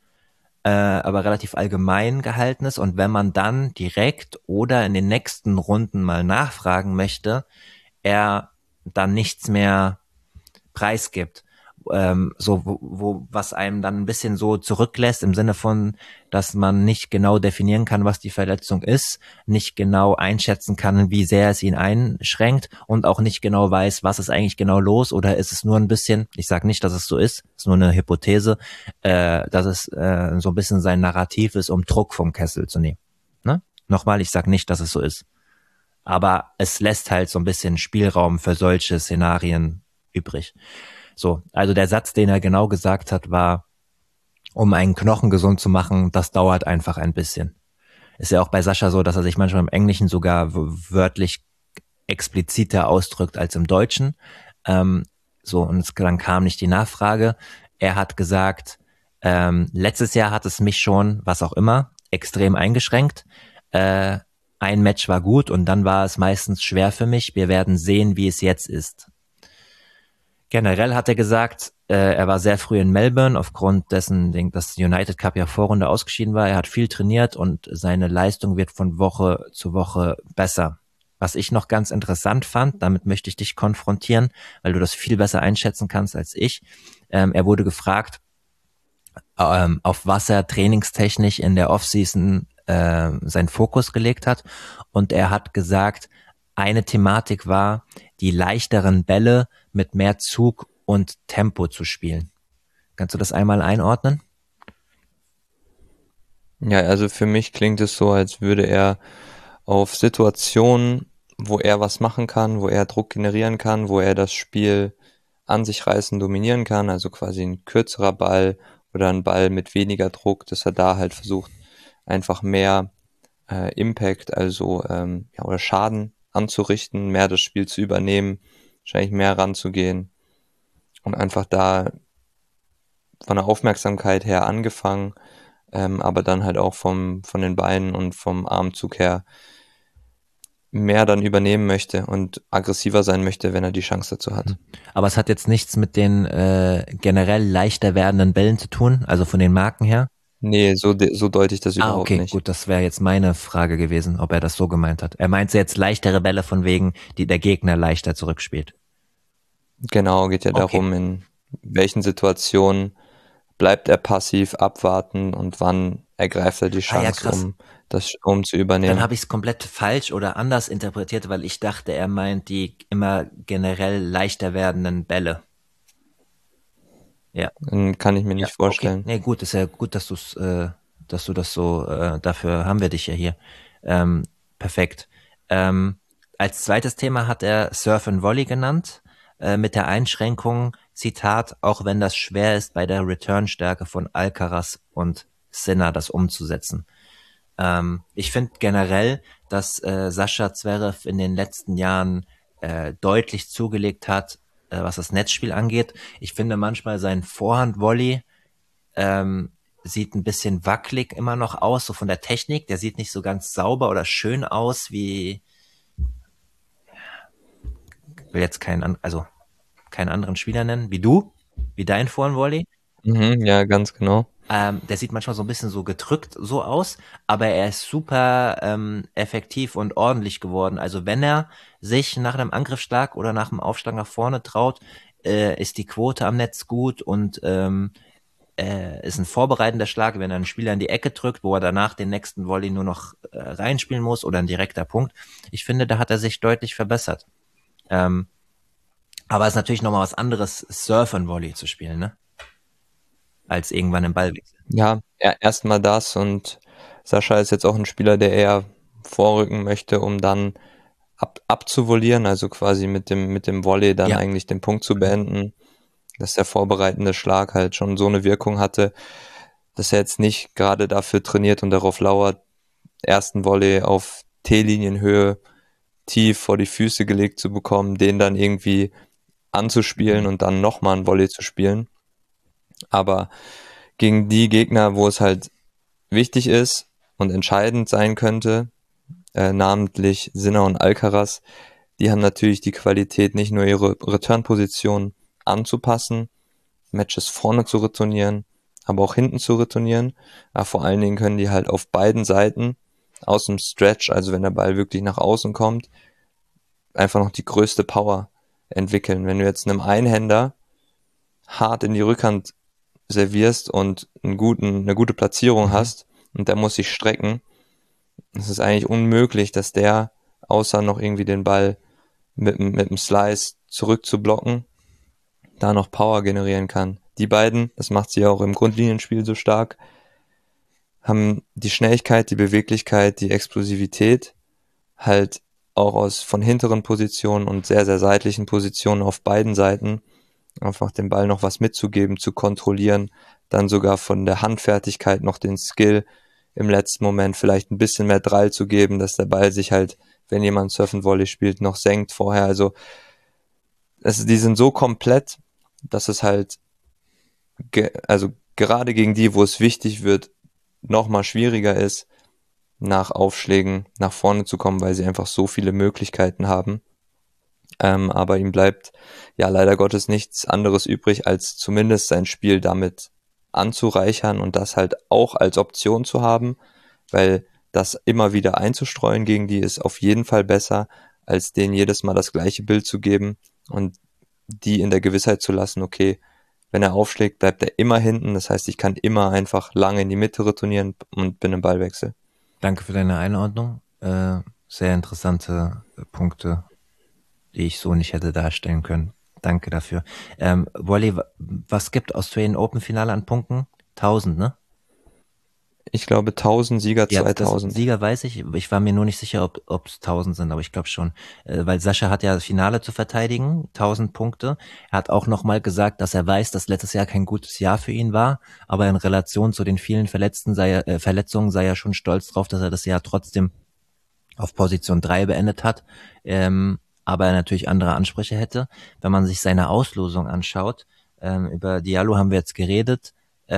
aber relativ allgemein gehalten ist. Und wenn man dann direkt oder in den nächsten Runden mal nachfragen möchte, er dann nichts mehr preisgibt. So, was einem dann ein bisschen so zurücklässt im Sinne von, dass man nicht genau definieren kann, was die Verletzung ist, nicht genau einschätzen kann, wie sehr es ihn einschränkt und auch nicht genau weiß, was ist eigentlich genau los, oder ist es nur ein bisschen, ich sage nicht, dass es so ist nur eine Hypothese, dass es so ein bisschen sein Narrativ ist, um Druck vom Kessel zu nehmen. Ne? Nochmal, ich sage nicht, dass es so ist. Aber es lässt halt so ein bisschen Spielraum für solche Szenarien übrig. So, also der Satz, den er genau gesagt hat, war, um einen Knochen gesund zu machen, das dauert einfach ein bisschen. Ist ja auch bei Sascha so, dass er sich manchmal im Englischen sogar wörtlich expliziter ausdrückt als im Deutschen. So, und dann kam nicht die Nachfrage. Er hat gesagt, letztes Jahr hat es mich schon, was auch immer, extrem eingeschränkt. Ein Match war gut und dann war es meistens schwer für mich. Wir werden sehen, wie es jetzt ist. Generell hat er gesagt, er war sehr früh in Melbourne, aufgrund dessen, dass United Cup ja Vorrunde ausgeschieden war. Er hat viel trainiert und seine Leistung wird von Woche zu Woche besser. Was ich noch ganz interessant fand, damit möchte ich dich konfrontieren, weil du das viel besser einschätzen kannst als ich. Er wurde gefragt, auf was er trainingstechnisch in der Offseason seinen Fokus gelegt hat. Und er hat gesagt, eine Thematik war, die leichteren Bälle mit mehr Zug und Tempo zu spielen. Kannst du das einmal einordnen? Ja, also für mich klingt es so, als würde er auf Situationen, wo er was machen kann, wo er Druck generieren kann, wo er das Spiel an sich reißen, dominieren kann, also quasi ein kürzerer Ball oder ein Ball mit weniger Druck, dass er da halt versucht, einfach mehr Impact, also ja, oder Schaden anzurichten, mehr das Spiel zu übernehmen, wahrscheinlich mehr ranzugehen und einfach da von der Aufmerksamkeit her angefangen, aber dann halt auch von den Beinen und vom Armzug her mehr dann übernehmen möchte und aggressiver sein möchte, wenn er die Chance dazu hat. Aber es hat jetzt nichts mit den generell leichter werdenden Bällen zu tun, also von den Marken her? Nee, so deute ich das überhaupt Okay, nicht. gut, das wäre jetzt meine Frage gewesen, ob er das so gemeint hat. Er meinte jetzt leichtere Bälle von wegen, die der Gegner leichter zurückspielt. Genau, geht ja darum, in welchen Situationen bleibt er passiv, abwarten und wann ergreift er die Chance, krass. um zu übernehmen. Dann habe ich es komplett falsch oder anders interpretiert, weil ich dachte, er meint die immer generell leichter werdenden Bälle. Ja. Kann ich mir nicht vorstellen. Okay. Nee, gut, ist ja gut, dass du das so, dafür haben wir dich ja hier. Perfekt. Als zweites Thema hat er Surf and Volley genannt, mit der Einschränkung, Zitat, auch wenn das schwer ist, bei der Returnstärke von Alcaraz und Sinner das umzusetzen. Ich finde generell, dass Sascha Zverev in den letzten Jahren deutlich zugelegt hat, was das Netzspiel angeht. Ich finde manchmal sein Vorhand-Volley sieht ein bisschen wackelig immer noch aus, so von der Technik. Der sieht nicht so ganz sauber oder schön aus wie, ich will jetzt keinen anderen Spieler nennen, wie dein Vorhand-Volley. Ja, ganz genau. Der sieht manchmal so ein bisschen so gedrückt so aus, aber er ist super effektiv und ordentlich geworden. Also wenn er sich nach einem Angriffsschlag oder nach einem Aufschlag nach vorne traut, ist die Quote am Netz gut und ist ein vorbereitender Schlag, wenn er einen Spieler in die Ecke drückt, wo er danach den nächsten Volley nur noch reinspielen muss oder ein direkter Punkt. Ich finde, da hat er sich deutlich verbessert. Aber es ist natürlich nochmal was anderes, Surf and Volley zu spielen, ne? Als irgendwann im Ballwechsel. Ja, erstmal das, und Sascha ist jetzt auch ein Spieler, der eher vorrücken möchte, um dann abzuvollieren, also quasi mit dem Volley dann eigentlich den Punkt zu beenden, dass der vorbereitende Schlag halt schon so eine Wirkung hatte, dass er jetzt nicht gerade dafür trainiert und darauf lauert, ersten Volley auf T-Linienhöhe tief vor die Füße gelegt zu bekommen, den dann irgendwie anzuspielen und dann nochmal ein Volley zu spielen. Aber gegen die Gegner, wo es halt wichtig ist und entscheidend sein könnte, namentlich Sinner und Alcaraz, die haben natürlich die Qualität, nicht nur ihre Return-Position anzupassen, Matches vorne zu retournieren, aber auch hinten zu retournieren. Aber vor allen Dingen können die halt auf beiden Seiten aus dem Stretch, also wenn der Ball wirklich nach außen kommt, einfach noch die größte Power entwickeln. Wenn du jetzt einem Einhänder hart in die Rückhand servierst und eine gute Platzierung hast und der muss sich strecken, es ist eigentlich unmöglich, dass der, außer noch irgendwie den Ball mit dem Slice zurückzublocken, da noch Power generieren kann. Die beiden, das macht sie auch im Grundlinienspiel so stark, haben die Schnelligkeit, die Beweglichkeit, die Explosivität, halt auch von hinteren Positionen und sehr, sehr seitlichen Positionen auf beiden Seiten, einfach dem Ball noch was mitzugeben, zu kontrollieren, dann sogar von der Handfertigkeit noch den Skill im letzten Moment vielleicht ein bisschen mehr Drall zu geben, dass der Ball sich halt, wenn jemand Surf-and-Volley spielt, noch senkt vorher. Also die sind so komplett, dass es halt also gerade gegen die, wo es wichtig wird, nochmal schwieriger ist, nach Aufschlägen nach vorne zu kommen, weil sie einfach so viele Möglichkeiten haben. Aber ihm bleibt ja leider Gottes nichts anderes übrig, als zumindest sein Spiel damit anzureichern und das halt auch als Option zu haben, weil das immer wieder einzustreuen gegen die ist auf jeden Fall besser, als denen jedes Mal das gleiche Bild zu geben und die in der Gewissheit zu lassen, okay, wenn er aufschlägt, bleibt er immer hinten, das heißt, ich kann immer einfach lange in die Mitte retournieren und bin im Ballwechsel. Danke für deine Einordnung. Sehr interessante Punkte, die ich so nicht hätte darstellen können. Danke dafür. Wally, was gibt Australian Open Finale an Punkten? 1000, ne? Ich glaube 1000, Sieger Ja, 2000. Sieger weiß ich. Ich war mir nur nicht sicher, ob es 1000 sind, aber ich glaube schon. Weil Sascha hat ja das Finale zu verteidigen, 1000 Punkte. Er hat auch nochmal gesagt, dass er weiß, dass letztes Jahr kein gutes Jahr für ihn war, aber in Relation zu den vielen Verletzungen sei er schon stolz drauf, dass er das Jahr trotzdem auf Position 3 beendet hat, aber er natürlich andere Ansprüche hätte. Wenn man sich seine Auslosung anschaut, über Diallo haben wir jetzt geredet,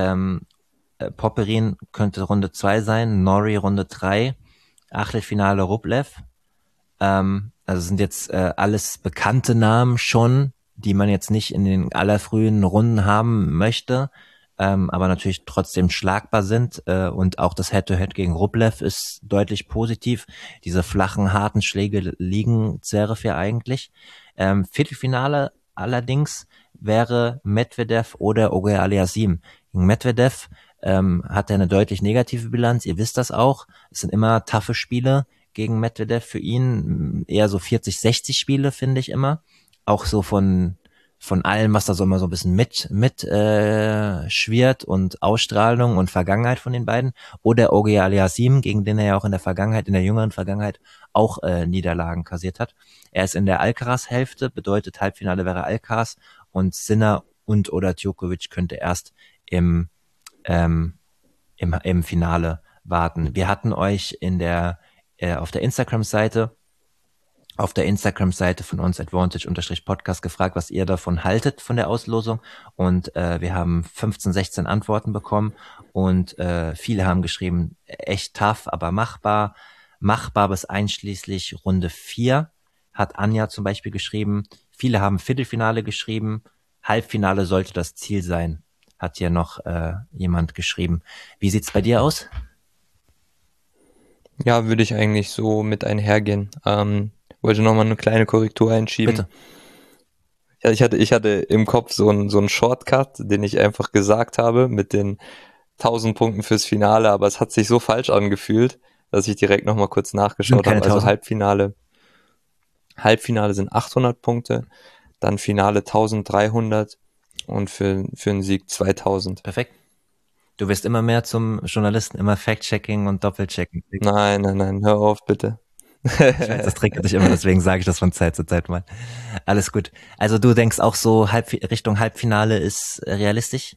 Popperin könnte Runde 2 sein, Norrie Runde 3, Achtelfinale Rublev. Also sind jetzt alles bekannte Namen schon, die man jetzt nicht in den allerfrühen Runden haben möchte, aber natürlich trotzdem schlagbar sind. Und auch das Head-to-Head gegen Rublev ist deutlich positiv. Diese flachen, harten Schläge liegen Zverev ja eigentlich. Viertelfinale allerdings wäre Medvedev oder Ogier Aliassime. Gegen Medvedev hat er eine deutlich negative Bilanz. Ihr wisst das auch. Es sind immer taffe Spiele gegen Medvedev für ihn. Eher so 40, 60 Spiele, finde ich immer. Auch so von allem, was da so immer so ein bisschen mit schwirrt und Ausstrahlung und Vergangenheit von den beiden. Oder Ogier Aliassime, gegen den er ja auch in der Vergangenheit, in der jüngeren Vergangenheit auch Niederlagen kassiert hat. Er ist in der Alcaraz-Hälfte, bedeutet Halbfinale wäre Alcaraz und Sinner und oder Djokovic könnte erst im Finale warten. Wir hatten euch auf der Instagram-Seite von uns Advantage_Podcast gefragt, was ihr davon haltet von der Auslosung und wir haben 15, 16 Antworten bekommen und viele haben geschrieben, echt tough, aber machbar bis einschließlich Runde 4, hat Anja zum Beispiel geschrieben. Viele haben Viertelfinale geschrieben, Halbfinale sollte das Ziel sein, hat hier noch jemand geschrieben. Wie sieht's bei dir aus? Ja, würde ich eigentlich so mit einhergehen. Wollte nochmal eine kleine Korrektur einschieben. Bitte. Ja, ich hatte im Kopf so einen Shortcut, den ich einfach gesagt habe mit den 1000 Punkten fürs Finale, aber es hat sich so falsch angefühlt, dass ich direkt nochmal kurz nachgeschaut habe. Also Halbfinale sind 800 Punkte, dann Finale 1300 und für einen Sieg 2000. Perfekt. Du wirst immer mehr zum Journalisten, immer Fact-Checking und Doppelchecking. Nein, hör auf, bitte. Ich weiß, das triggert dich immer, deswegen sage ich das von Zeit zu Zeit mal. Alles gut. Also du denkst auch so, Richtung Halbfinale ist realistisch?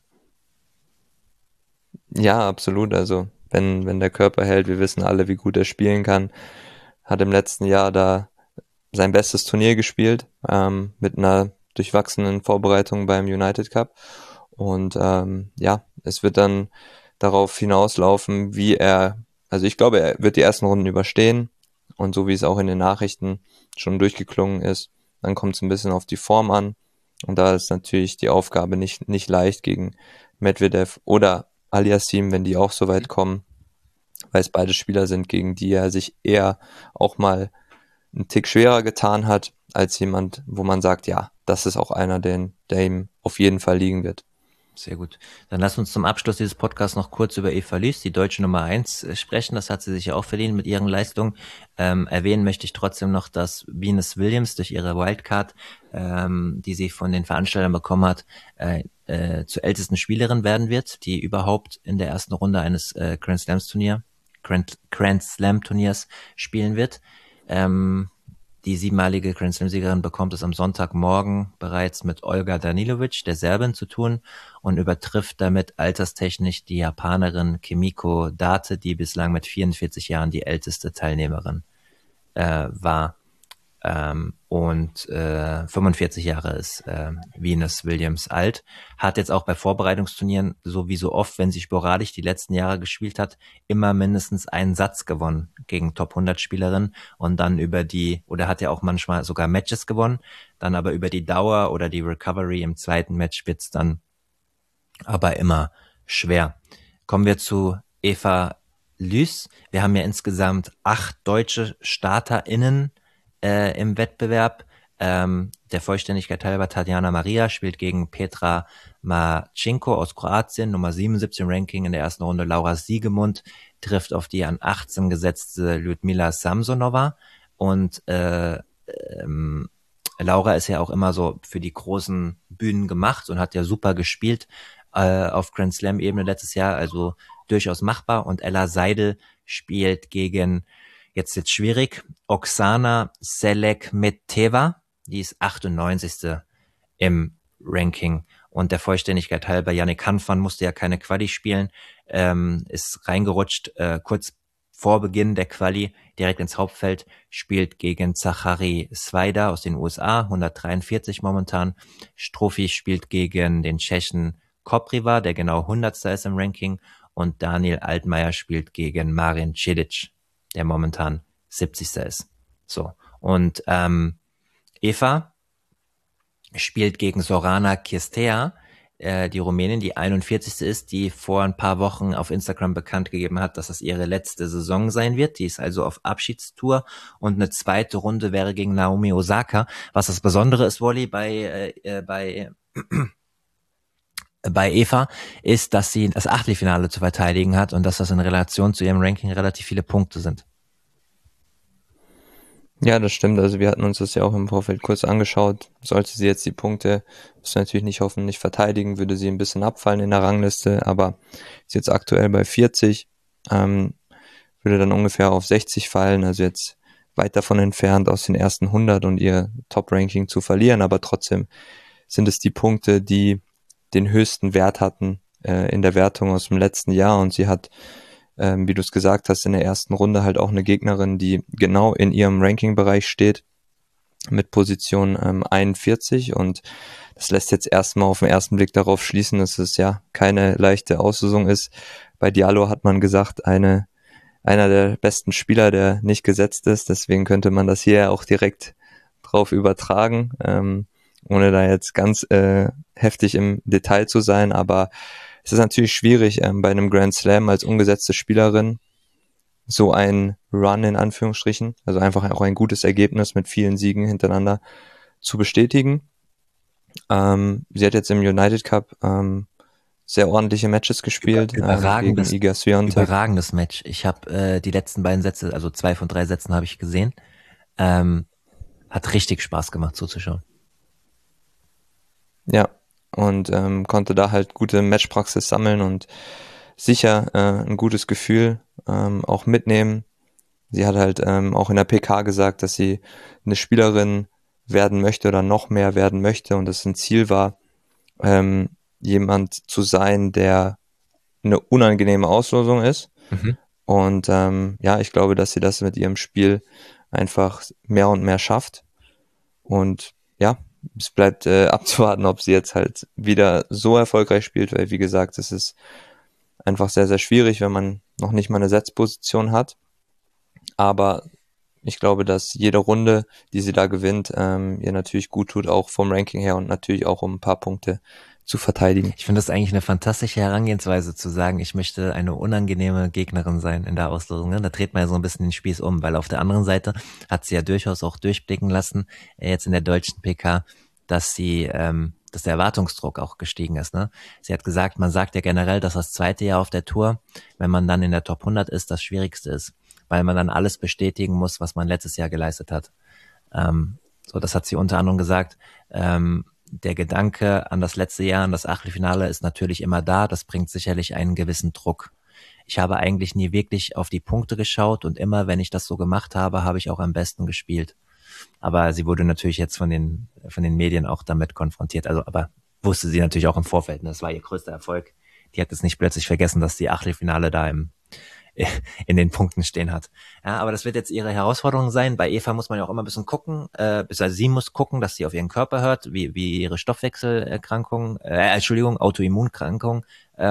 Ja, absolut. Also wenn der Körper hält, wir wissen alle, wie gut er spielen kann. hat im letzten Jahr da sein bestes Turnier gespielt, mit einer durchwachsenen Vorbereitung beim United Cup. Und ja, es wird dann darauf hinauslaufen, also ich glaube, er wird die ersten Runden überstehen. Und so wie es auch in den Nachrichten schon durchgeklungen ist, dann kommt es ein bisschen auf die Form an. Und da ist natürlich die Aufgabe nicht leicht gegen Medvedev oder Aliassim, wenn die auch so weit kommen, weil es beide Spieler sind, gegen die er sich eher auch mal einen Tick schwerer getan hat, als jemand, wo man sagt, ja, das ist auch einer, der ihm auf jeden Fall liegen wird. Sehr gut. Dann lass uns zum Abschluss dieses Podcasts noch kurz über Eva Lys, die deutsche Nummer 1, sprechen. Das hat sie sich ja auch verdient mit ihren Leistungen. Erwähnen möchte ich trotzdem noch, dass Venus Williams durch ihre Wildcard, die sie von den Veranstaltern bekommen hat, zur ältesten Spielerin werden wird, die überhaupt in der ersten Runde eines Grand Slam Turniers spielen wird. Die 7-malige Grand Slam-Siegerin bekommt es am Sonntagmorgen bereits mit Olga Danilovic, der Serbin, zu tun und übertrifft damit alterstechnisch die Japanerin Kimiko Date, die bislang mit 44 Jahren die älteste Teilnehmerin war. Und 45 Jahre ist Venus Williams alt. Hat jetzt auch bei Vorbereitungsturnieren, so wie so oft, wenn sie sporadisch die letzten Jahre gespielt hat, immer mindestens einen Satz gewonnen gegen Top-100-Spielerinnen und dann hat ja auch manchmal sogar Matches gewonnen, dann aber über die Dauer oder die Recovery im zweiten Match wird's dann aber immer schwer. Kommen wir zu Eva Lys. Wir haben ja insgesamt 8 deutsche StarterInnen im Wettbewerb. Der Vollständigkeit halber, Tatjana Maria spielt gegen Petra Marcinko aus Kroatien, Nummer 77 im Ranking in der ersten Runde. Laura Siegemund trifft auf die an 18 gesetzte Lyudmila Samsonova. Und Laura ist ja auch immer so für die großen Bühnen gemacht und hat ja super gespielt auf Grand Slam-Ebene letztes Jahr, also durchaus machbar. Und Ella Seidel spielt gegen, jetzt schwierig, Oksana Selekmeteva, die ist 98. im Ranking. Und der Vollständigkeit halber, Yannick Hanfmann musste ja keine Quali spielen, ist reingerutscht, kurz vor Beginn der Quali direkt ins Hauptfeld, spielt gegen Zachary Svajda aus den USA, 143 momentan. Strophi spielt gegen den Tschechen Kopriva, der genau 100. ist im Ranking. Und Daniel Altmaier spielt gegen Marin Cilic, der momentan 70. ist. So. Und Eva spielt gegen Zorana Kirstea, die Rumänin, die 41. ist, die vor ein paar Wochen auf Instagram bekannt gegeben hat, dass das ihre letzte Saison sein wird. Die ist also auf Abschiedstour und eine zweite Runde wäre gegen Naomi Osaka. Was das Besondere ist, Wally, bei Eva, ist, dass sie das Achtelfinale zu verteidigen hat und dass das in Relation zu ihrem Ranking relativ viele Punkte sind. Ja, das stimmt. Also wir hatten uns das ja auch im Vorfeld kurz angeschaut. Sollte sie jetzt die Punkte, muss natürlich nicht hoffen, nicht verteidigen, würde sie ein bisschen abfallen in der Rangliste, aber ist jetzt aktuell bei 40, würde dann ungefähr auf 60 fallen, also jetzt weit davon entfernt, aus den ersten 100 und ihr Top-Ranking zu verlieren, aber trotzdem sind es die Punkte, die den höchsten Wert hatten in der Wertung aus dem letzten Jahr und sie hat, wie du es gesagt hast, in der ersten Runde halt auch eine Gegnerin, die genau in ihrem Ranking-Bereich steht, mit Position 41 und das lässt jetzt erstmal auf den ersten Blick darauf schließen, dass es ja keine leichte Auslosung ist. Bei Diallo hat man gesagt, einer der besten Spieler, der nicht gesetzt ist, deswegen könnte man das hier auch direkt drauf übertragen, ohne da jetzt ganz heftig im Detail zu sein, aber es ist natürlich schwierig, bei einem Grand Slam als ungesetzte Spielerin so ein Run in Anführungsstrichen, also einfach auch ein gutes Ergebnis mit vielen Siegen hintereinander zu bestätigen. Sie hat jetzt im United Cup sehr ordentliche Matches gespielt gegen Iga Swiatek. Überragendes Match. Ich habe die letzten beiden Sätze, also 2 von 3 Sätzen habe ich gesehen. Hat richtig Spaß gemacht zuzuschauen. Ja, und konnte da halt gute Matchpraxis sammeln und sicher ein gutes Gefühl auch mitnehmen. Sie hat halt auch in der PK gesagt, dass sie eine Spielerin werden möchte oder noch mehr werden möchte und dass ein Ziel war, jemand zu sein, der eine unangenehme Auslosung ist. Und ja, ich glaube, dass sie das mit ihrem Spiel einfach mehr und mehr schafft. Und ja, es bleibt abzuwarten, ob sie jetzt halt wieder so erfolgreich spielt, weil wie gesagt, es ist einfach sehr, sehr schwierig, wenn man noch nicht mal eine Setzposition hat. Aber ich glaube, dass jede Runde, die sie da gewinnt, ihr natürlich gut tut, auch vom Ranking her und natürlich auch um ein paar Punkte zu verteidigen. Ich finde das eigentlich eine fantastische Herangehensweise zu sagen, ich möchte eine unangenehme Gegnerin sein in der Auslosung. Ne? Da dreht man ja so ein bisschen den Spieß um, weil auf der anderen Seite hat sie ja durchaus auch durchblicken lassen, jetzt in der deutschen PK, dass dass der Erwartungsdruck auch gestiegen ist. Ne? Sie hat gesagt, man sagt ja generell, dass das zweite Jahr auf der Tour, wenn man dann in der Top 100 ist, das Schwierigste ist, weil man dann alles bestätigen muss, was man letztes Jahr geleistet hat. So, das hat sie unter anderem gesagt. Der Gedanke an das letzte Jahr, an das Achtelfinale ist natürlich immer da. Das bringt sicherlich einen gewissen Druck. Ich habe eigentlich nie wirklich auf die Punkte geschaut und immer, wenn ich das so gemacht habe, habe ich auch am besten gespielt. Aber sie wurde natürlich jetzt von den Medien auch damit konfrontiert. Also, aber wusste sie natürlich auch im Vorfeld. Das war ihr größter Erfolg. Die hat jetzt nicht plötzlich vergessen, dass die Achtelfinale da in den Punkten stehen hat. Ja, aber das wird jetzt ihre Herausforderung sein. Bei Eva muss man ja auch immer ein bisschen gucken, also sie muss gucken, dass sie auf ihren Körper hört, wie ihre Stoffwechselerkrankung, Autoimmunkrankung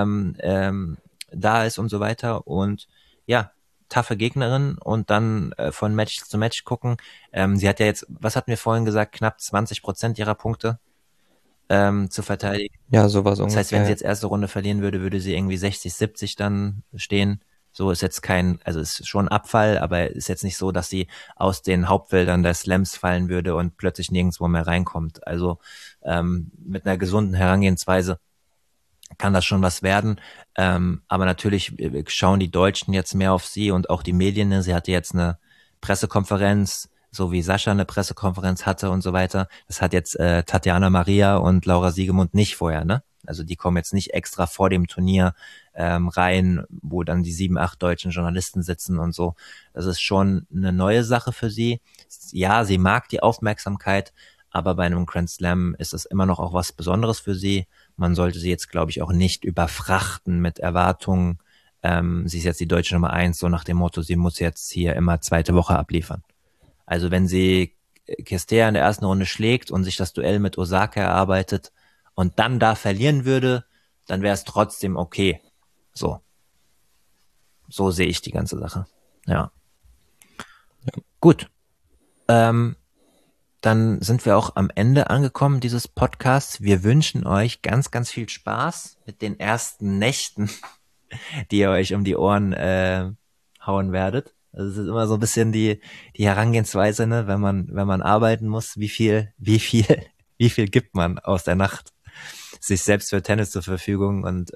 da ist und so weiter. Und ja, taffe Gegnerin und dann von Match zu Match gucken. Sie hat ja jetzt, was hatten wir vorhin gesagt, knapp 20% ihrer Punkte zu verteidigen. Ja, sowas Das heißt, wenn sie ungefähr. jetzt erste Runde verlieren würde, würde sie irgendwie 60, 70 dann stehen. So ist jetzt also ist schon ein Abfall, aber ist jetzt nicht so, dass sie aus den Hauptfeldern der Slams fallen würde und plötzlich nirgendwo mehr reinkommt. Also mit einer gesunden Herangehensweise kann das schon was werden. Aber natürlich schauen die Deutschen jetzt mehr auf sie und auch die Medien. Ne? Sie hatte jetzt eine Pressekonferenz, so wie Sascha eine Pressekonferenz hatte und so weiter. Das hat jetzt Tatjana Maria und Laura Siegemund nicht vorher, ne? Also die kommen jetzt nicht extra vor dem Turnier rein, wo dann die 7, 8 deutschen Journalisten sitzen und so. Das ist schon eine neue Sache für sie. Ja, sie mag die Aufmerksamkeit, aber bei einem Grand Slam ist es immer noch auch was Besonderes für sie. Man sollte sie jetzt, glaube ich, auch nicht überfrachten mit Erwartungen. Sie ist jetzt die deutsche Nummer 1, so nach dem Motto, sie muss jetzt hier immer zweite Woche abliefern. Also wenn sie Kestea in der ersten Runde schlägt und sich das Duell mit Osaka erarbeitet und dann da verlieren würde, dann wäre es trotzdem okay. So. So sehe ich die ganze Sache. Ja. Gut. Dann sind wir auch am Ende angekommen dieses Podcasts. Wir wünschen euch ganz, ganz viel Spaß mit den ersten Nächten, die ihr euch um die Ohren hauen werdet. Also es ist immer so ein bisschen die Herangehensweise, ne, wenn man arbeiten muss, wie viel gibt man aus der Nacht sich selbst für Tennis zur Verfügung und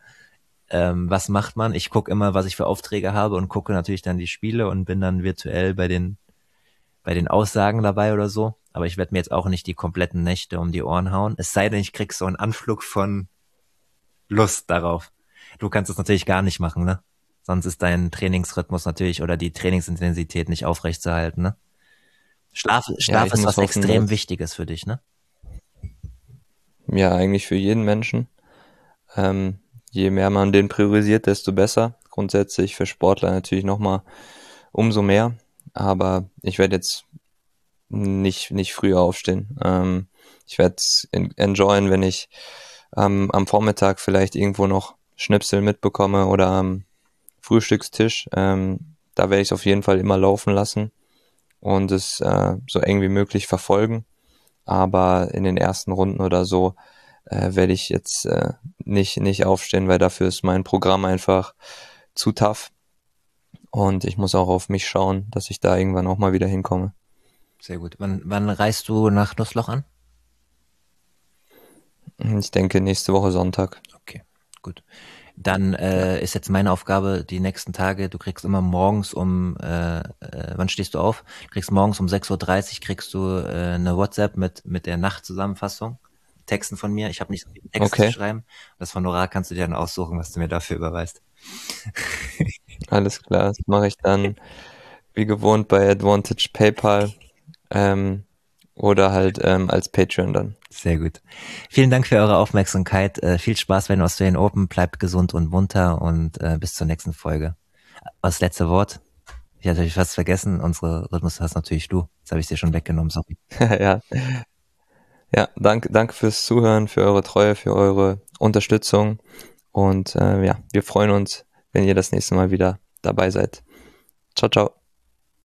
was macht man? Ich gucke immer, was ich für Aufträge habe und gucke natürlich dann die Spiele und bin dann virtuell bei den Aussagen dabei oder so. Aber ich werde mir jetzt auch nicht die kompletten Nächte um die Ohren hauen. Es sei denn, ich krieg so einen Anflug von Lust darauf. Du kannst es natürlich gar nicht machen, ne? Sonst ist dein Trainingsrhythmus natürlich oder die Trainingsintensität nicht aufrechtzuerhalten, ne? Schlaf Ja, ich ist muss was hoffen, extrem dass, Wichtiges für dich, ne? ja, eigentlich für jeden Menschen. Je mehr man den priorisiert, desto besser. Grundsätzlich für Sportler natürlich nochmal umso mehr. Aber ich werde jetzt nicht früher aufstehen. Ich werde es enjoyen, wenn ich am Vormittag vielleicht irgendwo noch Schnipsel mitbekomme oder am Frühstückstisch. Da werde ich es auf jeden Fall immer laufen lassen und es so eng wie möglich verfolgen. Aber in den ersten Runden oder so werde ich jetzt nicht aufstehen, weil dafür ist mein Programm einfach zu tough. Und ich muss auch auf mich schauen, dass ich da irgendwann auch mal wieder hinkomme. Sehr gut. Wann reist du nach Nussloch an? Ich denke nächste Woche Sonntag. Okay, gut. Dann Ja. ist jetzt meine Aufgabe die nächsten Tage, du kriegst immer morgens wann stehst du auf? Du kriegst morgens um 6:30 Uhr kriegst du eine WhatsApp mit der Nachtzusammenfassung, Texten von mir. Ich habe nicht so viele Texte zu Okay, schreiben. Das Honorar kannst du dir dann aussuchen, was du mir dafür überweist. alles klar. Das mache ich dann wie gewohnt bei Advantage PayPal ähm, oder halt als Patreon dann. Sehr gut. Vielen Dank für eure Aufmerksamkeit. Viel Spaß bei den Australian Open. Bleibt gesund und munter und bis zur nächsten Folge. Das letzte Wort. Ich hatte natürlich fast vergessen, unsere Rhythmus hast natürlich du. Jetzt habe ich dir schon weggenommen, sorry. Ja, ja, danke fürs Zuhören, für eure Treue, für eure Unterstützung. Und ja, wir freuen uns, wenn ihr das nächste Mal wieder dabei seid. Ciao, ciao.